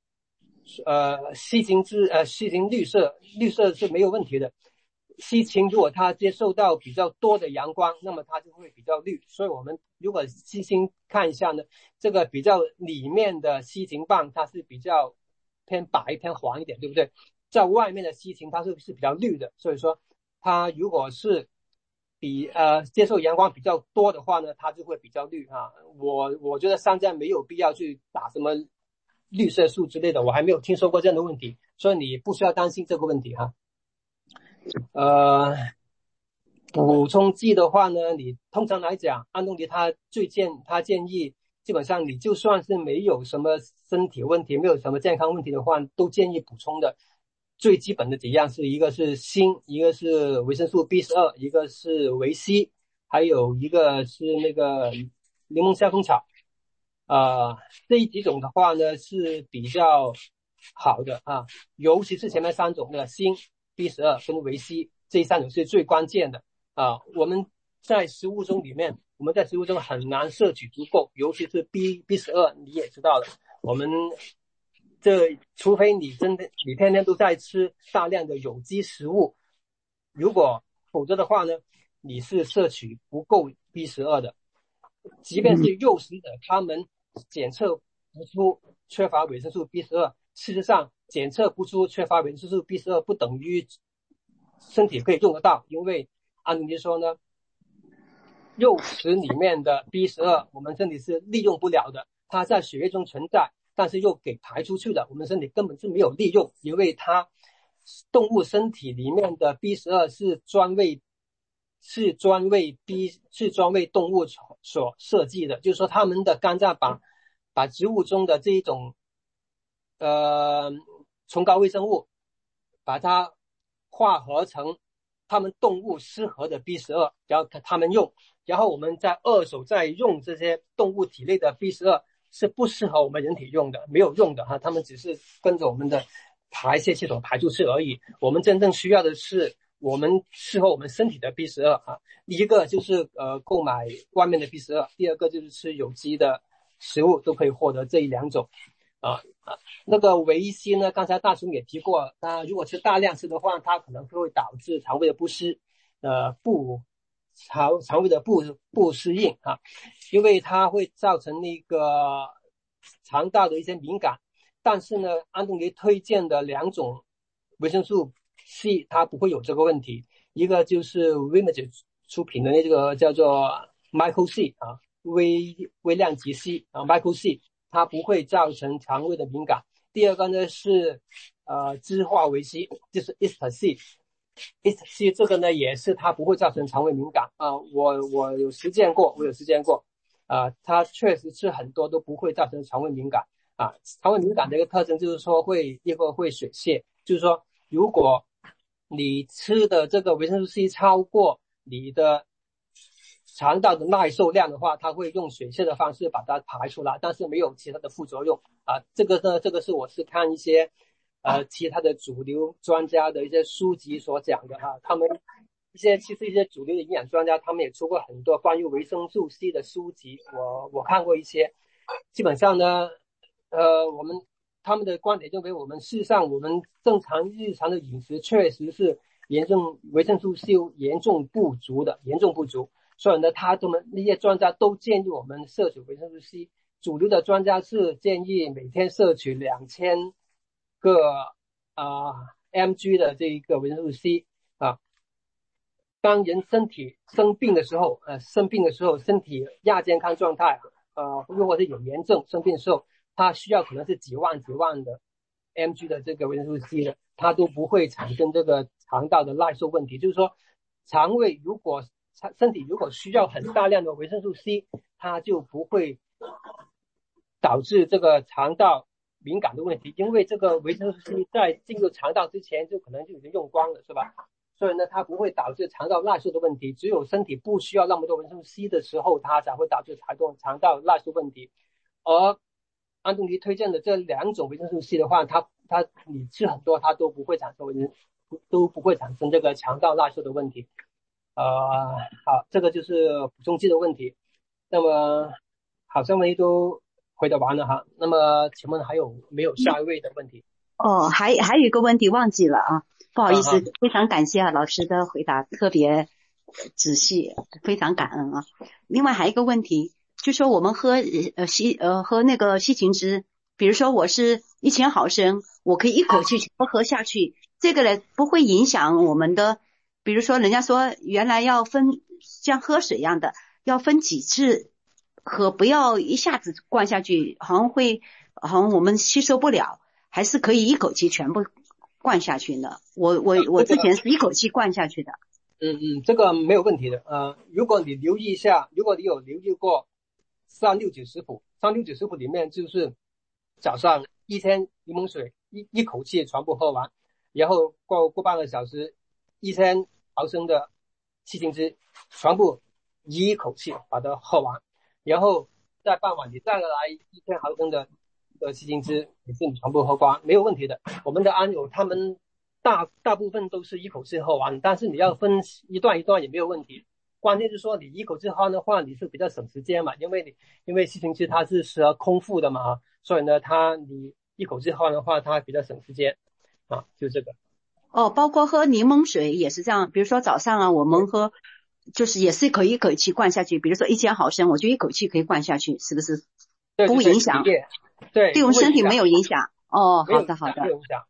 西芹绿色是没有问题的。西芹如果它接受到比较多的阳光，那么它就会比较绿。所以我们如果细心看一下呢，这个比较里面的西芹棒它是比较偏白偏黄一点，对不对？在外面的西芹它是比较绿的，所以说它如果是接受阳光比较多的话呢，它就会比较绿啊。我觉得商家没有必要去打什么绿色素之类的，我还没有听说过这样的问题，所以你不需要担心这个问题哈。补充剂的话呢，你通常来讲，安东尼他建议，基本上你就算是没有什么身体问题，没有什么健康问题的话，都建议补充的。最基本的几样是一个是锌，一个是维生素 B12， 一个是维 C， 还有一个是那个柠檬香蜂草。这几种的话呢是比较好的啊，尤其是前面3种的锌、B12 跟维 C 这3种是最关键的啊。我们在食物中很难摄取足够，尤其是 B12 你也知道了，我们除非你天天都在吃大量的有机食物，否则的话呢，你是摄取不够 B12 的。即便是幼食者，他们检测不出缺乏维生素 B12， 事实上检测不出缺乏维生素 B12 不等于身体可以用得到，因为安东尼说呢，肉食里面的 B12 我们身体是利用不了的，它在血液中存在，但是又给排出去的，我们身体根本是没有利用，因为它动物身体里面的 B12 是专为动物所设计的，就是说他们的肝脏把植物中的这一种崇高微生物把它化合成他们动物适合的 B12， 然后他们用，然后我们再二手再用这些动物体内的 B12 是不适合我们人体用的，没有用的哈，他们只是跟着我们的排泄系统排出去而已。我们真正需要的是我们适合我们身体的 B12啊。第一个就是购买外面的 B12， 第二个就是吃有机的食物，都可以获得这2种那个维 C 呢，刚才大雄也提过，如果吃大量吃的话，它可能会导致肠胃的不适，肠胃的不适应啊，因为它会造成那个肠道的一些敏感。但是呢，安东尼推荐的2种维生素 C 它不会有这个问题，一个就是 Vimage 出品的那个叫做 Micro C 啊，微量级 C 啊 Micro C， 它不会造成肠胃的敏感。第二个呢是支化维 C， 就是 Ester C， 这个呢也是它不会造成肠胃敏感啊。我有实践过它确实是很多都不会造成肠胃敏感啊。肠胃敏感的一个特征就是说会水泻，就是说如果你吃的这个维生素 C 超过你的肠道的耐受量的话，它会用水泻的方式把它排出来，但是没有其他的副作用啊。这个是我是看一些其他的主流专家的一些书籍所讲的哈，他们其实一些主流的营养专家，他们也出过很多关于维生素 C 的书籍，我看过一些，基本上呢他们的观点认为，我们事实上我们正常日常的饮食确实是维生素 C 严重不足，所以呢那些专家都建议我们摄取维生素 C， 主流的专家是建议每天摄取2000个mg 的这一个维生素 C 啊。当人身体生病的时候，身体亚健康状态如果是有炎症生病的时候，它需要可能是几万的 mg 的这个维生素 C 的，它都不会产生这个肠道的耐受问题。就是说身体如果需要很大量的维生素 C， 它就不会导致这个肠道敏感的问题，因为这个维生素 C 在进入肠道之前就可能就已经用光了，是吧？所以呢，它不会导致肠道耐受的问题，只有身体不需要那么多维生素 C 的时候，它才会导致肠道耐受问题。而安东尼推荐的这2种维生素 C 的话，你吃很多，它都不会产生这个肠道耐受的问题。好，这个就是补充剂的问题。那么好像问题都回答完了哈。那么请问还有没有下一位的问题？ 还有一个问题忘记了啊，不好意思，非常感谢老师的回答，特别仔细，非常感恩啊。另外还有一个问题，就说我们喝那个西芹汁，比如说我是1000毫升， 我可以一口气全部喝下去，这个呢不会影响我们的，比如说人家说原来要分像喝水一样的，要分几次喝，不要一下子灌下去，好像我们吸收不了，还是可以一口气全部灌下去的。我之前是一口气灌下去的。 这个没有问题的。如果你留意一下，如果你有留意过369食谱，369食谱里面就是早上1千柠檬水一口气全部喝完，然后过半个小时1000毫升的西芹汁全部一口气把它喝完，然后在傍晚你再来1000毫升的西芹汁也是你全部喝光，没有问题的。我们的安友他们大部分都是一口气喝完，但是你要分一段一段也没有问题。关键是说你一口气喝的话，你是比较省时间嘛，因为西芹汁它是适合空腹的嘛，所以呢，你一口气喝的话，它比较省时间啊，就这个。 包括喝柠檬水也是这样，比如说早上啊，我们喝就是也是可以一口气灌下去，比如说1000毫升，我就一口气可以灌下去，是不是？不影响，对我们身体没有影响。好的。 没有影响。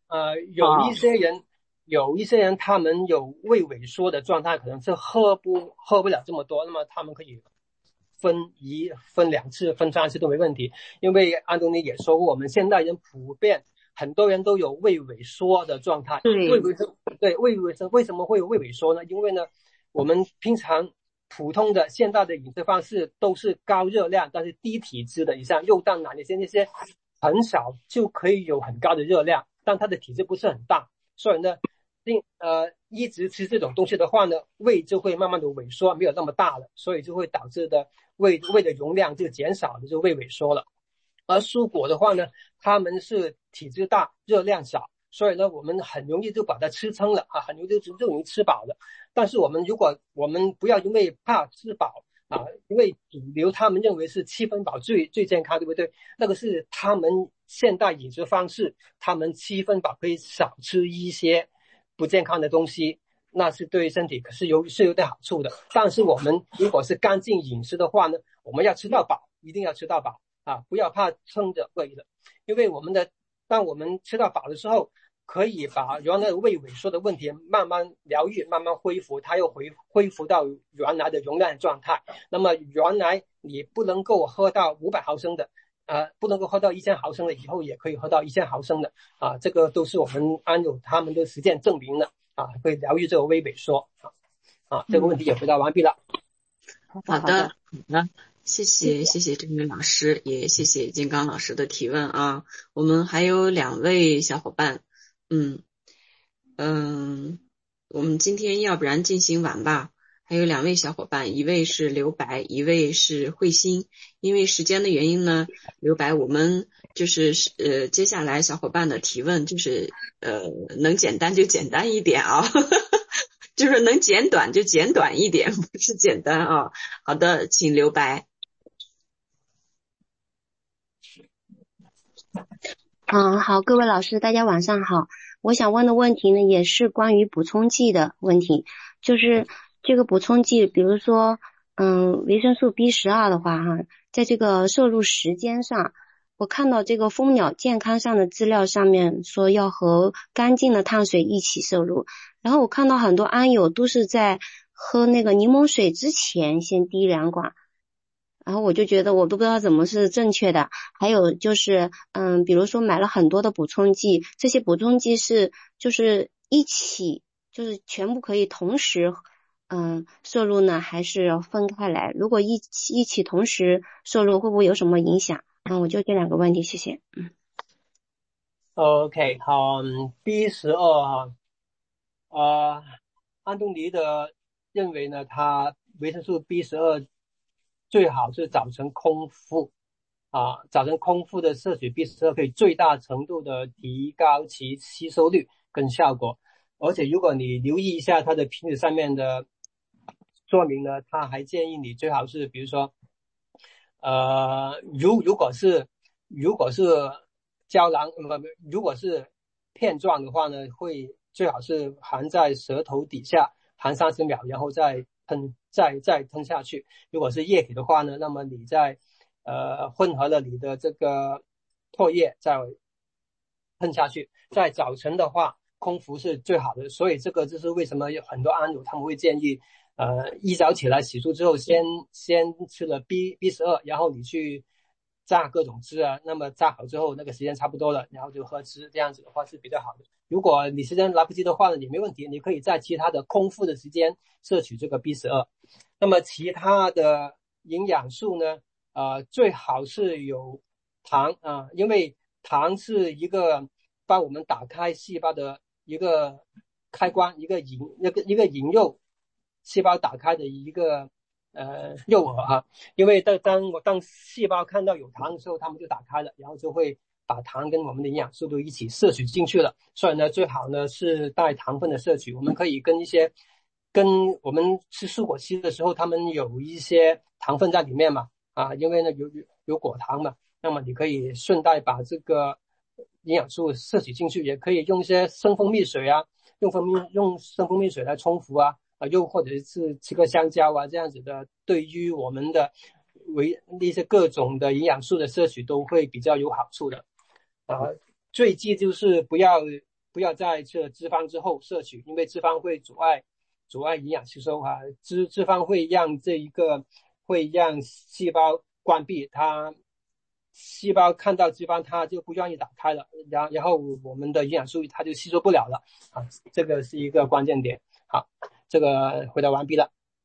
有一些人他们有胃萎缩的状态，可能是喝不了这么多，那么他们可以分2次、分3次都没问题。因为安东尼也说过，我们现代人普遍很多人都有胃萎缩的状态。胃萎缩为什么会有胃萎缩呢？因为呢，我们平常普通的现代的饮食方式都是高热量但是低体脂的，像肉蛋奶那些很少就可以有很高的热量，但它的体积不是很大，所以呢一直吃这种东西的话呢，胃就会慢慢的萎缩，没有那么大了，所以就会导致的胃的容量就减少了，就胃萎缩了。而蔬果的话呢，它们是体积大热量少，所以呢我们很容易就把它吃撑了很容易就容易吃饱了。但是如果我们不要因为怕吃饱因为主流他们认为是7分饱最健康，对不对？那个是他们现代饮食方式，他们7分饱可以少吃一些不健康的东西，那是对身体可是有点好处的。但是我们如果是干净饮食的话呢，我们要吃到饱，一定要吃到饱不要怕撑着胃的。因为当我们吃到饱的时候，可以把原来的胃萎缩的问题慢慢疗愈，慢慢恢复，它又恢复到原来的容量状态。那么原来你不能够喝到500毫升的不能够喝到1000毫升的，以后也可以喝到1000毫升的这个都是我们安友他们的实践证明的会疗愈这个胃萎缩这个问题也回答完毕了。 好的，谢谢郑明老师，也谢谢金刚老师的提问我们还有2位小伙伴，我们今天要不然进行完吧。还有2位小伙伴，一位是刘白，一位是慧心。因为时间的原因呢，刘白我们就是接下来小伙伴的提问就是能简单就简单一点就是能简短就简短一点，不是简单好的，请刘白。 好，各位老师大家晚上好。我想问的问题呢也是关于补充剂的问题，就是这个补充剂比如说维生素 B12 的话在这个摄入时间上，我看到这个蜂鸟健康上的资料上面说要和干净的碳水一起摄入，然后我看到很多安友都是在喝那个柠檬水之前先滴2管，然后我就觉得我都不知道怎么是正确的。还有就是比如说买了很多的补充剂，这些补充剂是就是一起就是全部可以同时摄入呢，还是分开来？如果一起同时摄入会不会有什么影响？我就这2个问题，谢谢。 OK， 好，B12安东尼的认为呢，他维生素 B12 最好是早晨空腹早晨空腹的摄取 B12 可以最大程度的提高其吸收率跟效果。而且如果你留意一下它的瓶子上面的说明呢，他还建议你最好是比如说如果是胶囊如果是片状的话呢，会最好是含在舌头底下含30秒，然后再吞下去。如果是液体的话呢，那么你在混合了你的这个唾液再喷下去。在早晨的话，空腹是最好的。所以这个就是为什么有很多安友他们会建议，一早起来洗漱之后先吃了 B12，然后你去榨各种汁啊，那么榨好之后那个时间差不多了，然后就喝汁，这样子的话是比较好的。如果你时间来不及的话呢，也没问题，你可以在其他的空腹的时间摄取这个 B12。那么其他的营养素呢，最好是有糖啊，因为糖是一个帮我们打开细胞的一个开关，一个引诱细胞打开的一个诱饵啊。因为当细胞看到有糖的时候，它们就打开了，然后就会把糖跟我们的营养素都一起摄取进去了。所以呢，最好呢是带糖分的摄取。我们可以跟我们吃蔬果期的时候，他们有一些糖分在里面嘛，因为呢有果糖嘛，那么你可以顺带把这个营养素摄取进去，也可以用一些生蜂蜜水啊，用生蜂蜜水来冲服啊，又或者是吃个香蕉啊，这样子的，对于我们的一些各种的营养素的摄取都会比较有好处的。最忌就是不要在这脂肪之后摄取，因为脂肪会阻碍营养吸收啊。脂肪会让细胞关闭，细胞看到脂肪它就不愿意打开了，然后我们的营养素它就吸收不了了啊，这个是一个关键点。好，这个回答完毕了。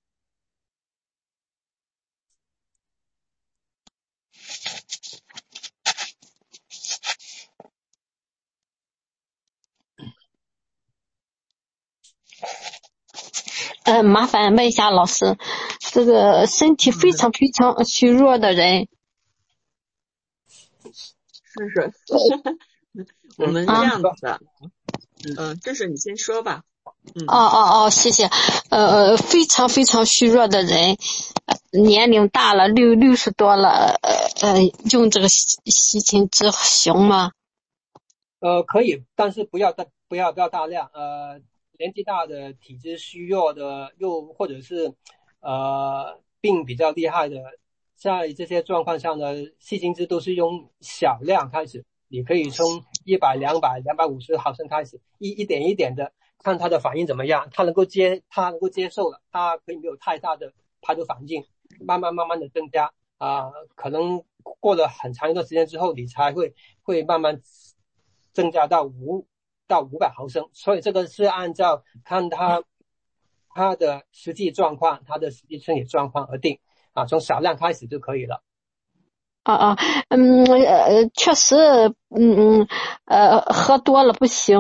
麻烦问一下老师，这个身体非常非常虚弱的人， 是我们这样子的，这是你先说吧。 谢谢。非常非常虚弱的人，年龄大了60多了，用这个西芹汁行吗？ 可以，但是不要大量。年纪大的、体质虚弱的，又或者是病比较厉害的，在这些状况下呢，西芹汁都是用小量开始，你可以从100、200、250毫升开始，一点一点的看他的反应怎么样，他能够接受了，他可以没有太大的排毒反应，慢慢的增加可能过了很长一段时间之后，你才会慢慢增加到500毫升，所以这个是按照看他的实际状况，他的实际身体状况而定从少量开始就可以了。 确实，喝多了不行，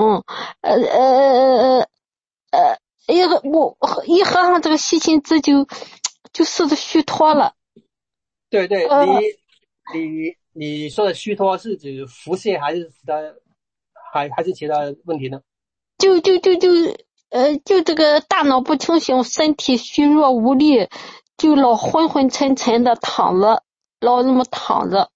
我一喝上这个西芹汁就是虚脱了。 对，你说的虚脱是指腹泻还是还是其他问题呢？就这个大脑不清醒，身体虚弱无力，就老昏昏沉沉的躺着，老那么躺着。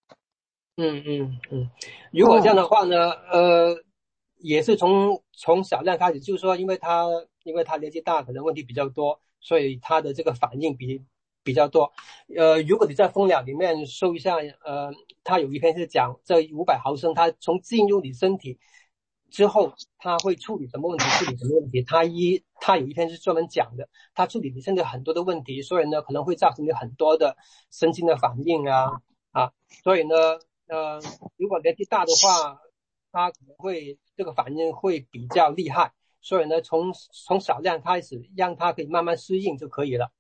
如果这样的话呢，也是从小量开始，就是说因为他年纪大，可能问题比较多，所以他的这个反应比较多。如果你在蜂疗里面搜一下，他有一篇是讲这500毫升，他从进入你身体之后，他会处理什么问题？他有一篇是专门讲的，他处理你身体很多的问题，所以呢，可能会造成你很多的身心的反应所以呢，如果年纪大的话，他可能会这个反应会比较厉害，所以呢，从少量开始，让他可以慢慢适应就可以了。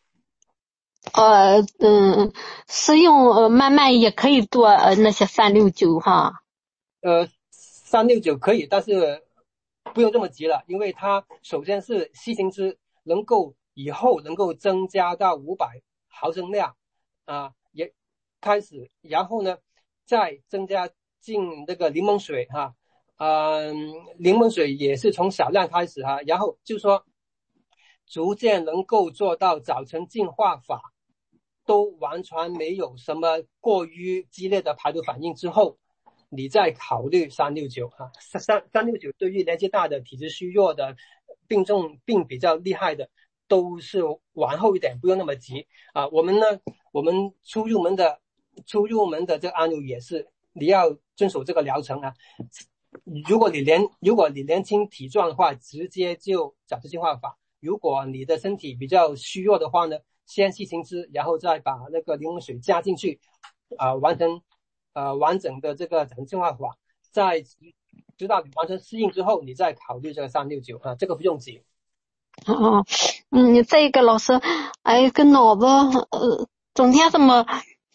适应慢慢也可以做那些369哈。 369可以，但是不用这么急了，因为它首先是西芹汁以后能够增加到500毫升量也开始，然后呢再增加进那个柠檬水柠檬水也是从小量开始然后就是说逐渐能够做到早晨净化法都完全没有什么过于激烈的排毒反应之后，你再考虑369369对于年纪大的、体质虚弱的、病比较厉害的都是往后一点，不用那么急我们初入门的这个安友也是，你要遵守这个疗程如果你年轻体壮的话，直接就找这净化法。如果你的身体比较虚弱的话呢，先吸青汁，然后再把那个柠檬水加进去，完成完整的这个净化法。在直到你完成适应之后，你再考虑这个369啊，这个不用急。 再一个老师，哎，个脑子整天这么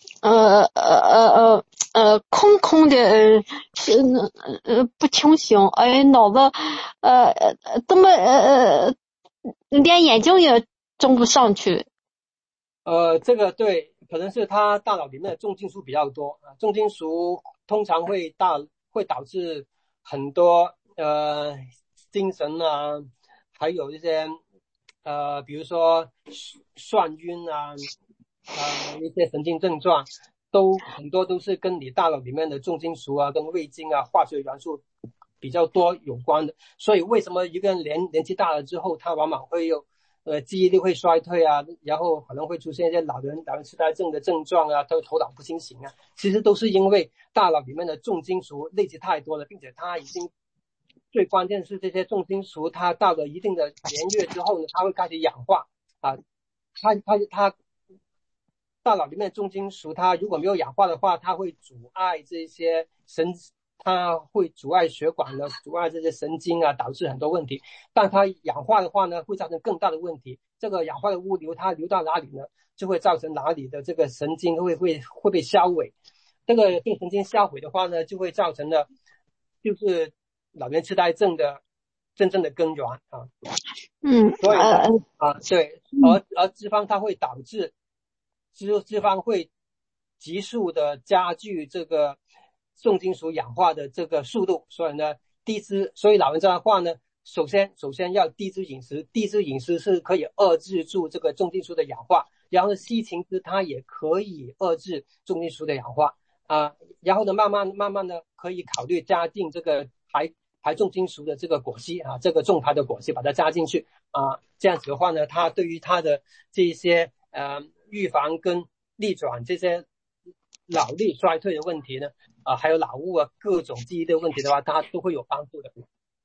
空空的，不清醒，哎，脑子这么连眼睛也睁不上去。 这个对，可能是他大脑里面的重金属比较多啊，重金属通常会导致很多精神啊，还有一些比如说眩晕啊，一些神经症状，很多都是跟你大脑里面的重金属啊、跟味精啊、化学元素比较多有关的。所以为什么一个人年纪大了之后，他往往会有记忆力会衰退啊，然后可能会出现一些老人痴呆症的症状啊，头脑不清醒啊，其实都是因为大脑里面的重金属累积太多了，并且它已经最关键是这些重金属它到了一定的年月之后呢，它会开始氧化啊，它大脑里面的重金属它如果没有氧化的话，它会阻碍这些它会阻碍血管的，阻碍这些神经啊，导致很多问题。但它氧化的话呢，会造成更大的问题。这个氧化的物流它流到哪里呢，就会造成哪里的这个神经会被销毁。这个被神经销毁的话呢，就会造成了就是老年痴呆症的真正的根源啊。所以对，而脂肪它会导致脂肪会急速的加剧这个重金属氧化的这个速度，所以呢，所以老人家的话呢，首先要低脂饮食，低脂饮食是可以遏制住这个重金属的氧化，然后吸青汁它也可以遏制重金属的氧化然后呢，慢慢的可以考虑加进这个排重金属的这个果昔这个重排的果昔把它加进去这样子的话呢，它对于它的这些预防跟逆转这些脑力衰退的问题呢还有脑雾各种记忆的问题的话，它都会有帮助的。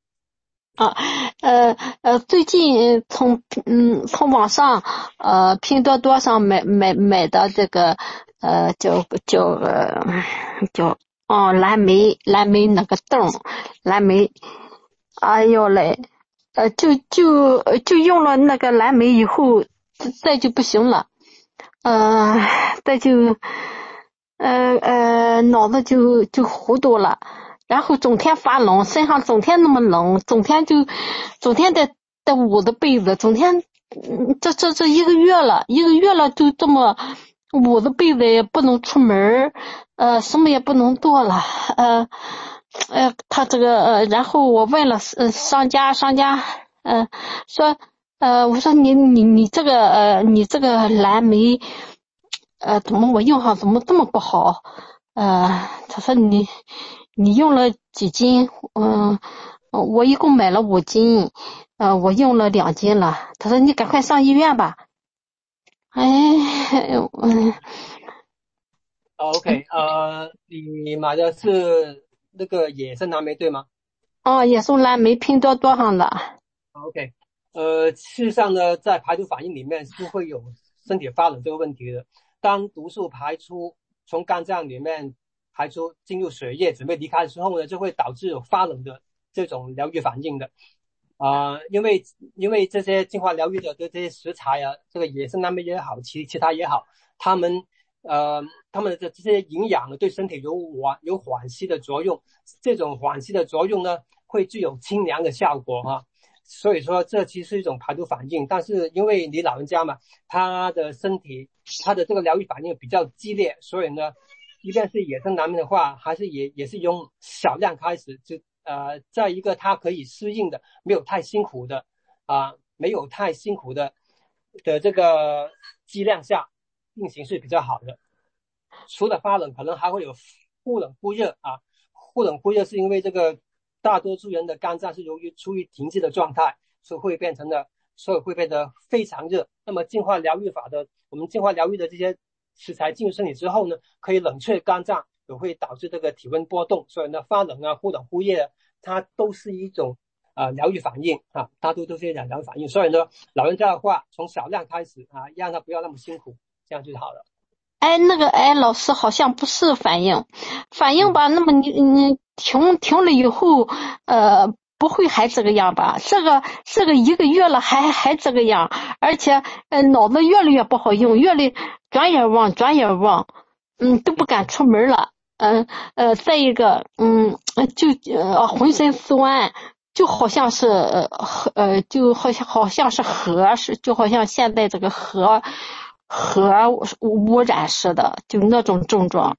最近从网上拼多多上买的这个叫蓝莓那个豆，蓝莓，哎呦嘞，就用了那个蓝莓以后，再就不行了，再就脑子就糊涂了，然后整天发冷，身上整天那么冷，整天得捂着被子，整天这一个月了就这么捂着被子，也不能出门，什么也不能做了，他这个然后我问了商家说我说你这个蓝莓怎么我用上怎么这么不好？他说你用了几斤？我一共买了5斤，我用了2斤了。他说你赶快上医院吧。 OK， 你买的是那个野生蓝莓对吗？ 野生蓝莓拼多多上的。 OK， 事实上呢，在排毒反应里面是会有身体发冷这个问题的。当毒素从肝脏里面排出进入血液准备离开的时候呢，就会导致有发冷的这种疗愈反应的因为这些净化疗愈的这些食材这个野生蓝莓也好，其他也好，他们的这些营养呢对身体有缓吸的作用，这种缓吸的作用呢会具有清凉的效果所以说这其实是一种排毒反应，但是因为你老人家嘛，他的身体他的这个疗愈反应比较激烈，所以呢即便是野生蓝莓的话，还是也是用小量开始，在一个它可以适应的没有太辛苦的这个剂量下进行是比较好的。除了发冷可能还会有忽冷忽热忽冷忽热是因为这个大多数人的肝脏是由于处于停滞的状态，所以会变得非常热。那么我们净化疗愈的这些食材进入身体之后呢，可以冷却肝脏，也会导致这个体温波动，所以呢发冷忽冷忽热它都是一种疗愈反应啊，它都是一种疗愈反应。所以呢，老人家的话从少量开始啊，让他不要那么辛苦，这样就好了。 老师好像不是反应吧？那么你停了以后，不会还这个样吧？这个1个月了还这个样，而且脑子越来越不好用，越来转眼忘，都不敢出门了。再一个，浑身酸，就好像是就好像是就好像现在这个核污染似的，就那种症状。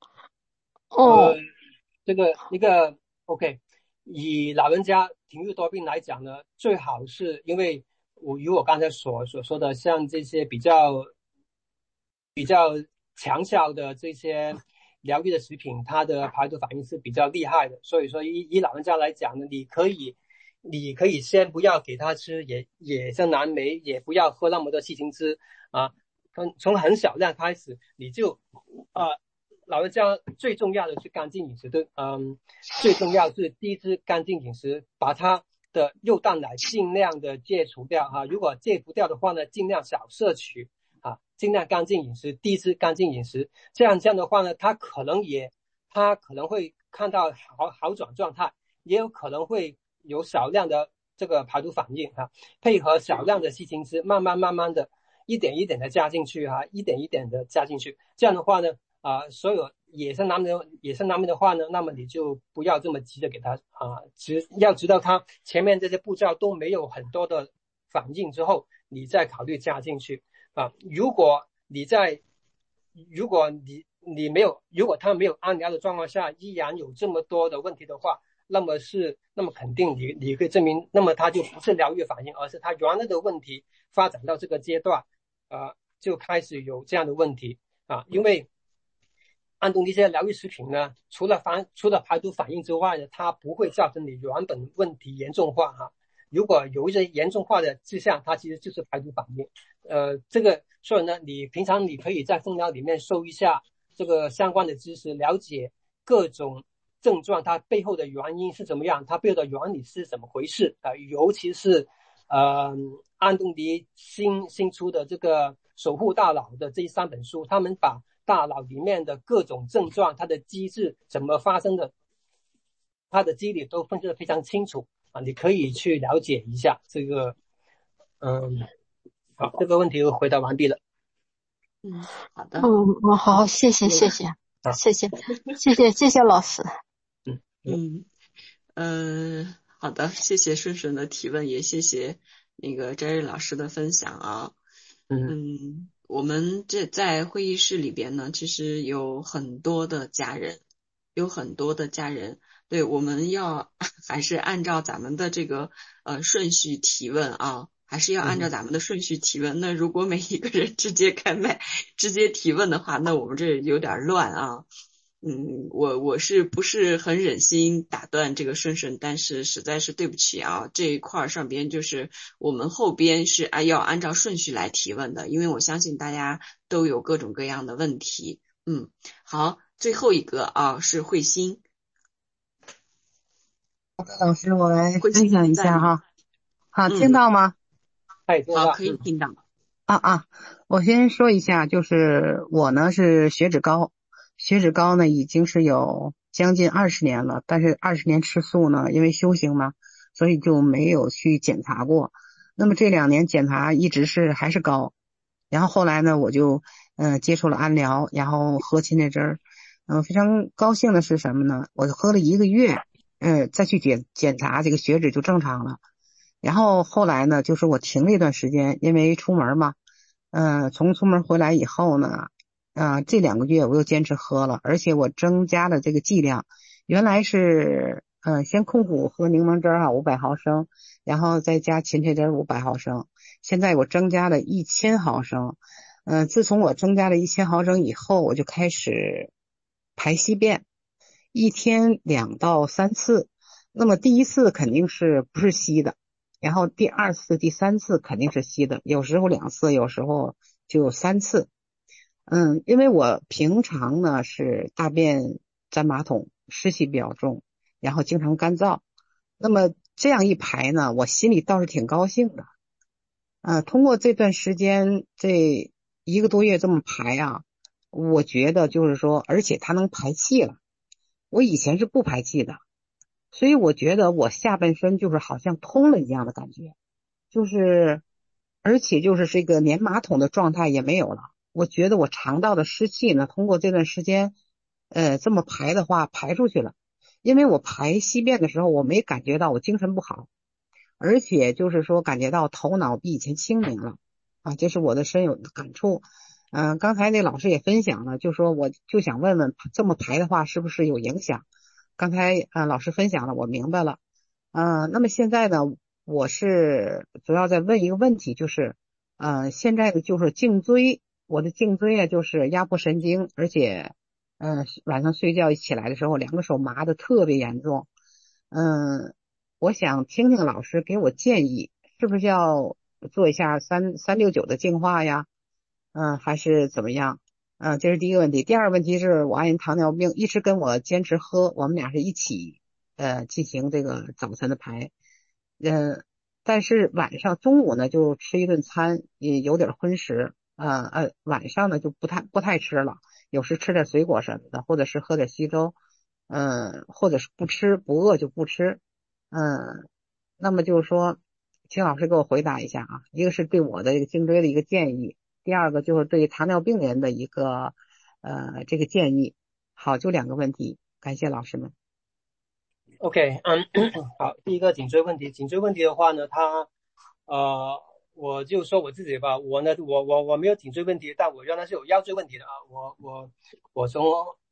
这个一个 OK， 以老人家体弱多病来讲呢，最好是因为我刚才所说的，像这些比较强效的这些疗愈的食品，它的排毒反应是比较厉害的。所以说以老人家来讲呢，你可以先不要给他吃野生蓝莓，也不要喝那么多西芹汁啊，从很小量开始，你就老人家最重要的是干净饮食的，最重要是低脂干净饮食，把它的肉蛋奶尽量的戒除掉啊。如果戒不掉的话呢，尽量少摄取啊，尽量干净饮食，低脂干净饮食。这样的话呢，他可能会看到好转状态，也有可能会有少量的这个排毒反应啊，配合少量的西芹汁，慢慢的一点一点的加进去啊，一点一点的加进去。这样的话呢，所有野生蓝莓的话呢，那么你就不要这么急着给它要知道它前面这些步骤都没有很多的反应之后，你再考虑加进去啊。如果他没有安疗的状况下，依然有这么多的问题的话，那么肯定你可以证明，那么它就不是疗愈反应，而是它原来的问题发展到这个阶段，就开始有这样的问题啊。因为安东尼这些疗愈食品呢，除了排毒反应之外呢，它不会造成你原本问题严重化哈。如果有一些严重化的迹象，它其实就是排毒反应。所以呢，你平常你可以在蜂疗里面搜一下这个相关的知识，了解各种症状它背后的原因是怎么样，它背后的原理是怎么回事尤其是安东尼新出的这个守护大脑的这3本书，他们把大脑里面的各种症状，它的机制怎么发生的，它的机理都分析得非常清楚啊，你可以去了解一下这个。好，这个问题我回答完毕了。 好的。 好，谢谢老师。 好的，谢谢顺顺的提问，也谢谢那个Jerry老师的分享啊。我们在会议室里边呢，其实有很多的家人，对，我们要还是按照咱们的这个顺序提问啊，还是要按照咱们的顺序提问。那如果每一个人直接开麦直接提问的话，那我们这有点乱啊。我是不是很忍心打断这个顺顺，但是实在是对不起啊，这一块上边就是我们后边是要按照顺序来提问的，因为我相信大家都有各种各样的问题。好，最后一个是慧心。 老师，我来分享一下哈。好，听到吗？ 好，可以听到。 我先说一下，就是我呢是血脂高呢已经是有将近20年了，但是20年吃素呢，因为修行嘛，所以就没有去检查过。那么这2年检查一直还是高，然后后来呢我就接触了安疗，然后喝芹菜汁儿。非常高兴的是什么呢？我喝了1个月，再去检查这个血脂就正常了。然后后来呢，就是我停了一段时间，因为出门嘛，从出门回来以后呢，这2个月我又坚持喝了，而且我增加了这个剂量，原来是先空腹喝柠檬汁500毫升，然后再加芹菜汁500毫升，现在我增加了1000毫升。自从我增加了1000毫升以后，我就开始排稀便，1天2到3次。那么第1次肯定是不是稀的，然后第2次、第3次肯定是稀的，有时候2次，有时候就3次。因为我平常呢是大便沾马桶，湿气比较重，然后经常干燥， 那么这样一排呢，我心里倒是挺高兴的。通过这段时间这1个多月这么排啊，我觉得就是说，而且它能排气了。我以前是不排气的，所以我觉得我下半身就是好像通了一样的感觉，就是而且就是这个粘马桶的状态也没有了。我觉得我肠道的湿气呢，通过这段时间这么排的话排出去了。因为我排稀便的时候，我没感觉到我精神不好，而且就是说感觉到头脑比以前清明了啊，这是我的深有感触。刚才那老师也分享了，就说我就想问问，这么排的话是不是有影响？刚才老师分享了，我明白了。那么现在呢，我是主要在问一个问题，就是现在的就是颈椎，我的颈椎啊就是压迫神经，而且晚上睡觉一起来的时候，2个手麻的特别严重。我想听听老师给我建议，是不是要做一下369的净化呀？还是怎么样？这是第一个问题。第二个问题是我爱人糖尿病一直跟我坚持喝，我们俩是一起进行这个早晨的排。但是晚上中午呢就吃一顿餐，也有点荤食。晚上呢就不太吃了，有时吃点水果什么的，或者是喝点稀粥，或者是不吃，不饿就不吃。那么就是说，请老师给我回答一下啊，一个是对我的这个颈椎的一个建议，第二个就是对糖尿病人的一个这个建议。好，就2个问题，感谢老师们。 OK， 好，第一个颈椎问题的话呢，我就说我自己吧，我没有颈椎问题，但我原来是有腰椎问题的啊，我从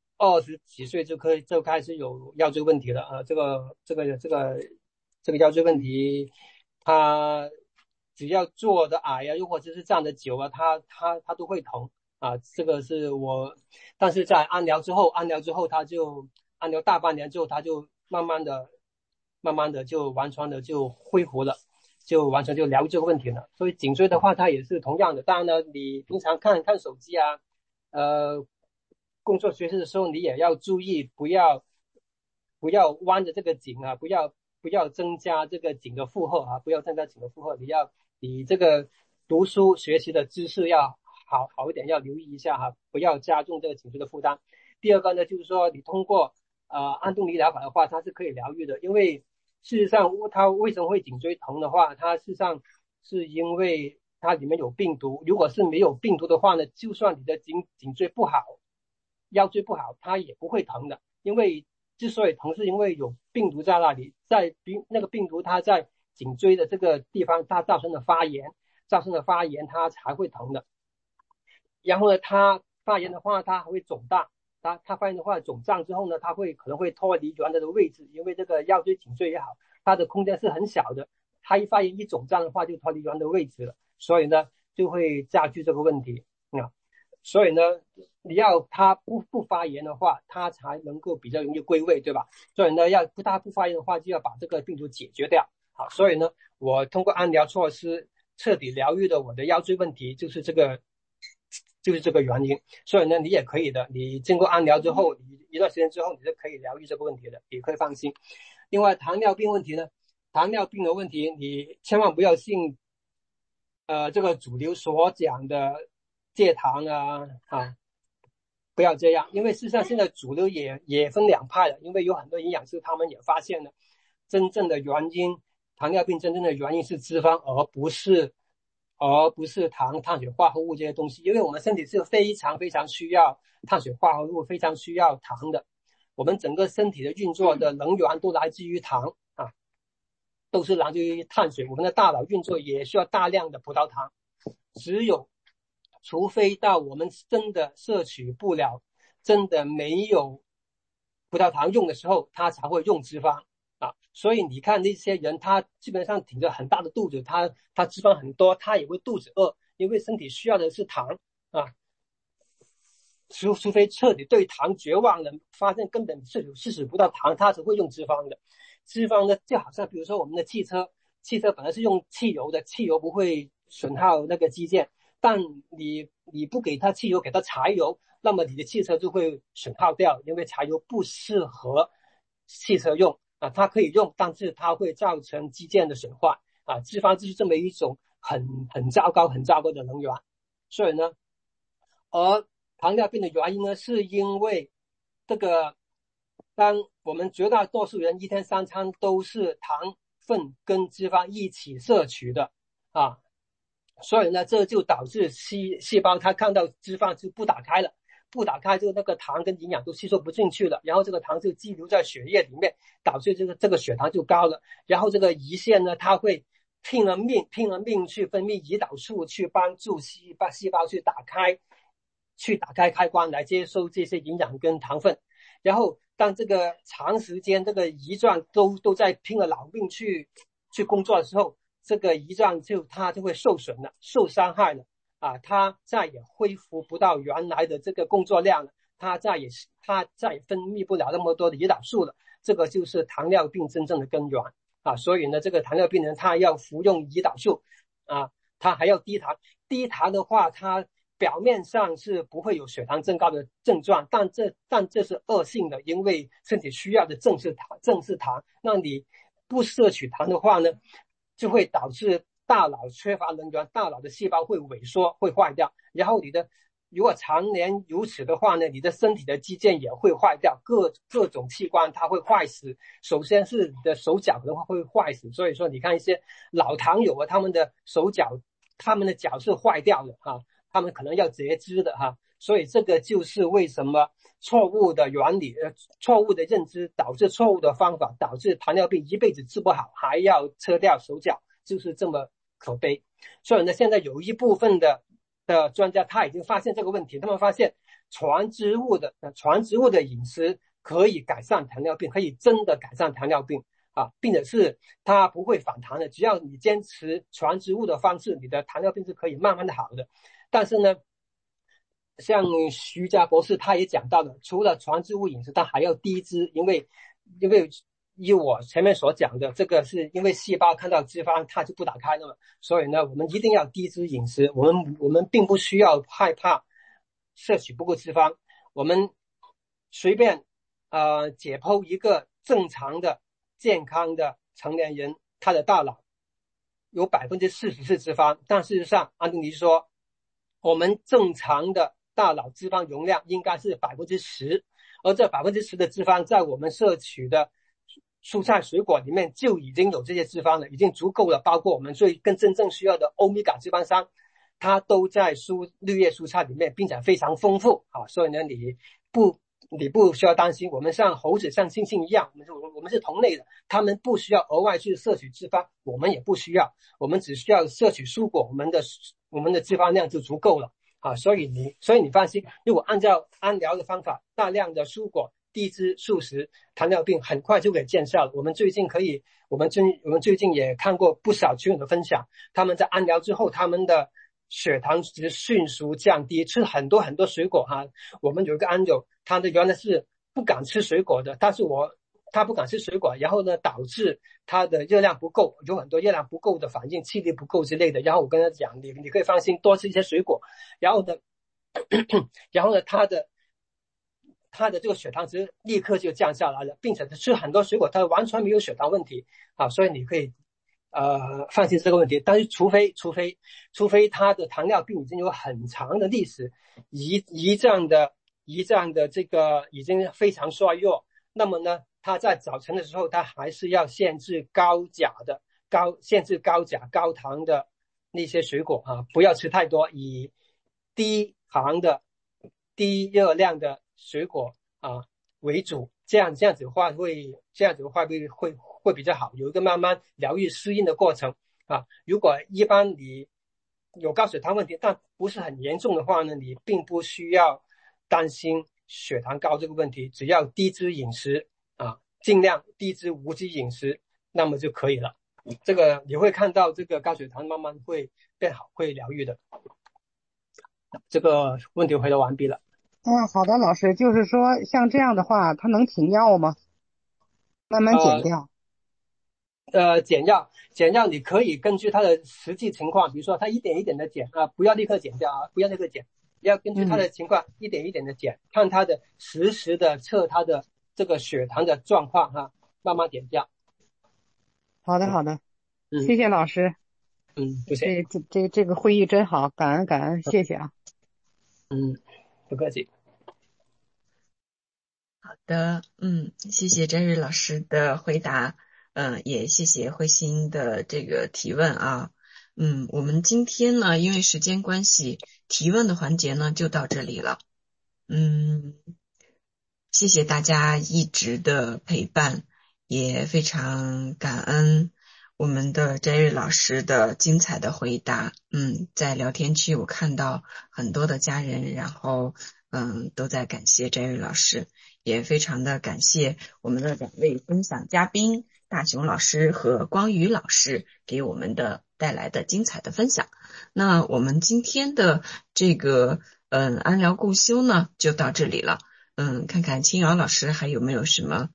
20几岁就开始有腰椎问题了啊，这个腰椎问题，它只要坐的矮呀，又或者是站的久啊，它都会疼啊，这个是我，但是在安疗之后，安疗大半年之后，它就慢慢的就完全的就恢复了，就完全就疗愈这个问题了。所以颈椎的话，它也是同样的。当然呢，你平常看手机啊，工作学习的时候，你也要注意，不要弯着这个颈啊，不要增加这个颈的负荷啊，不要增加颈的负荷。你这个读书学习的知识要好一点，要留意一下哈，不要加重这个颈椎的负担。第二个呢，就是说你通过安东尼疗法的话，它是可以疗愈的，因为事实上它为什么会颈椎疼的话，它事实上是因为它里面有病毒。如果是没有病毒的话呢，就算你的颈椎不好，腰椎不好，它也不会疼的。因为之所以疼，是因为有病毒在那里，那个病毒它在颈椎的这个地方，它造成了发炎，它才会疼的。然后呢，它发炎的话，它还会肿大。它发炎的话，肿胀之后呢，它可能会脱离原来的位置，因为这个腰椎颈椎也好，它的空间是很小的，它一发炎一肿胀的话，就脱离原来的位置了，所以呢，就会加剧这个问题啊。所以呢，你要它不发炎的话，它才能够比较容易归位，对吧？所以呢，它不发炎的话，就要把这个病毒解决掉。好，所以呢，我通过安疗措施彻底疗愈了我的腰椎问题，就是这个原因。所以呢，你也可以的，你经过安疗之后，你一段时间之后，你是可以疗愈这个问题的，你可以放心。另外，糖尿病问题呢，糖尿病的问题，你千万不要信这个主流所讲的戒糖啊，不要这样，因为事实上现在主流也分两派了，因为有很多营养师他们也发现了真正的原因，糖尿病真正的原因是脂肪，而不是碳水化合物这些东西。因为我们身体是非常非常需要碳水化合物，非常需要糖的，我们整个身体的运作的能源都来自于糖啊，都是来自于碳水。我们的大脑运作也需要大量的葡萄糖，除非到我们真的摄取不了，真的没有葡萄糖用的时候，他才会用脂肪啊。所以你看那些人，他基本上挺着很大的肚子，他脂肪很多，他也会肚子饿，因为身体需要的是糖啊。除非彻底对糖绝望了，发现根本摄取不到糖，他才会用脂肪的。脂肪呢，就好像比如说我们的汽车本来是用汽油的，汽油不会损耗那个基建，但你不给它汽油，给它柴油，那么你的汽车就会损耗掉，因为柴油不适合汽车用它可以用，但是它会造成肌腱的损坏脂肪就是这么一种很糟糕的能源。所以呢，而糖尿病的原因呢，是因为这个，当我们绝大多数人一天3餐都是糖分跟脂肪一起摄取的所以呢，这就导致细胞它看到脂肪就不打开了，不打开就那个糖跟营养都吸收不进去了，然后这个糖就积留在血液里面，导致这个血糖就高了。然后这个胰腺呢，它会拼了命去分泌胰岛素，去帮助细胞去打开开关来接收这些营养跟糖分。然后当这个长时间这个胰脏都在拼了老命去工作的时候，这个胰脏它就会受损了，受伤害了它再也恢复不到原来的这个工作量了，它再也分泌不了那么多的胰岛素了。这个就是糖尿病真正的根源所以呢，这个糖尿病人他要服用胰岛素他还要低糖。低糖的话，它表面上是不会有血糖增高的症状，但这是恶性的，因为身体需要的正是糖。那你不摄取糖的话呢，就会导致大脑缺乏能源，大脑的细胞会萎缩，会坏掉。然后如果常年如此的话呢，你的身体的肌腱也会坏掉，各种器官它会坏死。首先是你的手脚的话会坏死，所以说你看一些老糖友他们的手脚，他们的脚是坏掉的他们可能要截肢的所以这个就是为什么错误的原理错误的认知导致错误的方法，导致糖尿病一辈子治不好，还要切掉手脚，就是这么可悲。所以呢，现在有一部分的专家他已经发现这个问题，他们发现全植物的饮食可以改善糖尿病，可以真的改善糖尿病并且是它不会反弹的，只要你坚持全植物的方式，你的糖尿病是可以慢慢的好的。但是呢，像徐家博士他也讲到了，除了全植物饮食，他还要低脂，因为依我前面所讲的，这个是因为细胞看到脂肪它就不打开了嘛，所以呢，我们一定要低脂饮食。我们并不需要害怕摄取不够脂肪，我们随便解剖一个正常的健康的成年人，他的大脑有40%是脂肪，但事实上安东尼说我们正常的大脑脂肪容量应该是10%，而这10%的脂肪在我们摄取的蔬菜水果里面就已经有这些脂肪了，已经足够了。包括我们更真正需要的欧米伽脂肪酸，它都在绿叶蔬菜里面，并且非常丰富所以呢，你不需要担心。我们像猴子像猩猩一样，我们是同类的，他们不需要额外去摄取脂肪，我们也不需要，我们只需要摄取蔬果，我们的脂肪量就足够了所以你放心，如果按照安疗的方法，大量的蔬果、低脂素食，糖尿病很快就可以见效了。我们最近也看过不少群友的分享，他们在安疗之后，他们的血糖值迅速降低，吃很多很多水果我们有一个安友，他的原来是不敢吃水果的，但是他不敢吃水果，然后呢导致他的热量不够，有很多热量不够的反应，气力不够之类的。然后我跟他讲，你可以放心多吃一些水果，然后呢他的这个血糖值立刻就降下来了，并且吃很多水果，他完全没有血糖问题所以你可以放心这个问题。但是除非他的糖尿病已经有很长的历史，胰脏的这个已经非常衰弱，那么呢他在早晨的时候，他还是要限制高钾高糖的那些水果不要吃太多，以低糖的低热量的水果为主，这样子的话会比较好，有一个慢慢疗愈适应的过程如果一般你有高血糖问题但不是很严重的话呢，你并不需要担心血糖高这个问题，只要低脂饮食尽量低脂无脂饮食，那么就可以了。这个你会看到这个高血糖慢慢会变好，会疗愈的。这个问题回答完毕了。 好的，老师，就是说像这样的话，他能停药吗？慢慢减掉。 减药你可以根据他的实际情况，比如说他一点一点的减不要立刻减掉不要立刻减，要根据他的情况一点一点的减，看他的实时的测他的这个血糖的状况慢慢点掉。 好的，好的， 嗯， 谢谢老师。 不谢。 这个会议真好，感恩感恩，谢谢啊。 不客气。 好的，谢谢詹瑞老师的回答，也谢谢慧心的这个提问啊。我们今天呢，因为时间关系，提问的环节呢就到这里了。谢谢大家一直的陪伴，也非常感恩我们的詹瑞老师的精彩的回答。在聊天区我看到很多的家人，然后都在感谢詹瑞老师，也非常的感谢我们的2位分享嘉宾大熊老师和光宇老师给我们的带来的精彩的分享。那我们今天的这个安聊共修呢就到这里了。看看青瑶老师还有没有什么